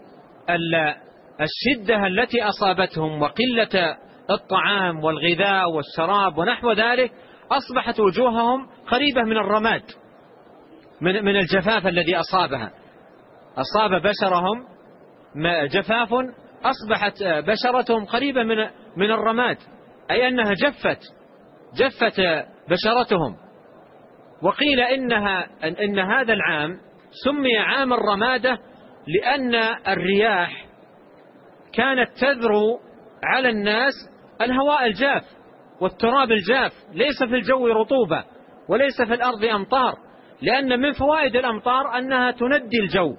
الشدة التي أصابتهم وقلة الطعام والغذاء والشراب ونحو ذلك أصبحت وجوههم قريبة من الرماد، من الجفاف الذي أصابها. أصاب بشرهم جفاف، أصبحت بشرتهم قريبة من الرماد، أي أنها جفت بشرتهم. وقيل إن هذا العام سمي عام الرمادة لأن الرياح كانت تذرو على الناس الهواء الجاف والتراب الجاف، ليس في الجو رطوبة وليس في الأرض أمطار، لأن من فوائد الأمطار أنها تندي الجو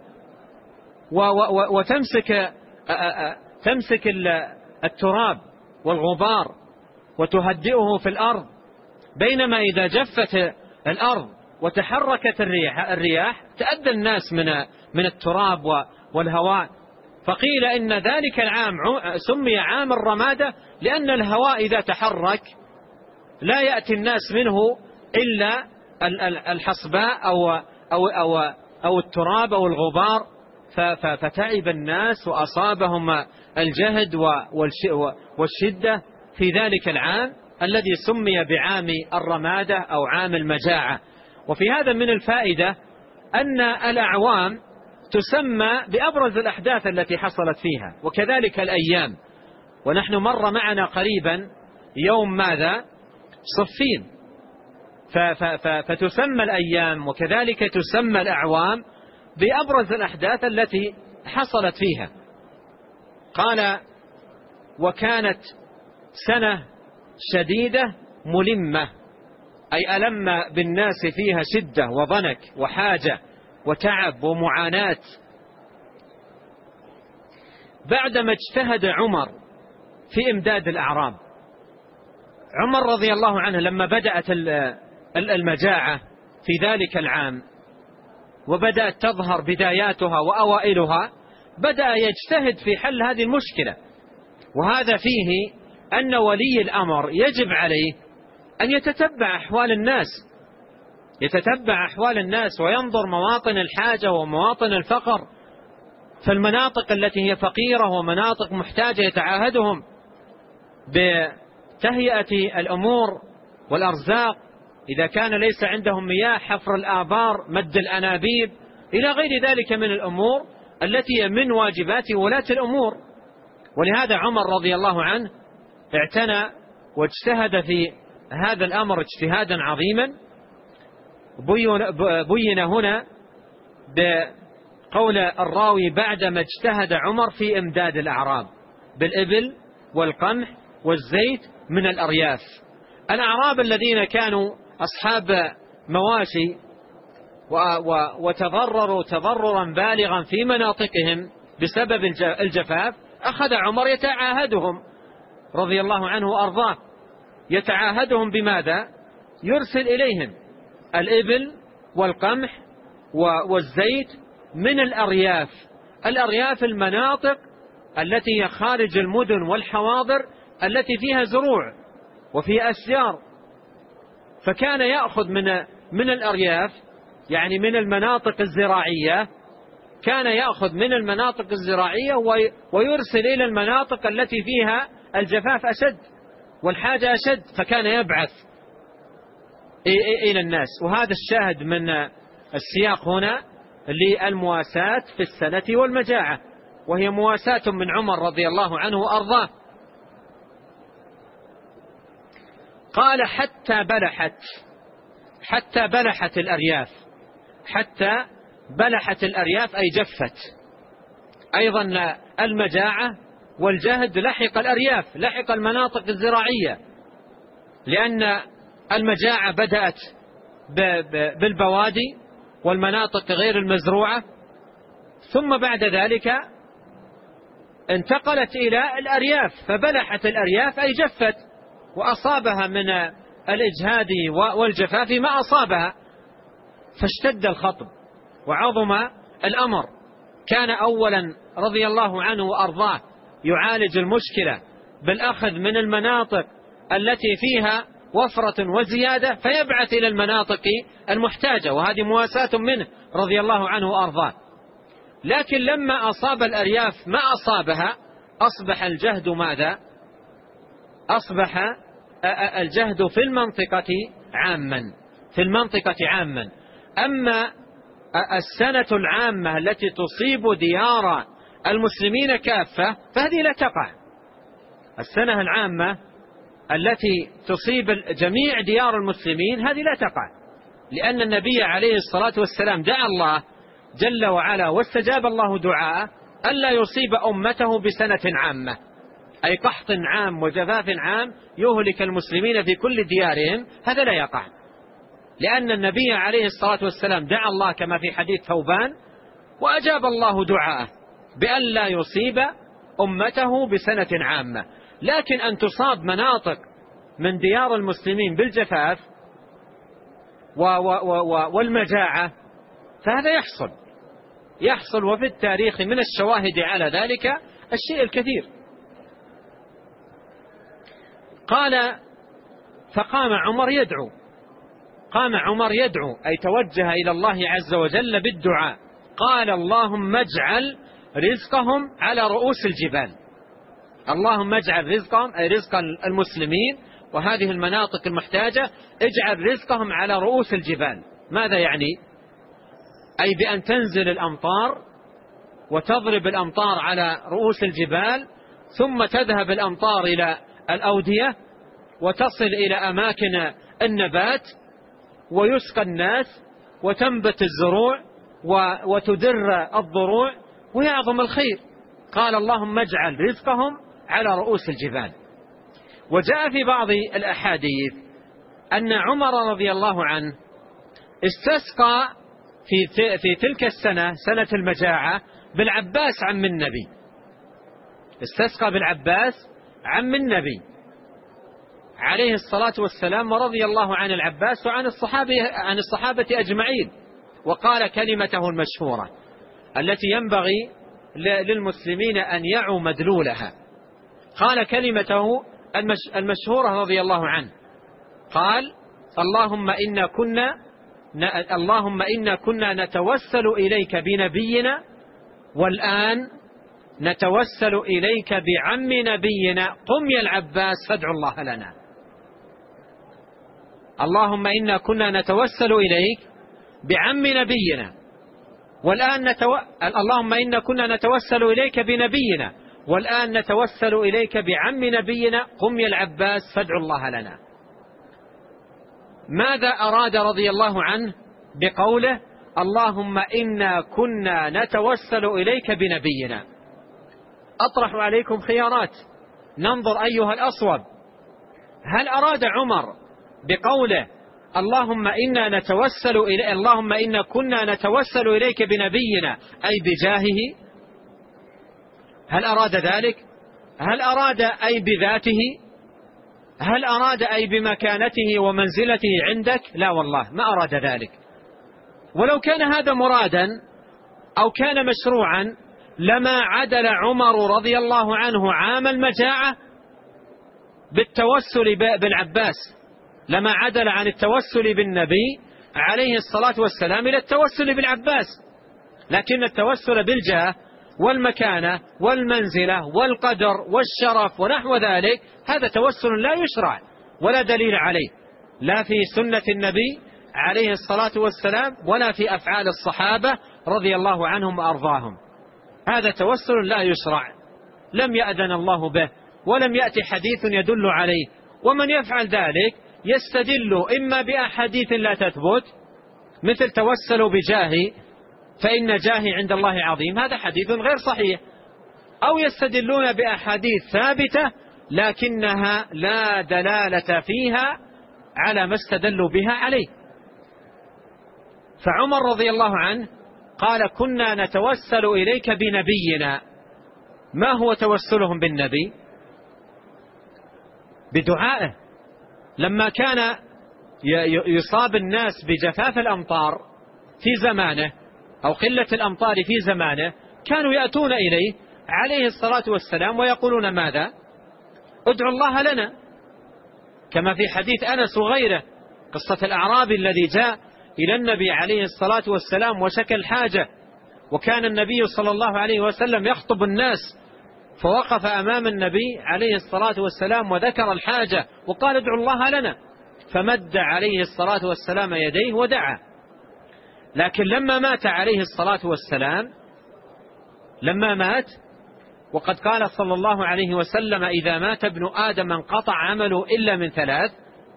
وتمسك التراب والغبار وتهدئه في الأرض. بينما إذا جفت الأرض وتحركت الرياح تأذى الناس من التراب والهواء. فقيل إن ذلك العام سمي عام الرمادة لأن الهواء إذا تحرك لا يأتي الناس منه إلا الحصباء أو التراب أو الغبار، فتعب الناس وأصابهم الجهد والشدة في ذلك العام الذي سمي بعام الرمادة أو عام المجاعة. وفي هذا من الفائدة أن الأعوام تسمى بأبرز الأحداث التي حصلت فيها، وكذلك الأيام. ونحن مر معنا قريبا يوم ماذا؟ صفين. فتسمى الأيام وكذلك تسمى الأعوام بأبرز الأحداث التي حصلت فيها. قال: وكانت سنة شديدة ملمة، أي ألم بالناس فيها شدة وضنك وحاجة وتعب ومعاناة. بعدما اجتهد عمر في إمداد الأعراب. عمر رضي الله عنه لما بدأت المجاعة في ذلك العام وبدأت تظهر بداياتها وأوائلها، بدأ يجتهد في حل هذه المشكلة. وهذا فيه أن ولي الأمر يجب عليه أن يتتبع أحوال الناس وينظر مواطن الحاجة ومواطن الفقر، فالمناطق التي هي فقيرة ومناطق محتاجة يتعاهدهم بتهيئة الأمور والأرزاق. إذا كان ليس عندهم مياه، حفر الآبار، مد الأنابيب، إلى غير ذلك من الأمور التي من واجبات ولاة الأمور. ولهذا عمر رضي الله عنه اعتنى واجتهد في هذا الأمر اجتهادا عظيما. بين هنا بقول الراوي: بعدما اجتهد عمر في إمداد الأعراب بالإبل والقمح والزيت من الأرياف. الأعراب الذين كانوا أصحاب مواشي وتضرروا تضررا بالغا في مناطقهم بسبب الجفاف، أخذ عمر يتعاهدهم رضي الله عنه وأرضاه. يتعاهدهم بماذا؟ يرسل إليهم الإبل والقمح والزيت من الأرياف. الأرياف المناطق التي هي خارج المدن والحواضر التي فيها زروع وفيها أشجار، فكان يأخذ من الأرياف، يعني من المناطق الزراعية، كان يأخذ من المناطق الزراعية ويرسل إلى المناطق التي فيها الجفاف أشد والحاجة أشد، فكان يبعث إلى الناس. وهذا الشاهد من السياق هنا للمواساة في السنة والمجاعة، وهي مواساة من عمر رضي الله عنه وأرضاه. قال حتى بلحت الأرياف، حتى بلحت الأرياف أي جفت. أيضا المجاعة والجهد لحق الأرياف، لحق المناطق الزراعية، لأن المجاعة بدأت بالبوادي والمناطق غير المزروعة، ثم بعد ذلك انتقلت إلى الأرياف، فبلحت الأرياف أي جفت، وأصابها من الإجهاد والجفاف ما أصابها، فاشتد الخطب وعظم الأمر. كان أولا رضي الله عنه وأرضاه يعالج المشكلة بالأخذ من المناطق التي فيها وفرة وزيادة، فيبعث إلى المناطق المحتاجة، وهذه مواساة منه رضي الله عنه وأرضاه. لكن لما أصاب الأرياف ما أصابها، أصبح الجهد ماذا؟ أصبح الجهد في المنطقة عاما. أما السنة العامة التي تصيب ديار المسلمين كافة فهذه لا تقع. السنة العامة التي تصيب جميع ديار المسلمين هذه لا تقع، لأن النبي عليه الصلاة والسلام دعا الله جل وعلا واستجاب الله دعاءه ألا يصيب أمته بسنة عامة، أي قحط عام وجفاف عام يهلك المسلمين في كل ديارهم، هذا لا يقع، لأن النبي عليه الصلاة والسلام دعا الله كما في حديث ثوبان، وأجاب الله دعاءه بأن لا يصيب أمته بسنة عامة. لكن أن تصاب مناطق من ديار المسلمين بالجفاف والمجاعة فهذا يحصل، وفي التاريخ من الشواهد على ذلك الشيء الكثير. قال فقام عمر يدعو أي توجه إلى الله عز وجل بالدعاء. قال اللهم اجعل رزقهم على رؤوس الجبال. اللهم اجعل رزقهم أي رزق المسلمين وهذه المناطق المحتاجة، اجعل رزقهم على رؤوس الجبال. ماذا يعني؟ أي بأن تنزل الأمطار وتضرب الأمطار على رؤوس الجبال، ثم تذهب الأمطار إلى الأودية وتصل إلى أماكن النبات ويسقى الناس وتنبت الزروع وتدر الضروع ويعظم الخير. قال اللهم اجعل رزقهم على رؤوس الجبال. وجاء في بعض الأحاديث أن عمر رضي الله عنه استسقى في تلك السنة، سنة المجاعة، بالعباس عم النبي، استسقى بالعباس عم النبي عليه الصلاة والسلام، ورضي الله عن العباس وعن الصحابة أجمعين، وقال كلمته المشهورة التي ينبغي للمسلمين أن يعوا مدلولها. قال كلمته المشهورة رضي الله عنه، قال اللهم إنا كنا نتوسل إليك بنبينا، والآن نتوسل إليك بعم نبينا، قم يا العباس فادع الله لنا. اللهم إنا كنا نتوسل إليك بعم نبينا، والآن اللهم إنا كنا نتوسل إليك بنبينا، والآن نتوسل إليك بعم نبينا، قم يا العباس فادع الله لنا. ماذا أراد رضي الله عنه بقوله اللهم إنا كنا نتوسل إليك بنبينا؟ أطرح عليكم خيارات، ننظر أيها الأصوب. هل أراد عمر بقوله اللهم إنا كنا نتوسل إليك بنبينا أي بجاهه؟ هل أراد ذلك؟ هل أراد أي بذاته؟ هل أراد أي بمكانته ومنزلته عندك؟ لا والله ما أراد ذلك. ولو كان هذا مرادا أو كان مشروعا لما عدل عمر رضي الله عنه عام المجاعة بالتوسل بالعباس، لما عدل عن التوسل بالنبي عليه الصلاة والسلام إلى التوسل بالعباس. لكن التوسل بالجاه والمكانة والمنزلة والقدر والشرف ونحو ذلك هذا توسل لا يشرع ولا دليل عليه، لا في سنة النبي عليه الصلاة والسلام ولا في أفعال الصحابة رضي الله عنهم وأرضاهم. هذا توسل لا يشرع، لم يأذن الله به ولم يأتي حديث يدل عليه. ومن يفعل ذلك يستدل إما بأحاديث لا تثبت مثل توسلوا بجاهي فإن جاهي عند الله عظيم، هذا حديث غير صحيح، أو يستدلون بأحاديث ثابتة لكنها لا دلالة فيها على ما استدلوا بها عليه. فعمر رضي الله عنه قال كنا نتوسل إليك بنبينا. ما هو توسلهم بالنبي؟ بدعائه. لما كان يصاب الناس بجفاف الأمطار في زمانه أو قلة الأمطار في زمانه كانوا يأتون إليه عليه الصلاة والسلام ويقولون ماذا؟ ادعوا الله لنا، كما في حديث أنس وغيره قصة الأعرابي الذي جاء إلى النبي عليه الصلاة والسلام وشكى الحاجة، وكان النبي صلى الله عليه وسلم يخطب الناس فوقف أمام النبي عليه الصلاة والسلام وذكر الحاجة وقال ادعوا الله لنا، فمد عليه الصلاة والسلام يديه ودعا. لكن لما مات عليه الصلاة والسلام، لما مات وقد قال صلى الله عليه وسلم إذا مات ابن آدم انقطع عمله إلا من ثلاث،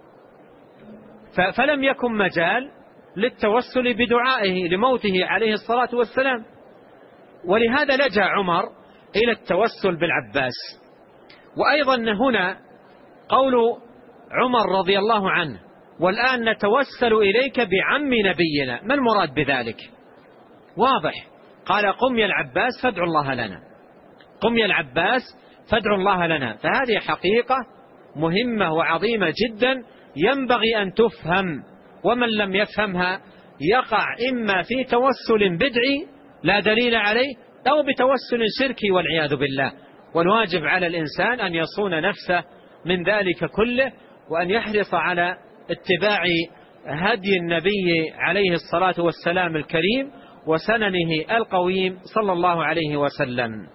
فلم يكن مجال للتوسل بدعائه لموته عليه الصلاة والسلام. ولهذا لجأ عمر إلى التوسل بالعباس. وأيضا هنا قول عمر رضي الله عنه والآن نتوسل إليك بعم نبينا، ما المراد بذلك؟ واضح، قال قم يا العباس فادعوا الله لنا، قم يا العباس فادعوا الله لنا. فهذه حقيقة مهمة وعظيمة جدا ينبغي أن تفهم، ومن لم يفهمها يقع إما في توسل بدعي لا دليل عليه أو بتوسل شركي والعياذ بالله. والواجب على الإنسان أن يصون نفسه من ذلك كله، وأن يحرص على اتباع هدي النبي عليه الصلاة والسلام الكريم وسننه القويم صلى الله عليه وسلم.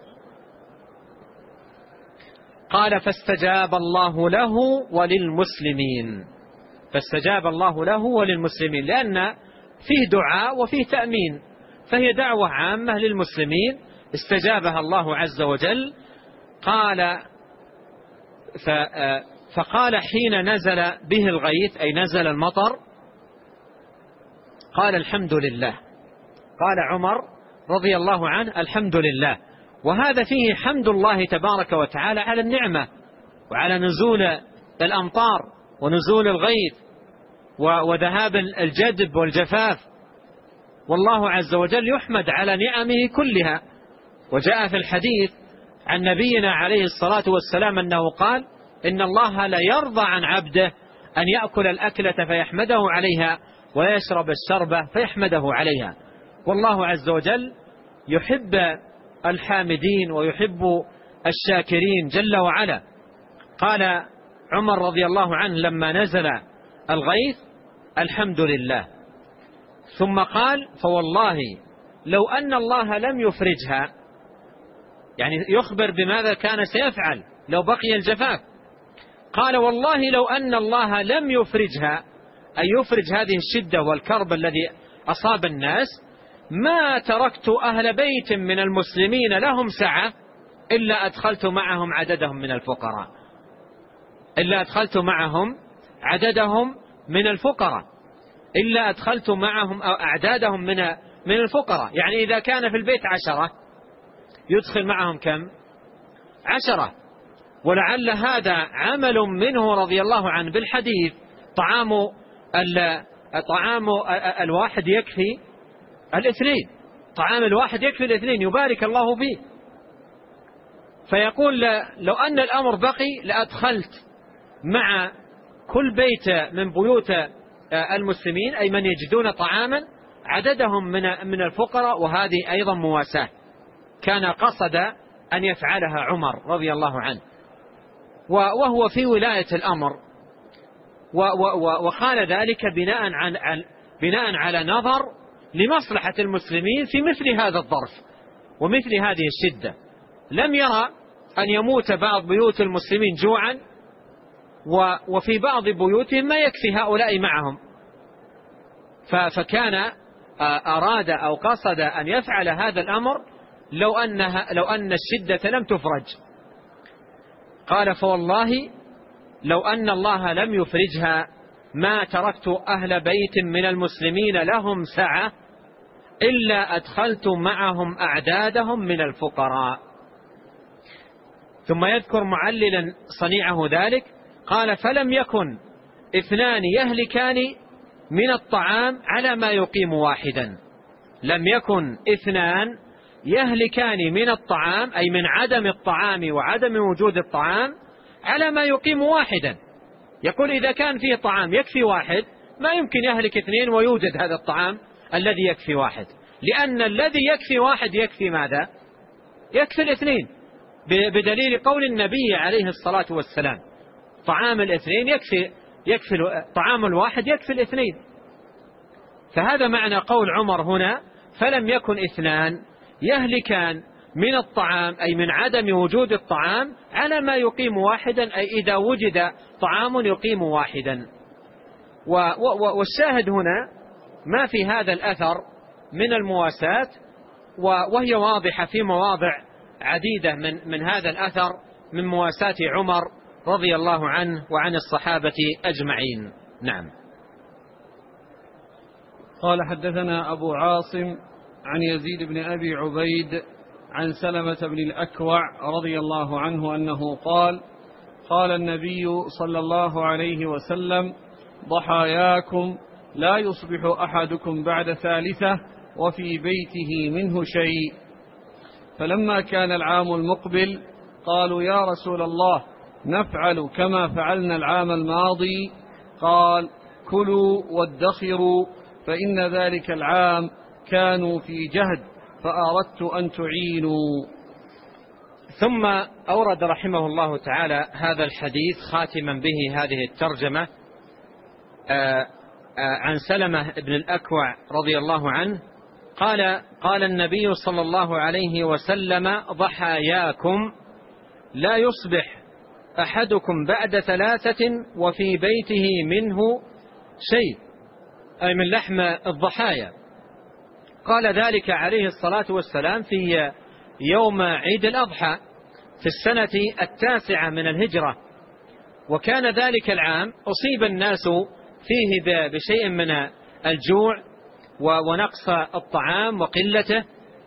قال فاستجاب الله له وللمسلمين، فاستجاب الله له وللمسلمين، لأن فيه دعاء وفيه تأمين، فهي دعوة عامة للمسلمين استجابها الله عز وجل. فقال حين نزل به الغيث أي نزل المطر قال الحمد لله. قال عمر رضي الله عنه الحمد لله، وهذا فيه حمد الله تبارك وتعالى على النعمة وعلى نزول الأمطار ونزول الغيث وذهاب الجدب والجفاف، والله عز وجل يحمد على نعمه كلها. وجاء في الحديث عن نبينا عليه الصلاة والسلام أنه قال إن الله لا يرضى عن عبده أن يأكل الأكلة فيحمده عليها ويشرب الشربة فيحمده عليها. والله عز وجل يحب الحامدين ويحب الشاكرين جل وعلا. قال عمر رضي الله عنه لما نزل الغيث الحمد لله، ثم قال فوالله لو أن الله لم يفرجها، يعني يخبر بماذا كان سيفعل لو بقي الجفاف. قال والله لو أن الله لم يفرجها أي يفرج هذه الشدة والكرب الذي أصاب الناس، ما تركت أهل بيت من المسلمين لهم سعة إلا أدخلت معهم عددهم من الفقراء، إلا أدخلت معهم عددهم من الفقراء، إلا أدخلت معهم أعدادهم من الفقراء. يعني إذا كان في البيت 10 يدخل معهم كم؟ 10. ولعل هذا عمل منه رضي الله عنه بالحديث طعام طعام الواحد يكفي الاثنين، طعام الواحد يكفي الاثنين يبارك الله فيه. فيقول لو أن الأمر بقي لأدخلت مع كل بيت من بيوت المسلمين أي من يجدون طعاما عددهم من الفقراء، وهذه أيضا مواساة كان قصد أن يفعلها عمر رضي الله عنه، وهو في ولاية الأمر، وقال ذلك بناء على نظر لمصلحة المسلمين في مثل هذا الظرف ومثل هذه الشدة. لم يرى أن يموت بعض بيوت المسلمين جوعا وفي بعض بيوتهم ما يكفي هؤلاء معهم، فكان أراد أو قصد أن يفعل هذا الأمر لو أن الشدة لم تفرج. قال فوالله لو أن الله لم يفرجها ما تركت أهل بيت من المسلمين لهم سعة إلا أدخلت معهم أعدادهم من الفقراء. ثم يذكر معللا صنيعه ذلك، قال فلم يكن اثنان يهلكان من الطعام على ما يقيم واحدا. لم يكن اثنان يهلكان من الطعام أي من عدم الطعام وعدم وجود الطعام على ما يقيم واحدا. يقول إذا كان فيه طعام يكفي واحد ما يمكن يهلك اثنين ويوجد هذا الطعام الذي يكفي واحد، لأن الذي يكفي واحد يكفي ماذا؟ يكفي الاثنين، بدليل قول النبي عليه الصلاة والسلام طعام الاثنين يكفي طعام الواحد يكفي الاثنين. فهذا معنى قول عمر هنا فلم يكن اثنان يهلكان من الطعام أي من عدم وجود الطعام على ما يقيم واحدا أي إذا وجد طعام يقيم واحدا. والشاهد هنا ما في هذا الأثر من المواساة، وهي واضحة في مواضع عديدة من هذا الأثر من مواساة عمر رضي الله عنه وعن الصحابة أجمعين. نعم. قال حدثنا أبو عاصم عن يزيد بن أبي عبيد عن سلمة بن الأكوع رضي الله عنه أنه قال النبي صلى الله عليه وسلم ضحاياكم لا يصبح أحدكم بعد ثالثة وفي بيته منه شيء. فلما كان العام المقبل قالوا يا رسول الله نفعل كما فعلنا العام الماضي؟ قال كلوا وادخروا فإن ذلك العام كانوا في جهد فأردت أن تعينوا. ثم أورد رحمه الله تعالى هذا الحديث خاتما به هذه الترجمة عن سلمة بن الأكوع رضي الله عنه قال النبي صلى الله عليه وسلم ضحاياكم لا يصبح أحدكم بعد ثلاثة وفي بيته منه شيء أي من لحم الضحايا. قال ذلك عليه الصلاة والسلام في يوم عيد الأضحى في السنة 9 من الهجرة، وكان ذلك العام أصيب الناس فيه بشيء من الجوع ونقص الطعام وقلته،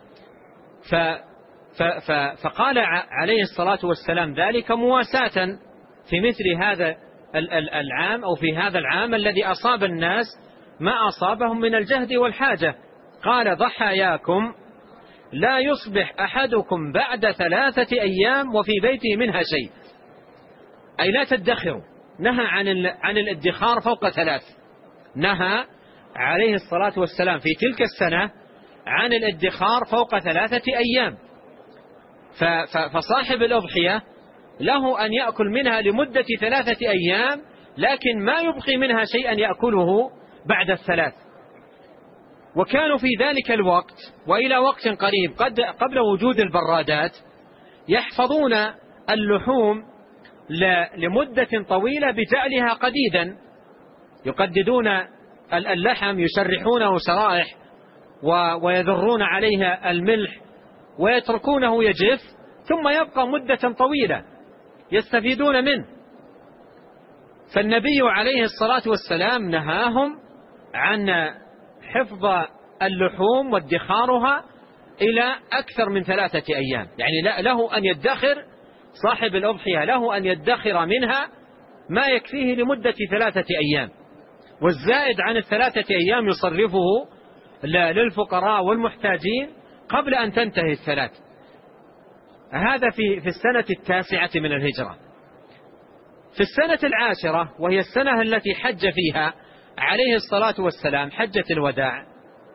فقال عليه الصلاة والسلام ذلك مواساة في مثل هذا العام أو في هذا العام الذي أصاب الناس ما أصابهم من الجهد والحاجة. قال ضحاياكم لا يصبح أحدكم بعد 3 أيام وفي بيته منها شيء أي لا تدخروا. نهى عن الادخار فوق 3، نهى عليه الصلاة والسلام في تلك السنة عن الادخار فوق 3 أيام. فصاحب الأضحية له أن يأكل منها لمدة 3 أيام، لكن ما يبقي منها شيئا يأكله بعد 3. وكانوا في ذلك الوقت وإلى وقت قريب قبل وجود البرادات يحفظون اللحوم لمدة طويلة بجعلها قديدا، يقددون اللحم يشرحونه شرائح ويذرون عليها الملح ويتركونه يجف ثم يبقى مدة طويلة يستفيدون منه. فالنبي عليه الصلاة والسلام نهاهم عن حفظ اللحوم وادخارها إلى أكثر من 3 أيام، يعني له أن يدخر صاحب الأضحية له أن يدخر منها ما يكفيه لمدة 3 أيام. والزائد عن ال3 أيام يصرفه للفقراء والمحتاجين قبل أن تنتهي ال3. هذا في السنة 9 من الهجرة. في السنة 10 وهي السنة التي حج فيها عليه الصلاة والسلام، حجة الوداع،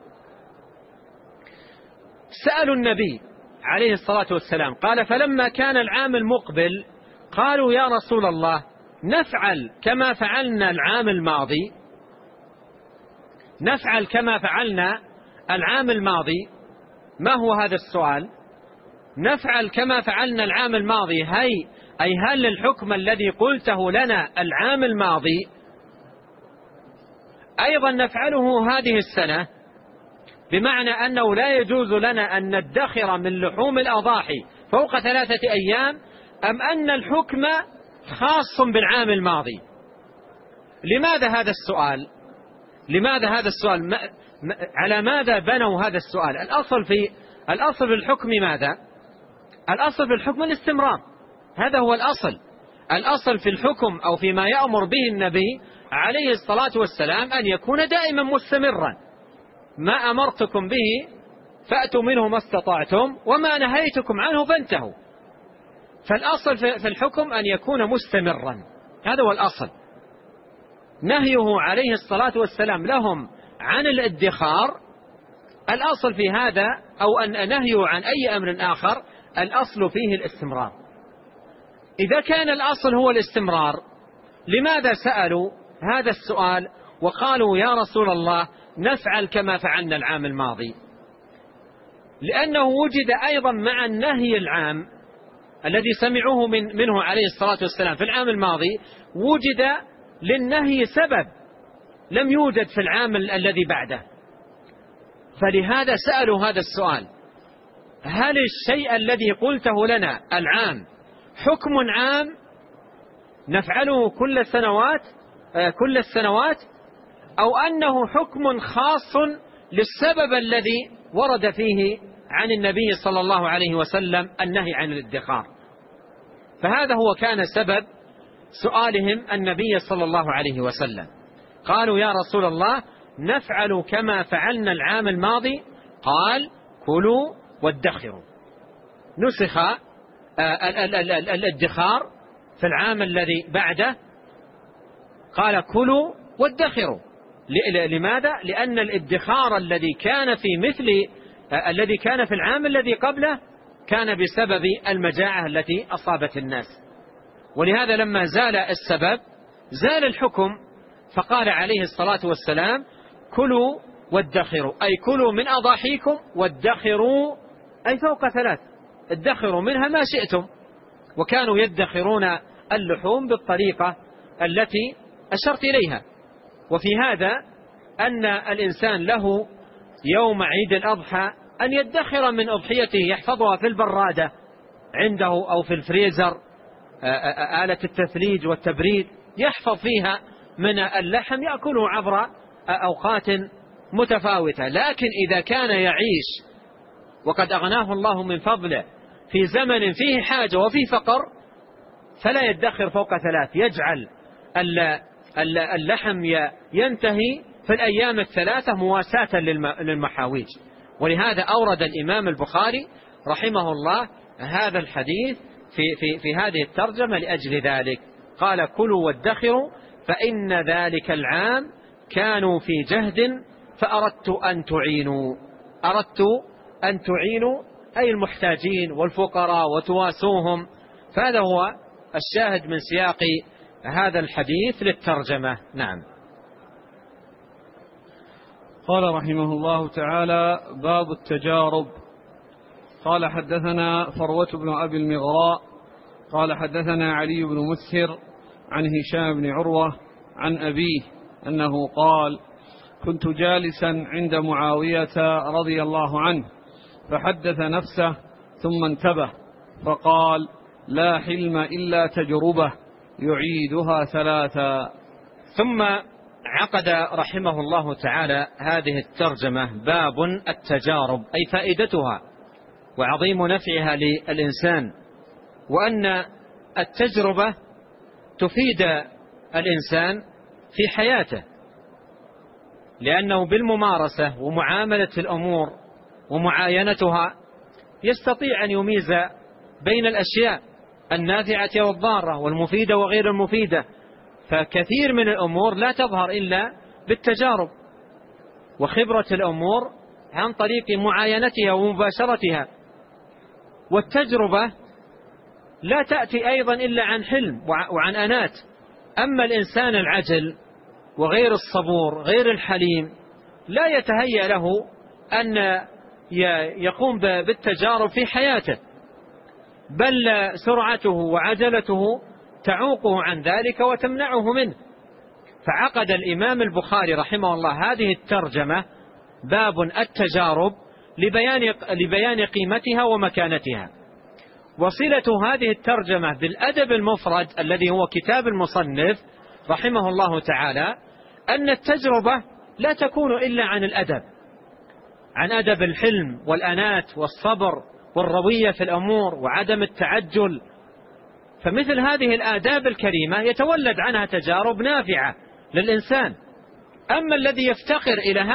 سألوا النبي عليه الصلاة والسلام، قال: فلما كان العام المقبل قالوا: يا رسول الله، نفعل كما فعلنا العام الماضي، نفعل كما فعلنا العام الماضي. ما هو هذا السؤال؟ نفعل كما فعلنا العام الماضي، أي هل الحكم الذي قلته لنا العام الماضي أيضا نفعله هذه السنة؟ بمعنى أنه لا يجوز لنا أن ندخر من لحوم الأضاحي فوق 3 أيام، أم أن الحكم خاص بالعام الماضي؟ لماذا هذا السؤال؟ لماذا هذا السؤال؟ على ماذا بنوا هذا السؤال؟ الأصل في الحكم ماذا؟ الأصل في الحكم الاستمرار، هذا هو الأصل. الأصل في الحكم أو فيما يأمر به النبي عليه الصلاة والسلام أن يكون دائما مستمرا. ما أمرتكم به فأتوا منه ما استطعتم، وما نهيتكم عنه فانتهوا. فالأصل في الحكم أن يكون مستمرا، هذا هو الأصل. نهيه عليه الصلاة والسلام لهم عن الادخار، الأصل في هذا، أو أن نهيه عن أي أمر آخر، الأصل فيه الاستمرار. إذا كان الأصل هو الاستمرار، لماذا سألوا هذا السؤال وقالوا: يا رسول الله، نفعل كما فعلنا العام الماضي؟ لأنه وجد أيضا مع النهي العام الذي سمعوه منه عليه الصلاة والسلام في العام الماضي، وجد للنهي سبب لم يوجد في العام الذي بعده. فلهذا سألوا هذا السؤال: هل الشيء الذي قلته لنا العام حكم عام نفعله كل السنوات، أو أنه حكم خاص للسبب الذي ورد فيه عن النبي صلى الله عليه وسلم النهي عن الادخار؟ فهذا هو كان سبب سؤالهم النبي صلى الله عليه وسلم. قالوا: يا رسول الله، نفعل كما فعلنا العام الماضي. قال: كلوا وادخروا. نسخ الادخار في العام الذي بعده، قال: كلوا وادخروا. لماذا؟ لأن الادخار الذي كان في العام الذي قبله كان بسبب المجاعة التي أصابت الناس، ولهذا لما زال السبب زال الحكم. فقال عليه الصلاة والسلام: كلوا وادخروا، أي كلوا من أضاحيكم، وادخروا أي فوق 3، ادخروا منها ما شئتم. وكانوا يدخرون اللحوم بالطريقة التي أشرت إليها. وفي هذا أن الإنسان له يوم عيد الأضحى أن يدخر من أضحيته، يحفظها في البرادة عنده أو في الفريزر، آلة التثليج والتبريد، يحفظ فيها من اللحم يأكله عبر أوقات متفاوتة. لكن إذا كان يعيش وقد أغناه الله من فضله في زمن فيه حاجة وفيه فقر، فلا يدخر فوق 3، يجعل اللحم ينتهي في الأيام 3 مواساة للمحاويج. ولهذا أورد الإمام البخاري رحمه الله هذا الحديث في هذه الترجمة لأجل ذلك. قال: كلوا وادخروا فإن ذلك العام كانوا في جهد فأردت أن تعينوا أي المحتاجين والفقراء وتواسوهم. فهذا هو الشاهد من سياق هذا الحديث للترجمة. نعم. قال رحمه الله تعالى: باب التجارب. قال: حدثنا فروة بن أبي المغراء قال: حدثنا علي بن مسهر عن هشام بن عروة عن أبيه أنه قال: كنت جالسا عند معاوية رضي الله عنه فحدث نفسه ثم انتبه فقال: لا حلم إلا تجربة يعيدها 3. ثم عقد رحمه الله تعالى هذه الترجمة: باب التجارب، أي فائدتها وعظيم نفعها للإنسان، وأن التجربة تفيد الإنسان في حياته، لأنه بالممارسة ومعاملة الأمور ومعاينتها يستطيع أن يميز بين الأشياء النافعة والضارة والمفيدة وغير المفيدة. فكثير من الأمور لا تظهر إلا بالتجارب وخبرة الأمور عن طريق معاينتها ومباشرتها. والتجربة لا تأتي أيضا إلا عن حلم وعن أنات. أما الإنسان العجل وغير الصبور غير الحليم لا يتهيأ له أن يقوم بالتجارب في حياته، بل سرعته وعجلته تعوقه عن ذلك وتمنعه منه. فعقد الإمام البخاري رحمه الله هذه الترجمة باب التجارب لبيان قيمتها ومكانتها. وصلة هذه الترجمة بالأدب المفرد الذي هو كتاب المصنف رحمه الله تعالى أن التجربة لا تكون إلا عن الأدب، عن أدب الحلم والأنات والصبر والروية في الأمور وعدم التعجل. فمثل هذه الآداب الكريمة يتولد عنها تجارب نافعة للإنسان. أما الذي يفتقر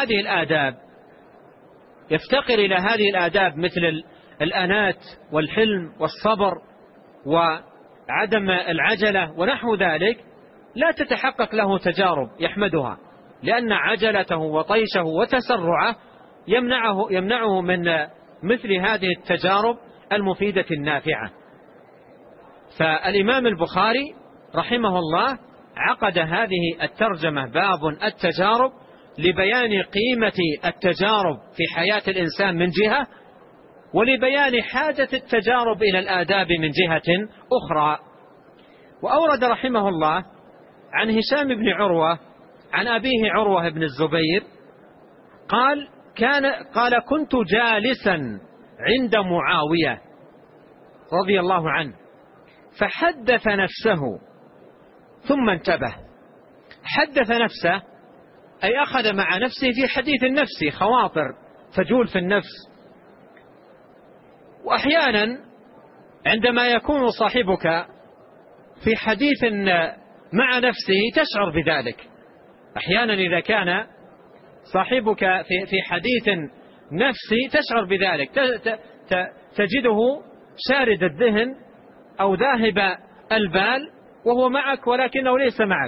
إلى هذه الآداب مثل الأنات والحلم والصبر وعدم العجلة ونحو ذلك لا تتحقق له تجارب يحمدها، لأن عجلته وطيشه وتسرعه يمنعه من مثل هذه التجارب المفيدة النافعة. فالإمام البخاري رحمه الله عقد هذه الترجمة باب التجارب لبيان قيمة التجارب في حياة الإنسان من جهة، ولبيان حاجة التجارب إلى الآداب من جهة أخرى. وأورد رحمه الله عن هشام بن عروة عن أبيه عروة بن الزبير قال كنت جالسا عند معاوية رضي الله عنه فحدث نفسه ثم انتبه. حدث نفسه أي أخذ مع نفسه في حديث النفس، خواطر تجول في النفس. وأحيانا عندما يكون صاحبك في حديث مع نفسه تشعر بذلك. أحيانا إذا كان صاحبك في حديث نفسي تشعر بذلك، تجده شارد الذهن أو ذاهب البال وهو معك ولكنه ليس معك،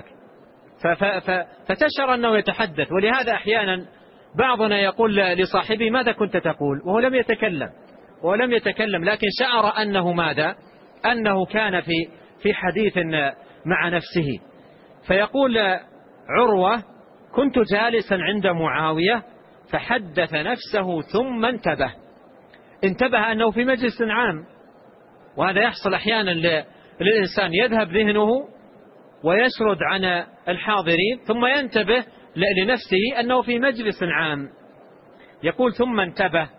فتشعر أنه يتحدث. ولهذا أحيانا بعضنا يقول لصاحبه ماذا كنت تقول وهو لم يتكلم لكن شعر أنه ماذا؟ أنه كان في حديث مع نفسه. فيقول عروة كنت جالسا عند معاوية فحدث نفسه ثم انتبه أنه في مجلس عام. وهذا يحصل أحيانا للإنسان، يذهب ذهنه ويشرد عن الحاضرين ثم ينتبه لنفسه أنه في مجلس عام. يقول ثم انتبه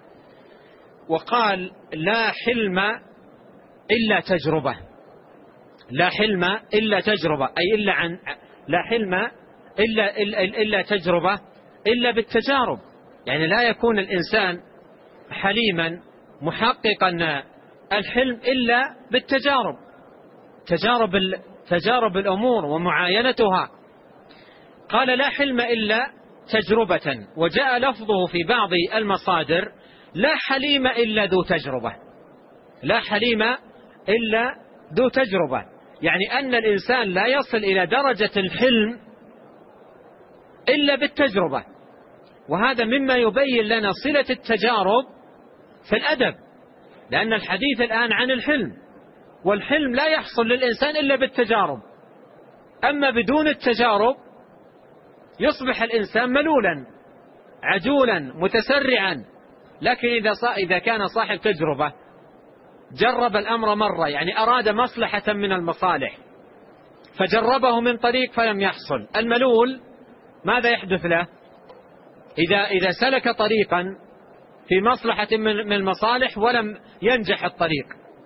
وقال لا حلم إلا تجربة. لا حلم إلا تجربة أي لا حلم إلا تجربة إلا بالتجارب. يعني لا يكون الإنسان حليما محققا الحلم إلا بالتجارب، تجارب الأمور ومعاينتها. قال لا حلم إلا تجربة. وجاء لفظه في بعض المصادر لا حليم إلا ذو تجربة. لا حليم إلا ذو تجربة، يعني أن الإنسان لا يصل إلى درجة الحلم إلا بالتجربة. وهذا مما يبين لنا صلة التجارب في الأدب، لأن الحديث الآن عن الحلم، والحلم لا يحصل للإنسان إلا بالتجارب. أما بدون التجارب يصبح الإنسان ملولا عجولا متسرعا. لكن إذا كان صاحب تجربة جرب الأمر مرة، يعني أراد مصلحة من المصالح فجربه من طريق فلم يحصل، الملول ماذا يحدث له؟ إذا سلك طريقا في مصلحة من المصالح ولم ينجح الطريق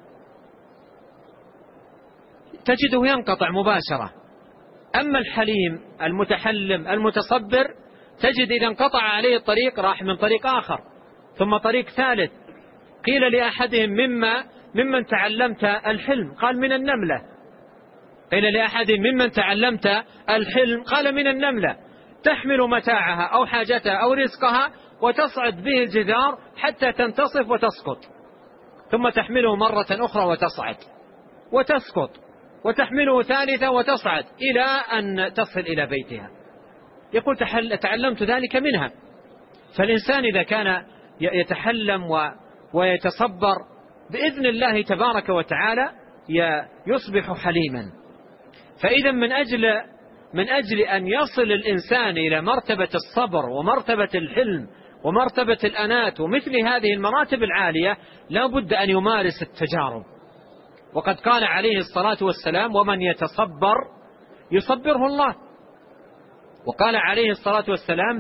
تجده ينقطع مباشرة. أما الحليم المتحلم المتصبر تجد إذا انقطع عليه الطريق راح من طريق آخر ثم طريق ثالث. قيل لأحدهم ممن تعلمت الحلم؟ قال من النملة. قيل لأحدهم ممن تعلمت الحلم؟ قال من النملة. تحمل متاعها أو حاجتها أو رزقها وتصعد به الجدار حتى تنتصف وتسقط، ثم تحمله مرة أخرى وتصعد وتسقط، وتحمله ثالثة وتصعد إلى أن تصل إلى بيتها. يقول تعلمت ذلك منها. فالإنسان إذا كان يتحلم ويتصبر بإذن الله تبارك وتعالى يصبح حليما. فإذا من أجل أن يصل الإنسان إلى مرتبة الصبر ومرتبة الحلم ومرتبة الأنات ومثل هذه المراتب العالية لا بد أن يمارس التجارب. وقد قال عليه الصلاة والسلام: ومن يتصبر يصبره الله. وقال عليه الصلاة والسلام: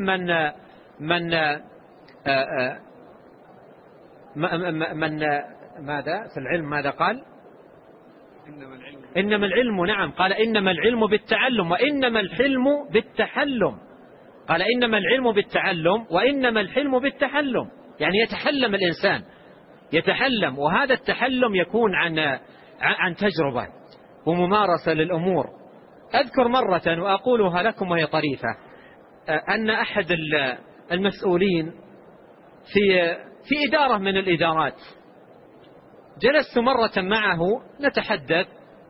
ماذا في العلم ماذا قال؟ إنما العلم، نعم، قال إنما العلم بالتعلم وإنما الحلم بالتحلم. قال إنما العلم بالتعلم وإنما الحلم بالتحلم، يعني يتحلم الإنسان، يتحلم، وهذا التحلم يكون عن تجربة وممارسة للأمور. أذكر مرة وأقولها لكم وهي طريفة، أن أحد المسؤولين في إدارة من الإدارات جلست مرة معه نتحدث،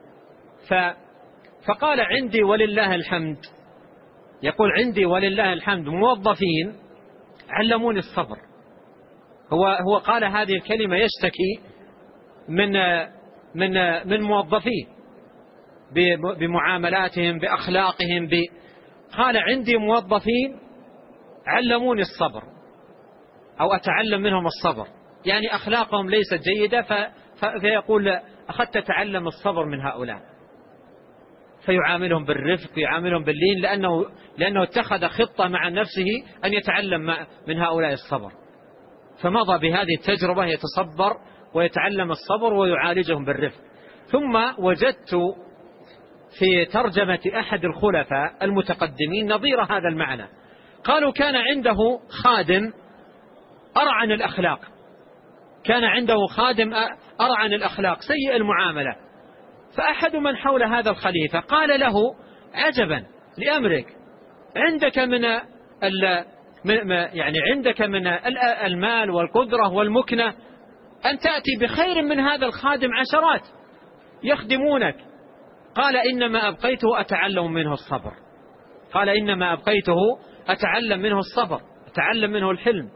فقال: عندي ولله الحمد، يقول: عندي ولله الحمد موظفين علموني الصبر. هو قال هذه الكلمة يشتكي من موظفيه بمعاملاتهم بأخلاقهم قال: عندي موظفين علموني الصبر أو أتعلم منهم الصبر، يعني أخلاقهم ليست جيدة، فيقول: أخذت أتعلم الصبر من هؤلاء، فيعاملهم بالرفق، يعاملهم باللين، لأنه اتخذ خطة مع نفسه أن يتعلم من هؤلاء الصبر، فمضى بهذه التجربة يتصبر ويتعلم الصبر ويعالجهم بالرفق. ثم وجدت في ترجمة أحد الخلفاء المتقدمين نظير هذا المعنى. قالوا: كان عنده خادم أرعن الأخلاق، كان عنده خادم أرعن الأخلاق سيء المعاملة، فأحد من حول هذا الخليفة قال له: عجبا لأمرك، عندك عندك من المال والقدرة والمكنة أن تأتي بخير من هذا الخادم عشرات يخدمونك. قال: إنما أبقيته أتعلم منه الصبر. قال: إنما أبقيته أتعلم منه الصبر، أتعلم منه الحلم.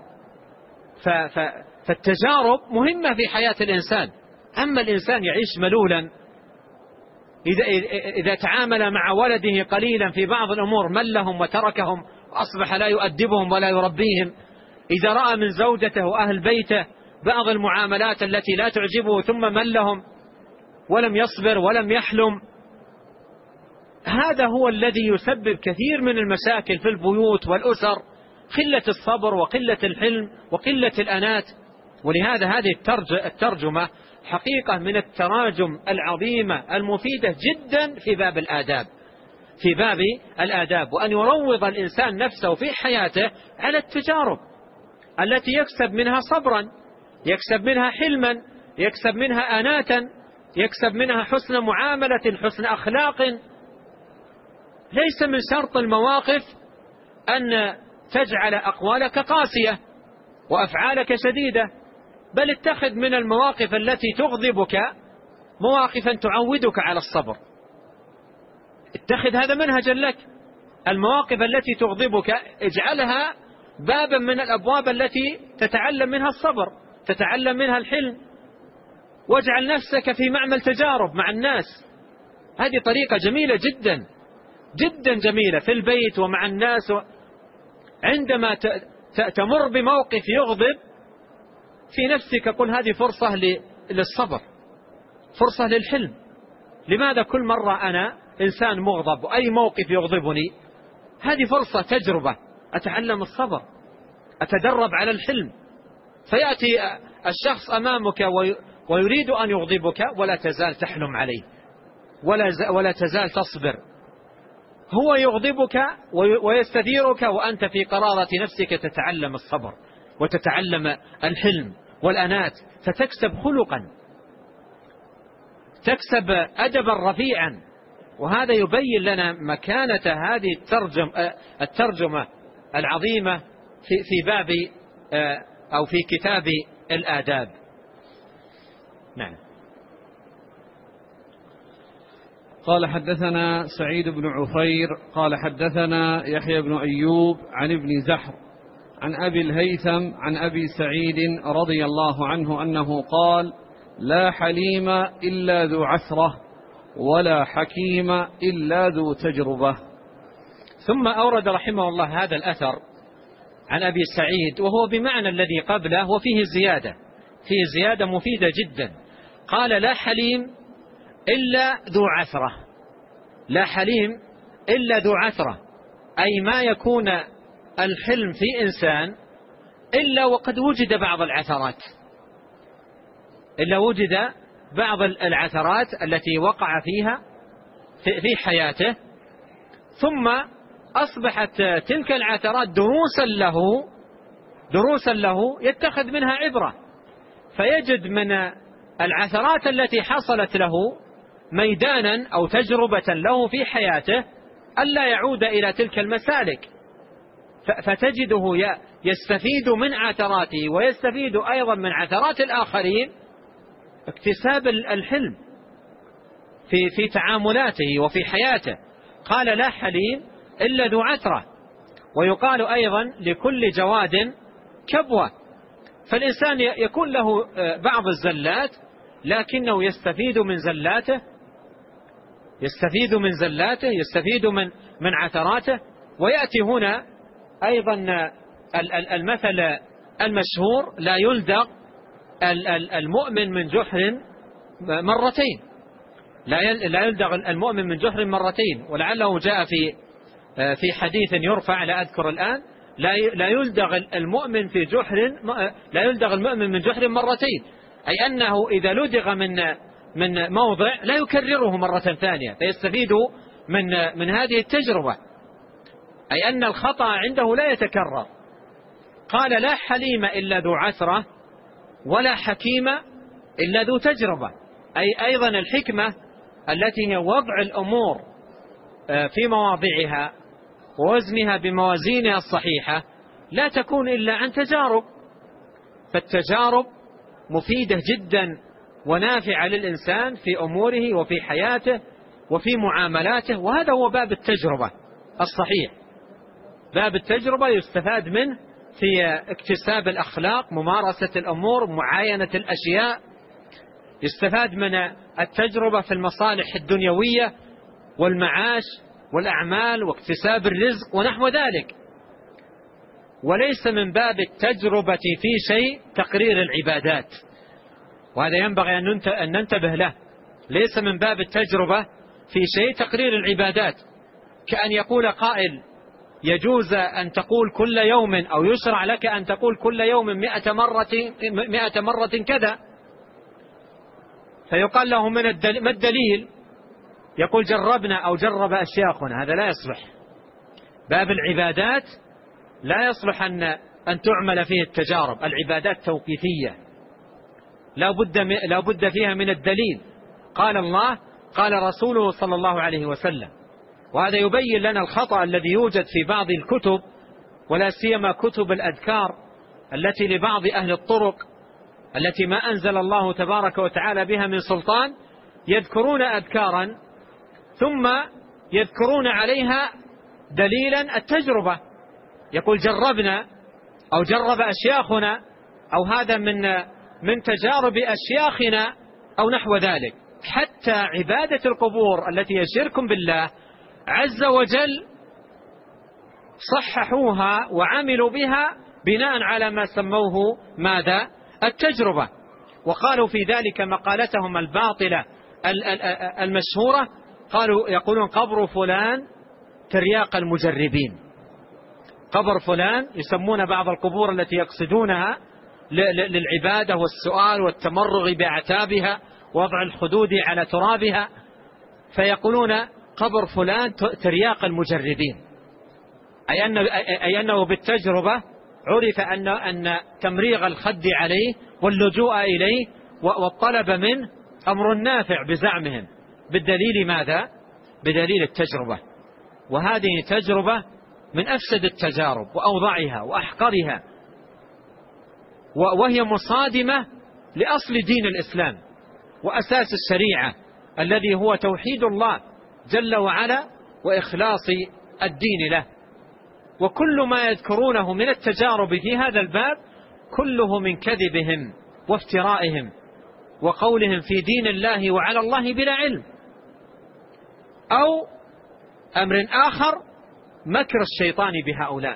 فالتجارب مهمة في حياة الإنسان. أما الإنسان يعيش ملولا، إذا تعامل مع ولده قليلا في بعض الأمور ملهم وتركهم وأصبح لا يؤدبهم ولا يربيهم، إذا رأى من زوجته وأهل بيته بعض المعاملات التي لا تعجبه ثم ملهم ولم يصبر ولم يحلم، هذا هو الذي يسبب كثير من المشاكل في البيوت والأسر، قلة الصبر وقلة الحلم وقلة الأنات. ولهذا هذه الترجمة حقيقة من التراجم العظيمة المفيدة جدا في باب الآداب، وأن يروض الإنسان نفسه في حياته على التجارب التي يكسب منها صبرا، يكسب منها حلما، يكسب منها أناتا، يكسب منها حسن معاملة، حسن أخلاق. ليس من شرط المواقف أن تجعل أقوالك قاسية وأفعالك شديدة، بل اتخذ من المواقف التي تغضبك مواقفا تعودك على الصبر. اتخذ هذا منهجا لك. المواقف التي تغضبك اجعلها بابا من الأبواب التي تتعلم منها الصبر، تتعلم منها الحلم، واجعل نفسك في معمل تجارب مع الناس. هذه طريقة جميلة جدا جدا جميلة في البيت ومع الناس. عندما تمر بموقف يغضب في نفسك قل هذه فرصة للصبر، فرصة للحلم. لماذا كل مرة أنا إنسان مغضب وأي موقف يغضبني؟ هذه فرصة تجربة أتعلم الصبر، أتدرب على الحلم. فيأتي الشخص أمامك ويريد أن يغضبك ولا تزال تحلم عليه، ولا تزال تصبر. هو يغضبك ويستثيرك وأنت في قرارة نفسك تتعلم الصبر وتتعلم الحلم والأنات، فتكسب خلقا، تكسب أدبا رفيعا، وهذا يبين لنا مكانة هذه الترجمة العظيمة في باب أو في كتاب الآداب. نعم. قال حدثنا سعيد بن عفير قال حدثنا يحيى بن أيوب عن ابن زحر عن أبي الهيثم عن أبي سعيد رضي الله عنه أنه قال: لا حليم إلا ذو عسرة ولا حكيم إلا ذو تجربة. ثم أورد رحمه الله هذا الأثر عن أبي سعيد وهو بمعنى الذي قبله وفيه زيادة مفيدة جدا. قال: لا حليم إلا ذو عثرة. لا حليم إلا ذو عثرة، أي ما يكون الحلم في إنسان إلا وقد وجد بعض العثرات، إلا وجد بعض العثرات التي وقع فيها في حياته، ثم أصبحت تلك العثرات دروسا له يتخذ منها عبرة، فيجد من العثرات التي حصلت له ميدانا أو تجربة له في حياته ألا يعود إلى تلك المسالك، فتجده يستفيد من عثراته ويستفيد أيضا من عثرات الآخرين، اكتساب الحلم في تعاملاته وفي حياته. قال: لا حليم إلا ذو عثرة. ويقال أيضا: لكل جواد كبوة. فالإنسان يكون له بعض الزلات لكنه يستفيد من زلاته، يستفيد من عثراته. ويأتي هنا أيضا المثل المشهور: لا يلدغ المؤمن من جحر مرتين. لا يلدغ المؤمن من جحر مرتين. ولعله جاء في حديث يرفع لا أذكر الآن: لا يلدغ المؤمن من جحر مرتين، أي أنه إذا لدغ من موضع لا يكرره مرة ثانية، فيستفيد من هذه التجربة، أي أن الخطأ عنده لا يتكرر. قال: لا حليم إلا ذو عثرة ولا حكيم إلا ذو تجربة، أي أيضا الحكمة التي هي وضع الأمور في مواضعها ووزنها بموازينها الصحيحة لا تكون إلا عن تجارب، فالتجارب مفيدة جدا ونافعة للإنسان في أموره وفي حياته وفي معاملاته. وهذا هو باب التجربة الصحيح، باب التجربة يستفاد منه في اكتساب الأخلاق، ممارسة الأمور، معاينة الأشياء. يستفاد من التجربة في المصالح الدنيوية والمعاش والأعمال واكتساب الرزق ونحو ذلك. وليس من باب التجربة في شيء تقرير العبادات، وهذا ينبغي أن ننتبه له. ليس من باب التجربة في شيء تقرير العبادات، كأن يقول قائل: يجوز أن تقول كل يوم، أو يشرع لك أن تقول كل يوم 100 مرة كذا، فيقال له: ما الدليل؟ يقول: جربنا أو جرب أشياخنا. هذا لا يصلح. باب العبادات لا يصلح أن تعمل فيه التجارب. العبادات توقيفية لا بد فيها من الدليل، قال الله قال رسوله صلى الله عليه وسلم. وهذا يبين لنا الخطأ الذي يوجد في بعض الكتب، ولا سيما كتب الأذكار التي لبعض أهل الطرق التي ما أنزل الله تبارك وتعالى بها من سلطان، يذكرون أذكارا ثم يذكرون عليها دليلا التجربة، يقول: جربنا أو جرب أشياخنا، أو هذا من تجارب أشياخنا أو نحو ذلك. حتى عبادة القبور التي هي شرك بالله عز وجل صححوها وعملوا بها بناء على ما سموه ماذا؟ التجربة. وقالوا في ذلك مقالتهم الباطلة المشهورة، يقولون: قبر فلان ترياق المجربين. قبر فلان، يسمون بعض القبور التي يقصدونها للعبادة والسؤال والتمرغ بأعتابها ووضع الخدود على ترابها، فيقولون: قبر فلان ترياق المجربين، أي أنه بالتجربة عرف أن تمريغ الخد عليه واللجوء إليه والطلب منه أمر نافع بزعمهم، بالدليل ماذا؟ بدليل التجربة، وهذه تجربة من أفسد التجارب وأوضعها وأحقرها، وهي مصادمة لأصل دين الإسلام وأساس الشريعة الذي هو توحيد الله جل وعلا وإخلاص الدين له. وكل ما يذكرونه من التجارب في هذا الباب كله من كذبهم وافترائهم وقولهم في دين الله وعلى الله بلا علم، أو أمر آخر مكر الشيطان بهؤلاء،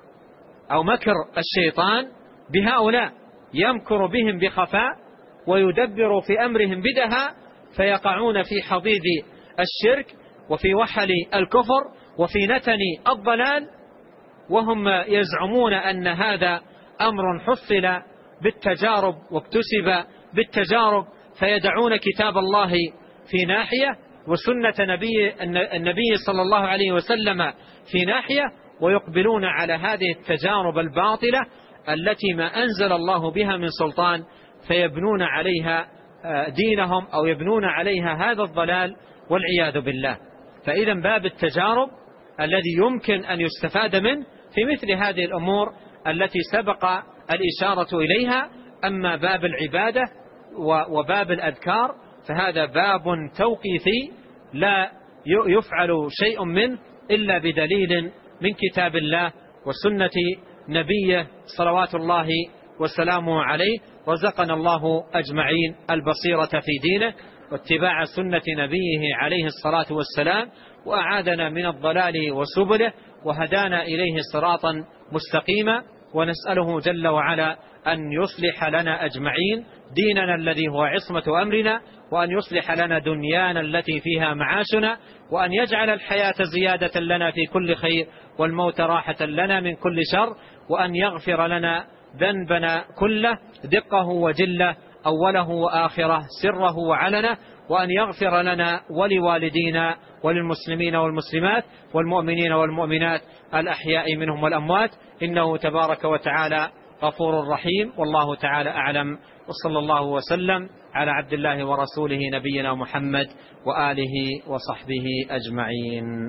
أو مكر الشيطان بهؤلاء يمكر بهم بخفاء ويدبر في أمرهم بدهاء، فيقعون في حضيض الشرك وفي وحل الكفر وفي نتن الضلال، وهم يزعمون أن هذا أمر حصل بالتجارب واكتسب بالتجارب، فيدعون كتاب الله في ناحية وسنة النبي صلى الله عليه وسلم في ناحية، ويقبلون على هذه التجارب الباطلة التي ما أنزل الله بها من سلطان، فيبنون عليها دينهم أو يبنون عليها هذا الضلال والعياذ بالله. فإذا باب التجارب الذي يمكن أن يستفاد منه في مثل هذه الأمور التي سبق الإشارة إليها. أما باب العبادة وباب الأذكار فهذا باب توقيفي لا يفعل شيء منه إلا بدليل من كتاب الله وسنة نبيه صلوات الله وسلامه عليه. رزقنا الله أجمعين البصيرة في دينه واتباع سنة نبيه عليه الصلاة والسلام، وأعاذنا من الضلال وسبله، وهدانا إليه صراطا مستقيما. ونسأله جل وعلا أن يصلح لنا أجمعين ديننا الذي هو عصمة أمرنا، وأن يصلح لنا دنيانا التي فيها معاشنا، وأن يجعل الحياة زيادة لنا في كل خير والموت راحة لنا من كل شر، وأن يغفر لنا ذنبنا كله دقه وجله أوله وآخره سره وعلنه، وأن يغفر لنا ولوالدينا وللمسلمين والمسلمات والمؤمنين والمؤمنات الأحياء منهم والأموات، إنه تبارك وتعالى غفور رحيم. والله تعالى أعلم، وصلى الله وسلم على عبد الله ورسوله نبينا محمد وآله وصحبه أجمعين.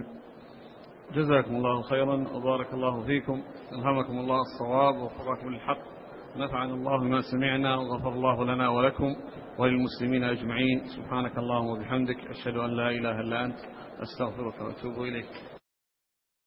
جزاكم الله خيرا وبارك الله فيكم، ألهمكم الله الصواب ووفقكم للحق، نفعنا الله بما سمعنا وغفر الله لنا ولكم وللمسلمين أجمعين. سبحانك اللهم وبحمدك، أشهد أن لا إله إلا أنت، أستغفرك وأتوب إليك.